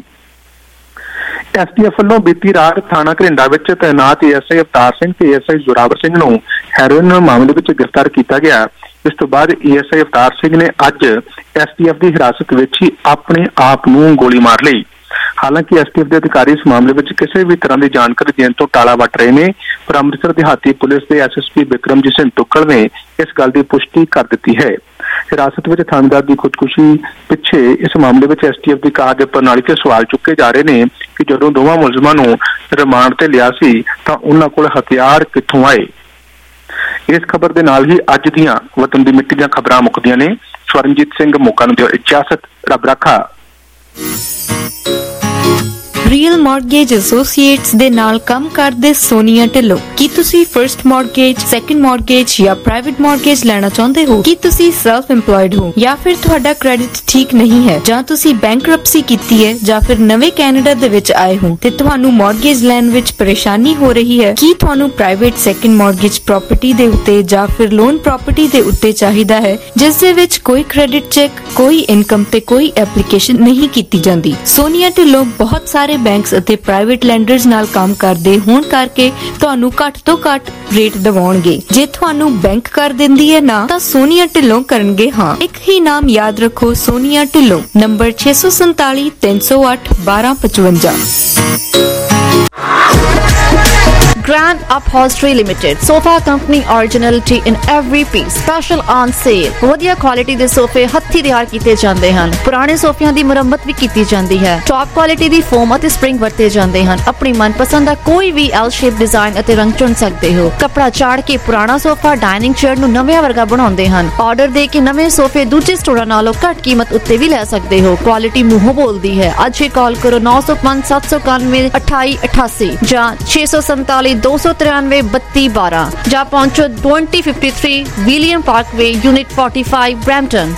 STF ਵੱਲੋਂ ਬੀਤੀ ਰਾਤ ਥਾਣਾ ਘਰਿੰਡਾ ਵਿੱਚ ਤਾਇਨਾਤ ASI ਅਵਤਾਰ ਸਿੰਘ ਤੇ ASI ਜ਼ੋਰਾਵਰ ਸਿੰਘ ਨੂੰ ਹੈਰੋਇਨ ਮਾਮਲੇ ਵਿੱਚ ਗ੍ਰਿਫਤਾਰ ਕੀਤਾ ਗਿਆ। ਇਸ ਤੋਂ ਬਾਅਦ ASI ਅਵਤਾਰ ਸਿੰਘ ਨੇ ਅੱਜ STF ਦੀ ਹਿਰਾਸਤ ਵਿੱਚ ਹੀ ਆਪਣੇ ਆਪ ਨੂੰ ਗੋਲੀ ਮਾਰ ਲਈ। ਹਾਲਾਂਕਿ STF ਦੇ ਅਧਿਕਾਰੀ ਇਸ ਮਾਮਲੇ ਵਿੱਚ ਕਿਸੇ ਵੀ ਤਰ੍ਹਾਂ ਦੀ ਜਾਣਕਾਰੀ ਦੇਣ ਤੋਂ ਟਾਲਾ ਵੱਟ ਰਹੇ ਨੇ, ਪਰ ਅੰਮ੍ਰਿਤਸਰ ਦਿਹਾਤੀ ਪੁਲਿਸ ਦੇ SSP ਬਿਕਰਮਜੀਤ ਸਿੰਘ ਤੁੱਕਲ ਨੇ ਇਸ ਗੱਲ ਦੀ ਪੁਸ਼ਟੀ ਕਰ ਦਿੱਤੀ ਹੈ। ਹਿਰਾਸਤ ਵਿੱਚ ਥਾਣੇਦਾਰ ਦੀ ਖੁਦਕੁਸ਼ੀ ਪਿੱਛੇ ਇਸ ਮਾਮਲੇ ਵਿੱਚ STF ਦੀ ਕਾਰਜ ਪ੍ਰਣਾਲੀ ਤੇ ਸਵਾਲ ਚੁੱਕੇ ਜਾ ਰਹੇ ਨੇ ਕਿ ਜਦੋਂ ਦੋਵਾਂ ਮੁਲਜ਼ਮਾਂ ਨੂੰ ਰਿਮਾਂਡ ਤੇ ਲਿਆ ਸੀ ਤਾਂ ਉਹਨਾਂ ਕੋਲ ਹਥਿਆਰ ਕਿੱਥੋਂ ਆਏ। ਇਸ ਖਬਰ ਦੇ ਨਾਲ ਹੀ ਅੱਜ ਦੀਆਂ ਵਤਨ ਦੀ ਮਿੱਟੀ ਦੀਆਂ ਖਬਰਾਂ ਮੁੱਕਦੀਆਂ ਨੇ। ਸਵਰਨਜੀਤ ਸਿੰਘ ਮੋਗਾ ਨੂੰ ਦਿਓ ਇਜਾਜ਼ਤ। ਰੱਬ ਰਾਖਾ। ਰੀਅਲ ਮਾਰਗੇਜ ਐਸੋਸੀਏਟਸ ਦੇ ਨਾਲ ਕੰਮ ਕਰਦੇ ਸੋਨੀਆ ਢਿੱਲੋਂ। ਕੀ ਤੁਸੀਂ ਫਰਸਟ ਮਾਰਗੇਜ, ਸੈਕੰਡ ਮਾਰਗੇਜ ਜਾਂ ਪ੍ਰਾਈਵੇਟ ਮਾਰਗੇਜ ਲੈਣਾ ਚਾਹੁੰਦੇ ਹੋ? ਕੀ ਤੁਸੀਂ ਸੈਲਫ ਇੰਪਲੋਇਡ ਹੋ ਜਾਂ ਫਿਰ ਤੁਹਾਡਾ ਕ੍ਰੈਡਿਟ ਠੀਕ ਨਹੀਂ ਹੈ, ਜਾਂ ਤੁਸੀਂ ਬੈਂਕਰਪਸੀ ਕੀਤੀ ਹੈ, ਜਾਂ ਫਿਰ ਨਵੇਂ ਕੈਨੇਡਾ ਦੇ ਵਿੱਚ ਆਏ ਹੋ ਤੇ ਤੁਹਾਨੂੰ ਮਾਰਗੇਜ ਲੈਣ ਵਿੱਚ ਪਰੇਸ਼ਾਨੀ ਹੋ ਰਹੀ ਹੈ? ਕੀ ਤੁਹਾਨੂੰ ਪ੍ਰਾਈਵੇਟ ਸੈਕੰਡ ਮਾਰਗੇਜ ਪ੍ਰਾਪਰਟੀ ਦੇ ਉੱਤੇ ਜਾਂ ਫਿਰ ਲੋਨ ਪ੍ਰਾਪਰਟੀ ਦੇ ਉੱਤੇ ਚਾਹੀਦਾ ਹੈ ਜਿਸ ਦੇ ਵਿੱਚ ਕੋਈ ਕ੍ਰੈਡਿਟ ਚੈੱਕ, ਕੋਈ ਇਨਕਮ ਤੇ ਕੋਈ ਐਪਲੀਕੇਸ਼ਨ ਨਹੀਂ ਕੀਤੀ ਜਾਂਦੀ? ਸੋਨੀਆ ਢਿੱਲੋਂ ਬਹੁਤ ਸਾਰੇ ਬੈਂਕਸ ਅਤੇ ਪ੍ਰਾਈਵੇਟ ਲੈਂਡਰਸ ਨਾਲ ਕੰਮ ਕਰਦੇ ਹੋਣ ਕਰਕੇ ਤੁਹਾਨੂੰ ਘੱਟ ਤੋਂ ਘੱਟ ਰੇਟ ਦਿਵਾਉਣਗੇ। ਜੇ ਤੁਹਾਨੂੰ ਬੈਂਕ ਕਰ ਦਿੰਦੀ ਹੈ ਨਾ, ਤਾਂ ਸੋਨੀਆ ਢਿੱਲੋਂ ਕਰਨਗੇ ਹਾਂ। ਇੱਕ ਹੀ ਨਾਮ ਯਾਦ ਰੱਖੋ, Sonia Dhillon. Number 647 308 1255। Grand Upholstery Limited, sofa company originality in every piece, special on sale। ਵਧੀਆ ਕੁਆਲਿਟੀ ਦੇ ਸੋਫੇ ਹੱਥੀਂ ਤਿਆਰ ਕੀਤੇ ਜਾਂਦੇ ਹਨ। ਪੁਰਾਣੇ ਸੋਫਿਆਂ ਦੀ ਮੁਰੰਮਤ ਵੀ ਕੀਤੀ ਜਾਂਦੀ ਹੈ। ਟੌਪ ਕੁਆਲਿਟੀ ਦੀ ਫੋਮ ਅਤੇ ਸਪ੍ਰਿੰਗ ਵਰਤੇ ਜਾਂਦੇ ਹਨ। ਆਪਣੀ ਮਨਪਸੰਦ ਦਾ ਕੋਈ ਵੀ L ਸ਼ੇਪ ਡਿਜ਼ਾਈਨ ਅਤੇ ਰੰਗ ਚੁਣ ਸਕਦੇ ਹੋ। ਕੱਪੜਾ ਚਾੜ ਕੇ ਪੁਰਾਣਾ ਸੋਫਾ, ਡਾਈਨਿੰਗ ਚੇਅਰ ਨੂੰ ਨਵੇਂ ਵਰਗਾ ਬਣਾਉਂਦੇ ਹਨ। ਆਰਡਰ ਦੇ ਕੇ ਨਵੇਂ ਸੋਫੇ ਦੂਜੇ ਸਟੋਰਾਂ ਨਾਲੋਂ ਘੱਟ ਕੀਮਤ ਉੱਤੇ ਵੀ ਲੈ ਸਕਦੇ ਹੋ। ਕੁਆਲਿਟੀ ਮੂੰਹੋਂ ਬੋਲਦੀ ਹੈ। ਅੱਜ ਹੀ ਕਾਲ ਕਰੋ 905 791 2888 ਜਾਂ 647 293 3212 ਜਾਂ ਪਹੁੰਚੋ 2053 William parkway, unit 45, Brampton.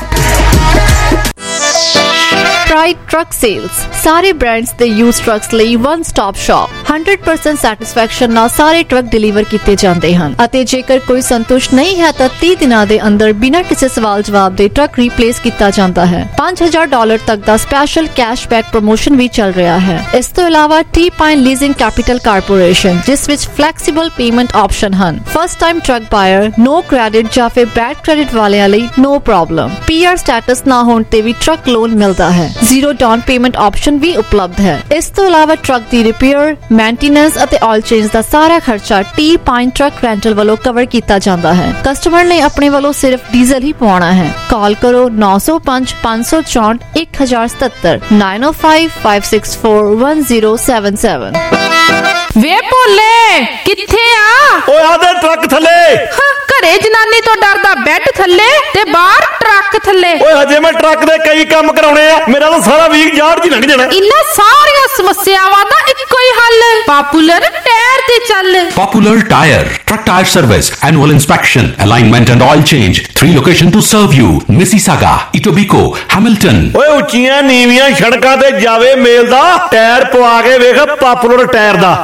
Pride Truck Sales, ਸਾਰੇ ਬ੍ਰਾਂਡਸ ਦੇ ਯੂਜ਼ ਟਰੱਕਸ ਲਈ ਵਨ ਸਟਾਪ ਸ਼ਾਪ। 100% ਸੈਟੀਸਫੈਕਸ਼ਨ ਨਾਲ ਸਾਰੇ ਟਰੱਕ ਡਿਲੀਵਰ ਕੀਤੇ ਜਾਂਦੇ ਹਨ ਅਤੇ ਜੇਕਰ ਕੋਈ ਸੰਤੁਸ਼ਟ ਨਹੀਂ ਹੈ ਤਾਂ 30 ਦਿਨਾਂ ਦੇ ਅੰਦਰ ਬਿਨਾਂ ਕਿਸੇ ਸਵਾਲ ਜਵਾਬ ਦੇ ਟਰੱਕ ਰੀਪਲੇਸ ਕੀਤਾ ਜਾਂਦਾ ਹੈ। $5000 ਤੱਕ ਦਾ ਸਪੈਸ਼ਲ ਕੈਸ਼ਬੈਕ ਪ੍ਰਮੋਸ਼ਨ ਵੀ ਚੱਲ ਰਿਹਾ ਹੈ। ਇਸ ਤੋਂ ਇਲਾਵਾ T Pine leasing capital corporation, ਜਿਸ ਵਿੱਚ ਫਲੈਕਸੀਬਲ ਪੇਮੈਂਟ ਆਪਸ਼ਨ ਹਨ। First time truck buyer, no credit ਜਾਂ ਫਿਰ ਬੈਡ ਕ੍ਰੈਡਿਟ ਵਾਲਿਆਂ ਲਈ ਨੋ ਪ੍ਰੋਬਲਮ। PR ਸਟੇਟਸ ਨਾ ਹੋਣ ਤੇ ਵੀ ਟਰੱਕ ਲੋਨ ਮਿਲਦਾ ਹੈ। ਜ਼ੀਰੋ ਡਾਊਨ ਪੇਮੈਂਟ ਆਪਸ਼ਨ ਵੀ ਉਪਲਬਧ ਹੈ। ਇਸ ਤੋਂ ਇਲਾਵਾ ਟਰੱਕ ਦੀ ਰਿਪੇਅਰ, ਮੇਨਟੇਨੈਂਸ ਅਤੇ ਆਇਲ ਚੇਂਜ ਦਾ ਸਾਰਾ ਖਰਚਾ ਟੀ ਪਾਈਨ ਟਰੱਕ ਰੈਂਟਲ ਵੱਲੋਂ ਕਵਰ ਕੀਤਾ ਜਾਂਦਾ ਹੈ। ਕਸਟਮਰ ਨੇ ਆਪਣੇ ਵੱਲੋਂ ਸਿਰਫ ਡੀਜ਼ਲ ਹੀ ਪਵਾਉਣਾ ਹੈ। ਕਾਲ ਕਰੋ 905 564 1077 905 564 1077। ਵੇ ਭੋਲੇ ਕਿੱਥੇ ਆ? ਓਏ ਆਦੇ ਟਰੱਕ ਥੱਲੇ। ਘਰੇ ਜਨਾਨੀ ਤੋਂ ਡਰਦਾ ਬੈੱਡ ਥੱਲੇ ਤੇ ਬਾਹਰ ਟਰੱਕ ਥੱਲੇ। ਓਏ ਹਜੇ ਮੈਂ ਟਰੱਕ ਦੇ ਕਈ ਕੰਮ ਕਰਾਉਣੇ ਆ, ਮੇਰਾ ਤਾਂ ਸਾਰਾ ਵੀਕ ਯਾਰ ਜੀ ਲੰਘ ਜਾਣਾ। ਇਨ੍ਹਾਂ ਸਾਰੀਆਂ ਸਮੱਸਿਆਵਾਂ ਦਾ ਇੱਕੋ ਹੀ ਹੱਲ, ਪਾਪੂਲਰ ਟਾਇਰ ਤੇ ਚੱਲ। Popular Tire, truck tire service, annual inspection, alignment and oil change. 3 locations to serve you: Mississauga, Etobicoke, Hamilton. ਓਏ ਉੱਚੀਆਂ ਨੀਵੀਆਂ ਸੜਕਾਂ ਤੇ ਜਾਵੇ ਮੇਲ ਦਾ ਟਾਇਰ ਪਵਾ ਕੇ ਵੇਖ ਪਾਪੂਲਰ ਟਾਇਰ ਦਾ।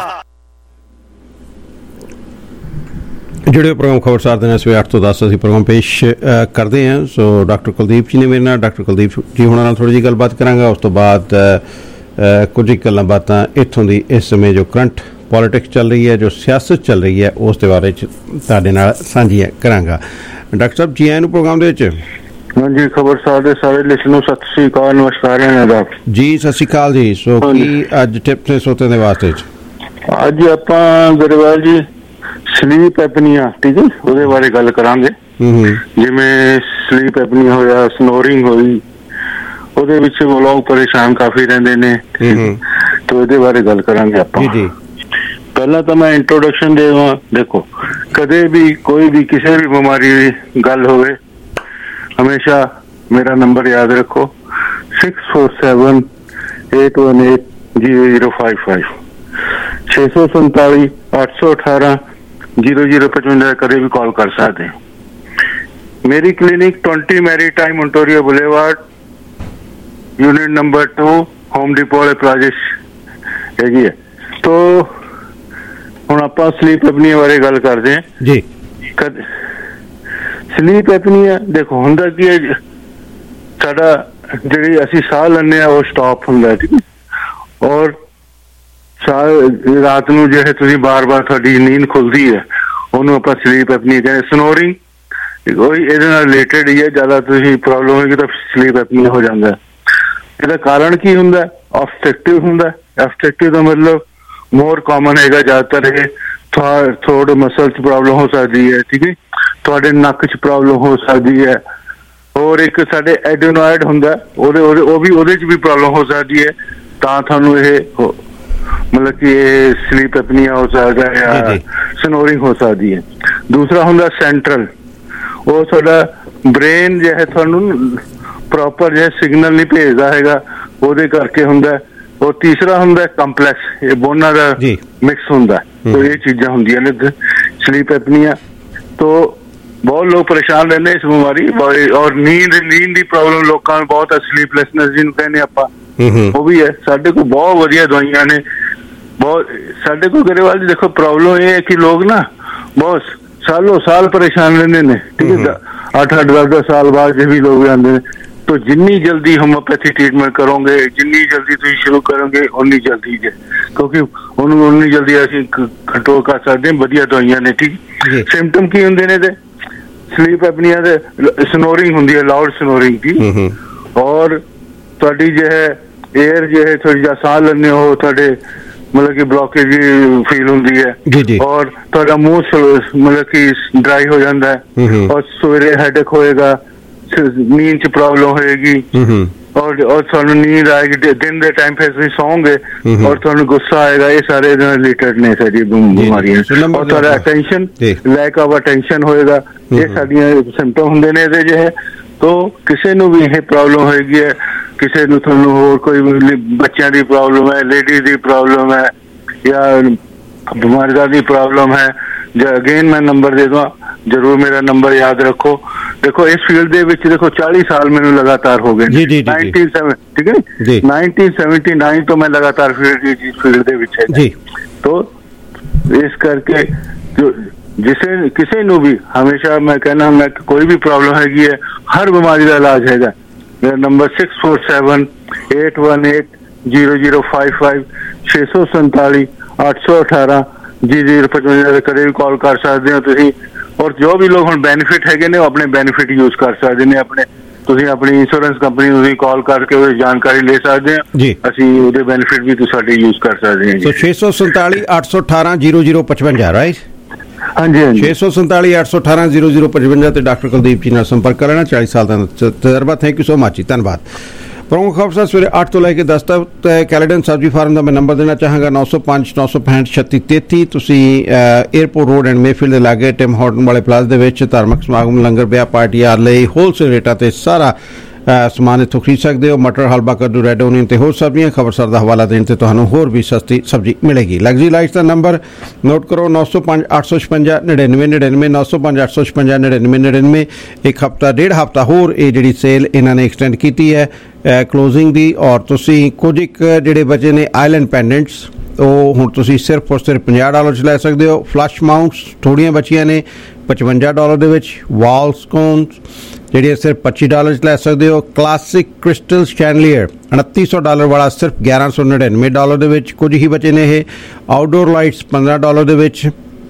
ਜਿਹੜੇ ਪ੍ਰੋਗਰਾਮ ਖਬਰਸਾਰ ਦੇ ਨਾਲ ਸਵੇਰੇ 8 ਤੋਂ 10 ਅਸੀਂ ਪ੍ਰੋਗਰਾਮ ਪੇਸ਼ ਕਰਦੇ ਹਾਂ। ਸੋ ਡਾਕਟਰ ਕੁਲਦੀਪ ਜੀ ਨੇ ਮੇਰੇ ਨਾਲ, ਡਾਕਟਰ ਕੁਲਦੀਪ ਜੀ ਹੋਣਾ ਨਾਲ ਥੋੜ੍ਹੀ ਜਿਹੀ ਗੱਲਬਾਤ ਕਰਾਂਗਾ। ਉਸ ਤੋਂ ਬਾਅਦ ਕੁਝ ਗੱਲਾਂ ਬਾਤਾਂ ਇੱਥੋਂ ਦੀ ਇਸ ਸਮੇਂ ਜੋ ਕਰੰਟ ਪੋਲੀਟਿਕਸ ਚੱਲ ਰਹੀ ਹੈ, ਜੋ ਸਿਆਸਤ ਚੱਲ ਰਹੀ ਹੈ, ਉਸ ਦੇ ਬਾਰੇ 'ਚ ਤੁਹਾਡੇ ਨਾਲ ਸਾਂਝੀਆਂ ਕਰਾਂਗਾ। ਡਾਕਟਰ ਸਾਹਿਬ ਜੀ ਆਇਆਂ ਨੂੰ ਪ੍ਰੋਗਰਾਮ ਦੇ ਵਿੱਚ। ਹਾਂਜੀ, ਖਬਰਸਾਰ ਦੇ ਸਾਰੇ ਲਿਸਨਰ ਨੂੰ ਸਤਿ ਸ੍ਰੀ ਅਕਾਲ, ਨਮਸਕਾਰ ਜੀ। ਸਤਿ ਸ੍ਰੀ ਅਕਾਲ ਜੀ। ਸੋ ਕੀ ਅੱਜ ਟਿਪਸ ਨੇ ਸੋਤੇ ਦੇ ਵਾਸਤੇ? ਅੱਜ ਆਪਾਂ ਗਰੇਵਾਲ ਜੀ ਸਲੀਪ ਐਪਨੀਆ, ਠੀਕ ਹੈ, ਉਹਦੇ ਬਾਰੇ ਗੱਲ ਕਰਾਂਗੇ। ਜਿਵੇਂ ਸਲੀਪ ਐਪਨੀਆ ਹੋਇਆ, ਸਨੋਰਿੰਗ ਹੋਈ, ਉਹਦੇ ਵਿੱਚ ਲੋਕ ਪਰੇਸ਼ਾਨ ਕਾਫੀ ਰਹਿੰਦੇ ਨੇ, ਤੇ ਉਹਦੇ ਬਾਰੇ ਗੱਲ ਕਰਾਂਗੇ ਆਪਾਂ। ਪਹਿਲਾਂ ਤਾਂ ਮੈਂ ਇੰਟਰੋਡਕਸ਼ਨ ਦੇਵਾਂ। ਦੇਖੋ, ਕਦੇ ਵੀ ਕੋਈ ਵੀ ਕਿਸੇ ਵੀ ਬਿਮਾਰੀ ਦੀ ਗੱਲ ਹੋਵੇ, ਹਮੇਸ਼ਾ ਮੇਰਾ ਨੰਬਰ ਯਾਦ ਰੱਖੋ 647 818 0055 647 818 0055 ਕਦੇ ਵੀ ਕਾਲ ਕਰ ਸਕਦੇ। ਮੇਰੀ clinic 20 maritime Ontario boulevard, unit number 2, Home Depot वाले प्लाजे हैगी है। तो ਹੁਣ ਆਪਾਂ ਸਲੀਪ ਐਪਨੀਆ ਬਾਰੇ ਗੱਲ ਕਰਦੇ ਹਾਂ ਜੀ। ਸਲੀਪ ਐਪਨੀਆ ਦੇਖੋ ਹੁੰਦਾ ਕੀ ਹੈ, ਸਾਡਾ ਜਿਹੜੀ ਅਸੀਂ ਸਾਹ ਲੈਂਦੇ ਹਾਂ ਉਹ ਸਟਾਪ ਹੁੰਦਾ, ਠੀਕ ਹੈ। ਔਰ ਰਾਤ ਨੂੰ ਜਿਹੜੇ ਤੁਸੀਂ ਬਾਰ-ਬਾਰ ਤੁਹਾਡੀ ਨੀਂਦ ਖੁੱਲਦੀ ਹੈ, ਉਹਨੂੰ ਆਪਾਂ ਸਲੀਪ ਐਪਨੀਆ ਕਹਿੰਦੇ। ਸਨੋਰਿੰਗ ਉਹੀ ਇਹਦੇ ਨਾਲ ਰਿਲੇਟਡ ਹੀ ਹੈ। ਜ਼ਿਆਦਾ ਤੁਸੀਂ ਪ੍ਰੋਬਲਮ ਹੋਏਗੀ ਤਾਂ ਸਲੀਪ ਐਪਨੀਆ ਹੋ ਜਾਂਦਾ। ਇਹਦਾ ਕਾਰਨ ਕੀ ਹੁੰਦਾ? ਆਬਸਟ੍ਰਕਟਿਵ ਹੁੰਦਾ। ਆਬਸਟ੍ਰਕਟਿਵ ਦਾ ਮਤਲਬ ਮੋਰ ਕਾਮਨ ਹੈਗਾ ਜ਼ਿਆਦਾਤਰ ਇਹ ਥੋੜੇ ਮਸਲ 'ਚ ਪ੍ਰੋਬਲਮ ਹੋ ਸਕਦੀ ਹੈ, ਠੀਕ ਹੈ, ਤੁਹਾਡੇ ਨੱਕ 'ਚ ਪ੍ਰੋਬਲਮ ਹੋ ਸਕਦੀ ਹੈ। ਹੋਰ ਇੱਕ ਸਾਡੇ ਐਡੇਨੋਇਡ ਹੁੰਦਾ, ਉਹਦੇ 'ਚ ਵੀ ਪ੍ਰੋਬਲਮ ਹੋ ਸਕਦੀ ਹੈ, ਤਾਂ ਤੁਹਾਨੂੰ ਇਹ ਮਤਲਬ ਕਿ ਇਹ ਸਲੀਪ ਐਪਨੀਆ ਹੋ ਸਕਦਾ ਹੈ ਜਾਂ ਸਨੋਰਿੰਗ ਹੋ ਸਕਦੀ ਹੈ। ਦੂਸਰਾ ਹੁੰਦਾ ਸੈਂਟਰਲ, ਉਹ ਤੁਹਾਡਾ ਬ੍ਰੇਨ ਜੋ ਹੈ ਤੁਹਾਨੂੰ ਪ੍ਰੋਪਰ ਜਿਹੜਾ ਸਿਗਨਲ ਨਹੀਂ ਭੇਜਦਾ ਹੈਗਾ, ਉਹਦੇ ਕਰਕੇ ਹੁੰਦਾ। ਉਹ ਤੀਸਰਾ ਹੁੰਦਾ ਕੰਪਲੈਕਸ, ਇਹ ਦੋਨਾਂ ਦਾ ਮਿਕਸ ਹੁੰਦਾ। तो ये चीजें होंगी ने स्लीप एपनिया। तो बहुत लोग परेशान रहते इस बीमारी और नींद की प्रॉब्लम लोगों में बहुत है, स्लीपलैसनेस जिन्होंने कहने आप वो भी है। साढ़े को बहुत वधिया दवाइयां ने, बहुत साढ़े को गरेवाल जी देखो प्रॉब्लम ये है कि लोग ना बहुत सालों साल परेशान रहते हैं, ठीक है, 8-8 10-10 साल बाद जो भी लोग आते हैं। तो जिन्नी जल्दी होम्योपैथी ट्रीटमेंट करोगे, जिन्नी जल्दी तुम शुरू करोगे उन्नी जल्दी है, क्योंकि उन्नी जल्दी असं कंट्रोल कर सकते हैं वधिया दवाइयां ने। ठीक, सिम्पटम की होंगे ने स्लीप एपनिया दे स्नोरिंग होंगी है, लाउड स्नोरिंग की, और तुहाडी जो है एयर जो है थोड़ी जा साह लेने हो थोड़े मतलब कि ब्लॉकेज फील होंगी है, और तुहाडा मुंह मतलब कि ड्राई हो जाता है, और सवेरे हेडेक होएगा, नींद च प्रॉब्लम होएगी, और थानू नींद आएगी दिन के टाइम फिर तुम सोओगे और थानू गुस्सा आएगा। ये सारे रिलेटेड ने सारी बीमारियां, और थोड़ा अटेंशन लैक ऑफ अटेंशन होएगा, ये सारियां सिम्पटम होंगे ने जो है। तो किसी नू भी ये प्रॉब्लम होएगी है, किसी नू थानू होर कोई बच्चों की प्रॉब्लम है, लेडीज की प्रॉब्लम है, या बीमारियों की प्रॉब्लम है, अगेन मैं नंबर दे दूँ, जरूर मेरा नंबर याद रखो। देखो इस फील्ड दे विच देखो 40 साल मैंने लगातार हो गए, 1970 ठीक है 1979 तो मैं लगातार फील्ड दे विच है। तो इस करके जो जिसे किसी नू भी हमेशा मैं कहना मैं कोई भी प्रॉब्लम हैगी है, हर बीमारी का इलाज हैगा। मेरा नंबर 6478180055 647 818 0055 कदे भी कॉल कर सकते हो तुसी। और जो भी लोग हम बेनिफिट है ने अपने बेनिफिट यूज कर सकते हैं, अपने तुसी अपनी इंश्योरेंस कंपनी ਨੂੰ कॉल करके वो जानकारी ले सकते हैं, ਅਸੀਂ ਉਹਦੇ बेनिफिट भी तुसाडे यूज कर सकते हैं। So 647 818 0055 right? हाँ जी 647 818 0055 ਤੇ ਡਾਕਟਰ ਕੁਲਦੀਪ ਜੀ ਨਾਲ ਸੰਪਰਕ ਕਰਨਾ। 40 ਸਾਲ ਦਾ ਤਜਰਬਾ। ਥੈਂਕ ਯੂ ਸੋ ਮਚ ਜੀ, ਧੰਨਵਾਦ। प्रमुख अफसर सवेरे 8 तो लैके 10 तक कैलेडन सब्जी फार्म का मैं नंबर देना चाहांगा 905 965 3633। तुसी एयरपोर्ट रोड एंड मेफील्ड के लागे टिम हॉर्टन वाले प्लाजा के धार्मिक समागम लंगर ब्याह पार्टियां लई होलसेल रेटा ते सारा समान इत्थों खरीद सकते हो। मटर हलवा कद्दू रेड ओनियन ते होर सब्जियां। खबरसार का हवाला देने ते तुहानूं होर भी सस्ती सब्जी मिलेगी। लग्जरी लाइट्स का नंबर नोट करो 905 856 99 99 905 856 99 99। एक हफ्ता डेढ़ हफ्ता होर ये जिहड़ी सेल इन्होंने एक्सटेंड की है क्लोजिंग दी। और तुसी कुछ एक जिहड़े बचे ने आइलैंड पेंडेंट्स ਉਹ ਹੁਣ ਤੁਸੀਂ ਸਿਰਫ ਔਰ ਸਿਰਫ $50 'ਚ ਲੈ ਸਕਦੇ ਹੋ। ਫਲਸ਼ ਮਾਊਂਟਸ ਥੋੜੀਆਂ ਬਚੀਆਂ ਨੇ $55 ਦੇ ਵਿੱਚ। ਵਾਲ ਸਕੋਨਸ ਜਿਹੜੀਆਂ ਸਿਰਫ $25 'ਚ ਲੈ ਸਕਦੇ ਹੋ। ਕਲਾਸਿਕ ਕ੍ਰਿਸਟਲ ਸ਼ੈਂਡਲੀਅਰ $2900 ਵਾਲਾ ਸਿਰਫ $1199 ਦੇ ਵਿੱਚ। ਕੁਝ ਹੀ ਬਚੇ ਨੇ ਇਹ। ਆਊਟਡੋਰ ਲਾਈਟਸ $15 ਦੇ ਵਿੱਚ।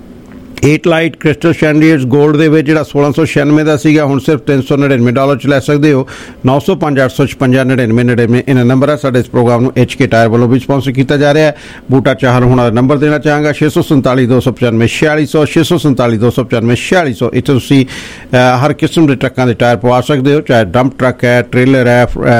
8 ਲਾਈਟ ਕ੍ਰਿਸਟਲ ਸ਼ੈਂਡਲੀਅਰਸ ਗੋਲਡ ਦੇ ਵਿੱਚ ਜਿਹੜਾ 1696 ਦਾ ਸੀਗਾ ਹੁਣ ਸਿਰਫ $399 'ਚ ਲੈ ਸਕਦੇ ਹੋ। 905 856 99 99 ਇਹਨਾਂ ਨੰਬਰ ਹੈ। ਸਾਡੇ ਇਸ ਪ੍ਰੋਗਰਾਮ ਨੂੰ HK ਟਾਇਰ ਵੱਲੋਂ ਵੀ ਸਪਾਂਸਰ ਕੀਤਾ ਜਾ ਰਿਹਾ ਹੈ। ਬੂਟਾ ਚਾਹਲ ਹੁਣ ਨੰਬਰ ਦੇਣਾ ਚਾਹਾਂਗਾ 647 295 4600 647 295 4600। ਇੱਥੇ ਤੁਸੀਂ ਹਰ ਕਿਸਮ ਦੇ ਟਰੱਕਾਂ ਦੇ ਟਾਇਰ ਪਵਾ ਸਕਦੇ ਹੋ, ਚਾਹੇ ਡੰਪ ਟਰੱਕ ਹੈ, ਟ੍ਰੇਲਰ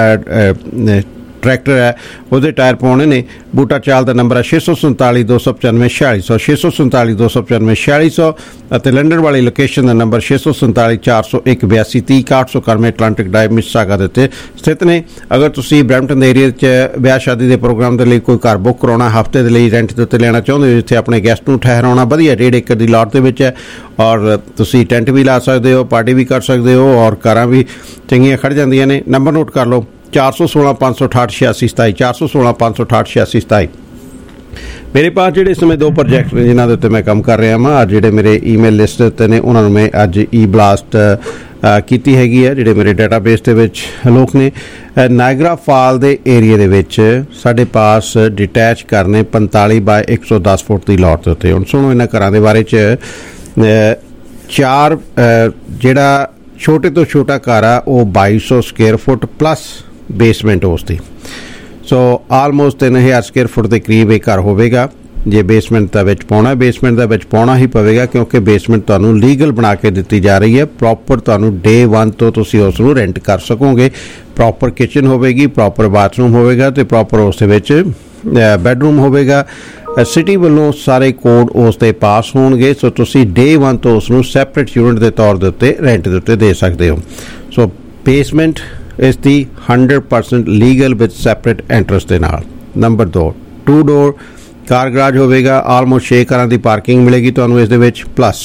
ਹੈ, ट्रैक्टर है, वो टायर पाने ने। बूटा चाल का नंबर है 647 295 4600 647 295 4600। लंडन वाली लोकेशन का नंबर 647 401 82 30 891 अटलांटिक ड्राइव मिसिसागा दे उत्ते स्थित ने। अगर तुसी ब्रैम्पटन एरिया च ब्याह शादी के प्रोग्राम के लिए कोई घर बुक कराना, हफ्ते के लिए रेंट के उत्ते लेना चाहते हो, जिथे अपने गेस्ट को ठहराना वधिया 1.5 एकड़ की लॉट के है, और तुसी टेंट भी ला सकते हो, पार्टी भी कर सकते हो, और कारां भी चंगियां खड़ जांदियां ने। नंबर नोट कर लो 416 568 86 27 416 568 86 27। मेरे पास ਜਿਹੜੇ ਇਸ ਸਮੇਂ 2 ਪ੍ਰੋਜੈਕਟ ਨੇ ਜਿਨ੍ਹਾਂ ਦੇ ਉੱਤੇ ਮੈਂ ਕੰਮ ਕਰ ਰਿਹਾ ਹਾਂ। ਅੱਜ ਜਿਹੜੇ ਮੇਰੇ ਈਮੇਲ ਲਿਸਟ ਤੇ ਨੇ ਉਹਨਾਂ ਨੂੰ ਮੈਂ ਅੱਜ ਈ ਬਲਾਸਟ ਕੀਤੀ ਹੈਗੀ ਹੈ। ਜਿਹੜੇ ਮੇਰੇ ਡਾਟਾਬੇਸ ਦੇ ਵਿੱਚ ਲੋਕ ਨੇ ਨਾਇਗਰਾ ਫਾਲ ਦੇ ਏਰੀਆ ਦੇ ਵਿੱਚ ਸਾਡੇ ਪਾਸ ਡਿਟੈਚ ਕਰਨੇ 45 ਬਾਏ 110 ਫੁੱਟ ਦੀ ਲੋਟ ਦੇ ਉੱਤੇ। ਹੁਣ ਸੁਣੋ ਇਹਨਾਂ ਘਰਾਂ ਦੇ ਬਾਰੇ 'ਚ 4 ਜਿਹੜਾ ਛੋਟੇ ਤੋਂ ਛੋਟਾ ਘਰ ਆ ਉਹ 2200 ਸਕੁਅਰ ਫੁੱਟ ਪਲੱਸ ਬੇਸਮੈਂਟ ਉਸ ਦੀ। ਸੋ ਆਲਮੋਸਟ 3000 ਸਕੁਅਰ ਫੁੱਟ ਦੇ ਕਰੀਬ ਇਹ ਘਰ ਹੋਵੇਗਾ। ਜੇ ਬੇਸਮੈਂਟ ਦਾ ਵਿੱਚ ਪਾਉਣਾ, ਬੇਸਮੈਂਟ ਦਾ ਵਿੱਚ ਪਾਉਣਾ ਹੀ ਪਵੇਗਾ ਕਿਉਂਕਿ ਬੇਸਮੈਂਟ ਤੁਹਾਨੂੰ ਲੀਗਲ ਬਣਾ ਕੇ ਦਿੱਤੀ ਜਾ ਰਹੀ ਹੈ। ਪ੍ਰੋਪਰ ਤੁਹਾਨੂੰ ਡੇ 1 ਤੋਂ ਤੁਸੀਂ ਉਸ ਨੂੰ ਰੈਂਟ ਕਰ ਸਕੋਗੇ। ਪ੍ਰੋਪਰ ਕਿਚਨ ਹੋਵੇਗੀ, ਪ੍ਰੋਪਰ ਬਾਥਰੂਮ ਹੋਵੇਗਾ ਅਤੇ ਪ੍ਰੋਪਰ ਉਸ ਦੇ ਵਿੱਚ ਬੈਡਰੂਮ ਹੋਵੇਗਾ। ਸਿਟੀ ਵੱਲੋਂ ਸਾਰੇ ਕੋਡ ਉਸ 'ਤੇ ਪਾਸ ਹੋਣਗੇ। ਸੋ ਤੁਸੀਂ ਡੇ 1 ਤੋਂ ਉਸ ਨੂੰ ਸੈਪਰੇਟ ਯੂਨਿਟ ਦੇ ਤੌਰ ਦੇ ਉੱਤੇ ਰੈਂਟ ਦੇ ਉੱਤੇ ਦੇ ਸਕਦੇ ਹੋ। ਸੋ ਬੇਸਮੈਂਟ ਇਸ ਦੀ 100% ਲੀਗਲ ਵਿਦ ਸੈਪਰੇਟ ਐਂਟਰੈਂਸ ਦੇ ਨਾਲ। ਨੰਬਰ 2 ਡੋਰ ਕਾਰ ਗਰਾਜ ਹੋਵੇਗਾ। ਆਲਮੋਸਟ 6 ਕਾਰਾਂ ਦੀ ਪਾਰਕਿੰਗ ਮਿਲੇਗੀ ਤੁਹਾਨੂੰ ਇਸ ਦੇ ਵਿੱਚ। ਪਲੱਸ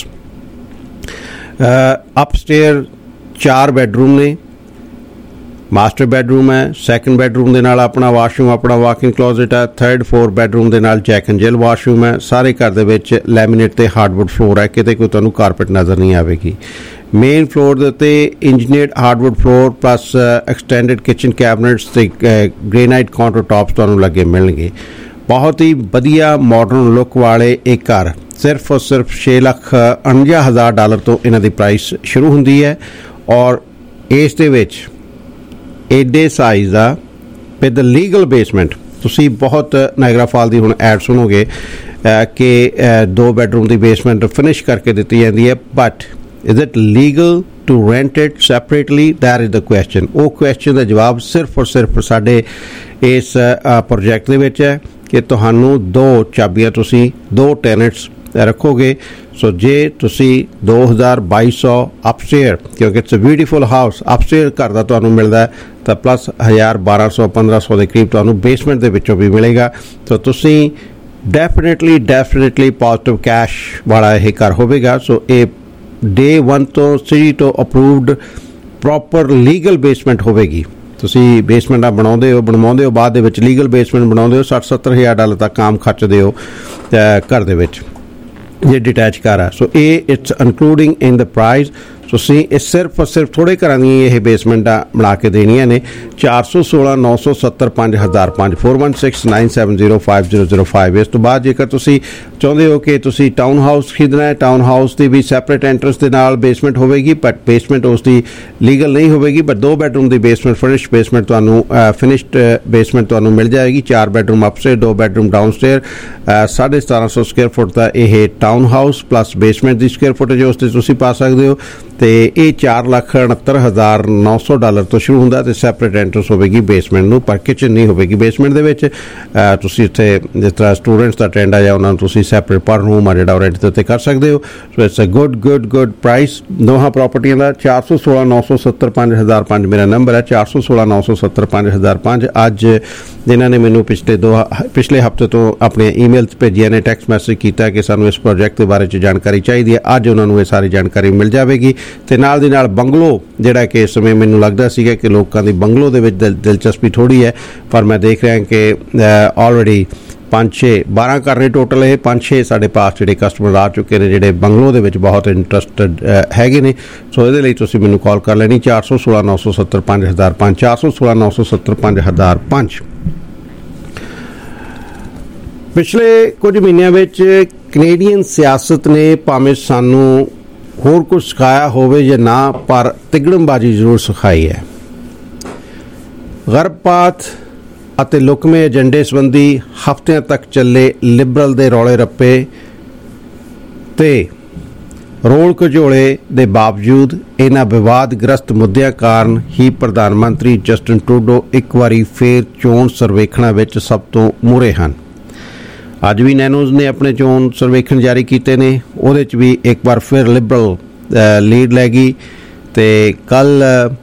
ਅਪਸਟੇਅਰ 4 ਬੈਡਰੂਮ ਨੇ। ਮਾਸਟਰ ਬੈਡਰੂਮ ਹੈ, ਸੈਕੰਡ ਬੈਡਰੂਮ ਦੇ ਨਾਲ ਆਪਣਾ ਵਾਸ਼ਰੂਮ, ਆਪਣਾ ਵਾਕਿੰਗ ਕਲੋਜ਼ਟ ਹੈ। 3rd 4th ਬੈਡਰੂਮ ਦੇ ਨਾਲ ਜੈਕ ਐਂਡ ਜਿਲ ਵਾਸ਼ਰੂਮ ਹੈ। ਸਾਰੇ ਘਰ ਦੇ ਵਿੱਚ ਲੈਮੀਨੇਟ ਤੇ ਹਾਰਡਵੁੱਡ ਫਲੋਰ ਹੈ, ਕਿਤੇ ਕੋਈ ਤੁਹਾਨੂੰ ਕਾਰਪੈਟ ਨਜ਼ਰ ਨਹੀਂ ਆਵੇਗੀ। ਮੇਨ ਫਲੋਰ ਦੇ ਉੱਤੇ engineered hardwood floor plus extended kitchen cabinets ਤੇ ਗ੍ਰੇਨਾਈਟ ਕਾਊਂਟਰ ਟਾਪਸ ਤੁਹਾਨੂੰ ਲੱਗੇ ਮਿਲਣਗੇ। ਬਹੁਤ ਹੀ ਵਧੀਆ ਮਾਡਰਨ ਲੁੱਕ ਵਾਲੇ ਇਹ ਘਰ ਸਿਰਫ ਔਰ ਸਿਰਫ $6,49,000 ਤੋਂ ਇਹਨਾਂ ਦੀ ਪ੍ਰਾਈਸ ਸ਼ੁਰੂ ਹੁੰਦੀ ਹੈ। ਔਰ ਇਸ ਦੇ ਵਿੱਚ ਏਡੇ ਸਾਈਜ਼ ਦਾ ਵਿਦ ਲੀਗਲ ਬੇਸਮੈਂਟ ਤੁਸੀਂ ਬਹੁਤ ਨਾਇਗਰਾ ਫਾਲ ਦੀ ਹੁਣ ਐਡ ਸੁਣੋਗੇ ਕਿ 2 ਬੈਡਰੂਮ ਦੀ ਬੇਸਮੈਂਟ ਫਿਨਿਸ਼ ਕਰਕੇ ਦਿੱਤੀ ਜਾਂਦੀ ਹੈ। But is it legal to rent it separately? That is the question. ਉਹ ਕੁਐਸਚਨ ਦਾ ਜਵਾਬ ਸਿਰਫ ਔਰ ਸਿਰਫ ਸਾਡੇ ਇਸ ਪ੍ਰੋਜੈਕਟ ਦੇ ਵਿੱਚ ਹੈ ਕਿ ਤੁਹਾਨੂੰ 2 ਚਾਬੀਆਂ, ਤੁਸੀਂ 2 ਟੈਨੈਂਟਸ ਰੱਖੋਗੇ। ਸੋ ਜੇ ਤੁਸੀਂ 2200 ਅਪਸਟੇਅਰ, ਕਿਉਂਕਿ it's a beautiful house, upstair ਘਰ ਦਾ ਤੁਹਾਨੂੰ ਮਿਲਦਾ ਤਾਂ ਪਲੱਸ 1000 1200 1500 ਦੇ ਕਰੀਬ ਤੁਹਾਨੂੰ ਬੇਸਮੈਂਟ ਦੇ ਵਿੱਚੋਂ ਵੀ ਮਿਲੇਗਾ। ਸੋ ਤੁਸੀਂ ਡੈਫੀਨੇਟਲੀ ਪੋਜ਼ਿਟਿਵ ਕੈਸ਼ ਵਾਲਾ ਇਹ ਘਰ ਹੋਵੇਗਾ। ਸੋ ਇਹ ਡੇ 1 ਤੋਂ ਸਿਟੀ ਤੋਂ ਅਪਰੂਵਡ ਪ੍ਰੋਪਰ ਲੀਗਲ ਬੇਸਮੈਂਟ ਹੋਵੇਗੀ। ਤੁਸੀਂ ਬੇਸਮੈਂਟਾਂ ਬਣਾਉਂਦੇ ਹੋ ਬਾਅਦ ਦੇ ਵਿੱਚ ਲੀਗਲ ਬੇਸਮੈਂਟ ਬਣਾਉਂਦੇ ਹੋ, $60,000-70,000 ਤੱਕ ਕੰਮ ਖਰਚਦੇ ਹੋ ਘਰ ਦੇ ਵਿੱਚ ਜੇ ਡਿਟੈਚ ਘਰ ਆ। ਸੋ ਇਹ it's including in the price. ਤੁਸੀਂ ਇਹ ਸਿਰਫ ਥੋੜ੍ਹੇ ਘਰਾਂ ਦੀਆਂ ਇਹ ਬੇਸਮੈਂਟਾਂ ਬਣਾ ਕੇ ਦੇਣੀਆਂ ਨੇ। 416 970 5005 4169705005। ਇਸ ਤੋਂ ਬਾਅਦ ਜੇਕਰ ਤੁਸੀਂ ਚਾਹੁੰਦੇ ਹੋ ਕਿ ਤੁਸੀਂ ਟਾਊਨ ਹਾਊਸ ਖਰੀਦਣਾ ਹੈ, ਟਾਊਨ ਹਾਊਸ ਦੀ ਵੀ ਸੈਪਰੇਟ ਐਂਟਰੈਂਸ ਦੇ ਨਾਲ ਬੇਸਮੈਂਟ ਹੋਵੇਗੀ, ਬਟ ਬੇਸਮੈਂਟ ਉਸ ਦੀ ਲੀਗਲ ਨਹੀਂ ਹੋਵੇਗੀ। ਬਟ 2 ਬੈਡਰੂਮ ਦੀ ਬੇਸਮੈਂਟ ਫਿਨਿਸ਼ਡ ਬੇਸਮੈਂਟ ਤੁਹਾਨੂੰ ਮਿਲ ਜਾਏਗੀ। 4 bedroom upstair, 2 bedroom downstair, 1750 square foot ਦਾ ਇਹ ਟਾਊਨ ਹਾਊਸ ਪਲੱਸ ਬੇਸਮੈਂਟ ਦੀ ਸਕੁਅਰ ਫੁਟੇਜ ਉਸ 'ਤੇ ਤੁਸੀਂ ਪਾ ਸਕਦੇ ਹੋ। ਤੇ ਇਹ $4,69,900 ਤੋਂ ਸ਼ੁਰੂ ਹੁੰਦਾ ਤੇ ਸੈਪਰੇਟ ਐਂਟਰੈਂਸ ਹੋਵੇਗੀ ਬੇਸਮੈਂਟ ਨੂੰ, ਪਰ ਕਿਚਨ ਨਹੀਂ ਹੋਵੇਗੀ ਬੇਸਮੈਂਟ ਦੇ ਵਿੱਚ। ਤੁਸੀਂ ਉੱਥੇ ਜਿਸ ਤਰ੍ਹਾਂ ਸਟੂਡੈਂਟਸ ਦਾ ਟ੍ਰੈਂਡ ਆ ਜਾਂ ਉਹਨਾਂ ਨੂੰ ਤੁਸੀਂ ਸੈਪਰੇਟ ਪਰ ਰੂਮ ਆ ਜਿਹੜਾ ਉਹ ਰੈਂਟ ਦੇ ਉੱਤੇ ਕਰ ਸਕਦੇ ਹੋ। So it's a good price ਦੋਹਾਂ ਪ੍ਰਾਪਰਟੀਆਂ ਦਾ। 416 970 5005 ਮੇਰਾ ਨੰਬਰ ਹੈ। 416 970 5005। ਅੱਜ ਜਿਨ੍ਹਾਂ ਨੇ ਮੈਨੂੰ ਪਿਛਲੇ ਹਫ਼ਤੇ ਤੋਂ ਆਪਣੀਆਂ ਈਮੇਲਸ ਭੇਜੀਆਂ ਨੇ, ਟੈਕਸਟ ਮੈਸੇਜ ਕੀਤਾ ਕਿ ਸਾਨੂੰ ਇਸ ਪ੍ਰੋਜੈਕਟ ਦੇ ਬਾਰੇ 'ਚ ਜਾਣਕਾਰੀ ਚਾਹੀਦੀ ਹੈ, ਅੱਜ ਉਹਨਾਂ ਨੂੰ ਇਹ ਸਾਰੀ ਜਾਣਕਾਰੀ ਮਿਲ ਜਾਵੇਗੀ। ਤੇ ਨਾਲ ਦੀ ਨਾਲ ਬੰਗਲੋ ਜਿਹੜਾ ਕਿ ਇਸ ਸਮੇਂ ਮੈਨੂੰ ਲੱਗਦਾ ਸੀਗਾ ਕਿ ਲੋਕਾਂ ਦੀ ਬੰਗਲੋ ਦੇ ਵਿੱਚ ਦਿਲਚਸਪੀ ਥੋੜ੍ਹੀ ਹੈ, ਪਰ ਮੈਂ ਦੇਖ ਰਿਹਾ ਕਿ ਆਲਰੇਡੀ 12 ਘਰ ਨੇ ਟੋਟਲ। ਇਹ 5-6 ਸਾਡੇ ਪਾਸ ਜਿਹੜੇ ਕਸਟਮਰ ਆ ਚੁੱਕੇ ਨੇ ਜਿਹੜੇ ਬੰਗਲੋ ਦੇ ਵਿੱਚ ਬਹੁਤ ਇੰਟਰਸਟਡ ਹੈਗੇ ਨੇ। ਸੋ ਇਹਦੇ ਲਈ ਤੁਸੀਂ ਮੈਨੂੰ ਕਾਲ ਕਰ ਲੈਣੀ 416 970 5005 416 970 5005। ਪਿਛਲੇ ਕੁਝ ਮਹੀਨਿਆਂ ਵਿੱਚ ਕੈਨੇਡੀਅਨ ਸਿਆਸਤ ਨੇ ਭਾਵੇਂ ਸਾਨੂੰ ਹੋਰ ਕੁਝ ਸਿਖਾਇਆ ਹੋਵੇ ਜਾਂ ਨਾ, ਪਰ ਤਿਗੜਮਬਾਜ਼ੀ ਜ਼ਰੂਰ ਸਿਖਾਈ ਹੈ। ਗਰਭਪਾਤ ਅਤੇ ਲੁਕਵੇਂ ਏਜੰਡੇ ਸੰਬੰਧੀ ਹਫ਼ਤਿਆਂ ਤੱਕ ਚੱਲੇ ਲਿਬਰਲ ਦੇ ਰੌਲੇ ਰੱਪੇ ਤੇ ਰੋਲ ਘਚੋਲੇ ਦੇ ਬਾਵਜੂਦ ਇਹਨਾਂ ਵਿਵਾਦਗ੍ਰਸਤ ਮੁੱਦਿਆਂ ਕਾਰਨ ਹੀ ਪ੍ਰਧਾਨ ਮੰਤਰੀ ਜਸਟਿਨ ਟਰੂਡੋ ਇੱਕ ਵਾਰੀ ਫੇਰ ਚੋਣ ਸਰਵੇਖਣਾਂ ਵਿੱਚ ਸਭ ਤੋਂ ਮੂਹਰੇ ਹਨ। ਅੱਜ ਵੀ ਨੈਨੋਜ਼ ਨੇ ਆਪਣੇ ਚੋਣ ਸਰਵੇਖਣ ਜਾਰੀ ਕੀਤੇ ਨੇ, ਉਹਦੇ 'ਚ ਵੀ ਇੱਕ ਵਾਰ ਫਿਰ ਲਿਬਰਲ ਲੀਡ ਲੈ ਗਈ। ਤੇ ਕੱਲ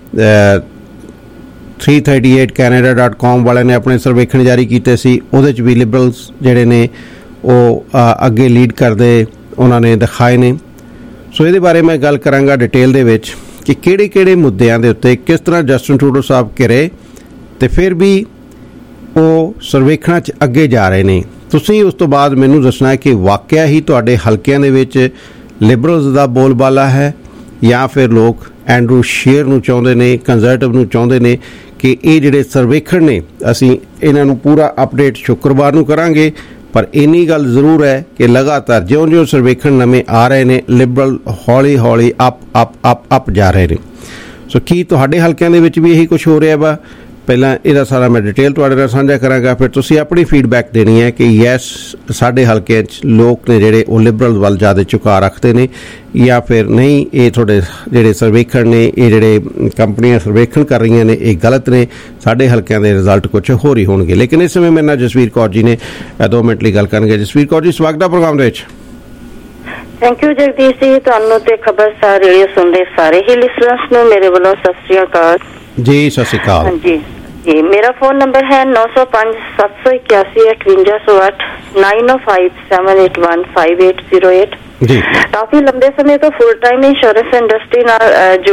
338canada.com ਵਾਲਿਆਂ ਨੇ ਆਪਣੇ ਸਰਵੇਖਣ ਜਾਰੀ ਕੀਤੇ ਸੀ, ਉਹਦੇ 'ਚ ਵੀ ਲਿਬਰਲਸ ਜਿਹੜੇ ਨੇ ਉਹ ਅੱਗੇ ਲੀਡ ਕਰਦੇ ਉਹਨਾਂ ਨੇ ਦਿਖਾਏ ਨੇ। ਸੋ ਇਹਦੇ ਬਾਰੇ ਮੈਂ ਗੱਲ ਕਰਾਂਗਾ ਡਿਟੇਲ ਦੇ ਵਿੱਚ ਕਿ ਕਿਹੜੇ ਮੁੱਦਿਆਂ ਦੇ ਉੱਤੇ ਕਿਸ ਤਰ੍ਹਾਂ ਜਸਟਿਨ ਟਰੂਡੋ ਸਾਹਿਬ ਘਿਰੇ ਤੇ ਫਿਰ ਵੀ ਉਹ ਸਰਵੇਖਣਾਂ 'ਚ ਅੱਗੇ ਜਾ ਰਹੇ ਨੇ। ਤੁਸੀਂ ਉਸ ਤੋਂ ਬਾਅਦ ਮੈਨੂੰ ਦੱਸਣਾ ਕਿ ਵਾਕਿਆ ਹੀ ਤੁਹਾਡੇ ਹਲਕਿਆਂ ਦੇ ਵਿੱਚ ਲਿਬਰਲਸ ਦਾ ਬੋਲਬਾਲਾ ਹੈ ਜਾਂ ਫਿਰ ਲੋਕ ਐਂਡਰੂ ਸ਼ੀਅਰ ਨੂੰ ਚਾਹੁੰਦੇ ਨੇ, ਕੰਜ਼ਰਵੇਟਿਵ ਨੂੰ ਚਾਹੁੰਦੇ ਨੇ ਕਿ ਇਹ ਜਿਹੜੇ ਸਰਵੇਖਣ ਨੇ ਅਸੀਂ ਇਹਨਾਂ ਨੂੰ ਪੂਰਾ ਅਪਡੇਟ ਸ਼ੁੱਕਰਵਾਰ ਨੂੰ ਕਰਾਂਗੇ, ਪਰ ਇੰਨੀ ਗੱਲ ਜ਼ਰੂਰ ਹੈ ਕਿ ਲਗਾਤਾਰ ਜਿਉਂ-ਜਿਉਂ ਸਰਵੇਖਣ ਨਵੇਂ ਆ ਰਹੇ ਨੇ, ਲਿਬਰਲ ਹੌਲੀ-ਹੌਲੀ ਅਪ ਜਾ ਰਹੇ ਨੇ। ਸੋ ਕੀ ਤੁਹਾਡੇ ਹਲਕਿਆਂ ਦੇ ਵਿੱਚ ਵੀ ਇਹੀ ਕੁਝ ਹੋ ਰਿਹਾ ਵਾ? ਪਹਿਲਾਂ ਇਹਦਾ ਸਾਰਾ ਮੈਂ ਡਿਟੇਲ ਤੁਹਾਡੇ ਨਾਲ ਸਾਂਝਾ ਕਰਾਂਗਾ, ਫਿਰ ਤੁਸੀਂ ਆਪਣੀ ਫੀਡਬੈਕ ਦੇਣੀ ਹੈ ਕਿ ਯੈਸ ਸਾਡੇ ਹਲਕੇ 'ਚ ਲੋਕ ਨੇ ਜਿਹੜੇ ਉਹ ਲਿਬਰਲ ਵੱਲ ਜ਼ਿਆਦਾ ਝੁਕਾਅ ਰੱਖਦੇ ਨੇ, ਜਾਂ ਫਿਰ ਨਹੀਂ ਇਹ ਤੁਹਾਡੇ ਜਿਹੜੇ ਸਰਵੇਖਣ ਨੇ, ਇਹ ਜਿਹੜੇ ਕੰਪਨੀਆਂ ਸਰਵੇਖਣ ਕਰ ਰਹੀਆਂ ਨੇ, ਇਹ ਗਲਤ ਨੇ, ਸਾਡੇ ਹਲਕਿਆਂ ਦੇ ਰਿਜ਼ਲਟ ਕੁਝ ਹੋਰ ਹੀ ਹੋਣਗੇ। ਲੇਕਿਨ ਇਸ ਸਮੇਂ ਮੇਰੇ ਨਾਲ ਜਸਵੀਰ ਕੌਰ ਜੀ ਨੇ 2 ਮਿੰਟ ਲਈ ਗੱਲ ਕਰਨਗੇ। ਜਸਵੀਰ ਕੌਰ ਜੀ, ਸਵਾਗਤ ਹੈ ਪ੍ਰੋਗਰਾਮ ਦੇ ਵਿੱਚ। ਥੈਂਕ ਯੂ ਜਗਦੀਸ਼ ਜੀ, ਤੁਹਾਨੂੰ ਤੇ ਖਬਰਸਾਰ ਰੇਡੀਓ ਸੁਣਦੇ ਸਾਰੇ ਹੀ ਲਿਸਨਰਸ ਨੂੰ ਮੇਰੇ ਵੱਲੋਂ ਸਤਿ ਸ੍ਰੀ ਅਕਾਲ ਜੀ। ਸਤਿ ਸ੍ਰੀ ਅਕਾਲ। ਹਾਂਜੀ ਜੀ, ਮੇਰਾ ਫੋਨ ਨੰਬਰ ਹੈ 905781 9057815808 ਜੀ। ਕਾਫੀ ਲੰਬੇ ਸਮੇਂ ਤੋਂ ਫੁੱਲ ਟਾਈਮ ਇੰਸ਼ੋਰੈਂਸ ਇੰਡਸਟਰੀ ਨਾਲ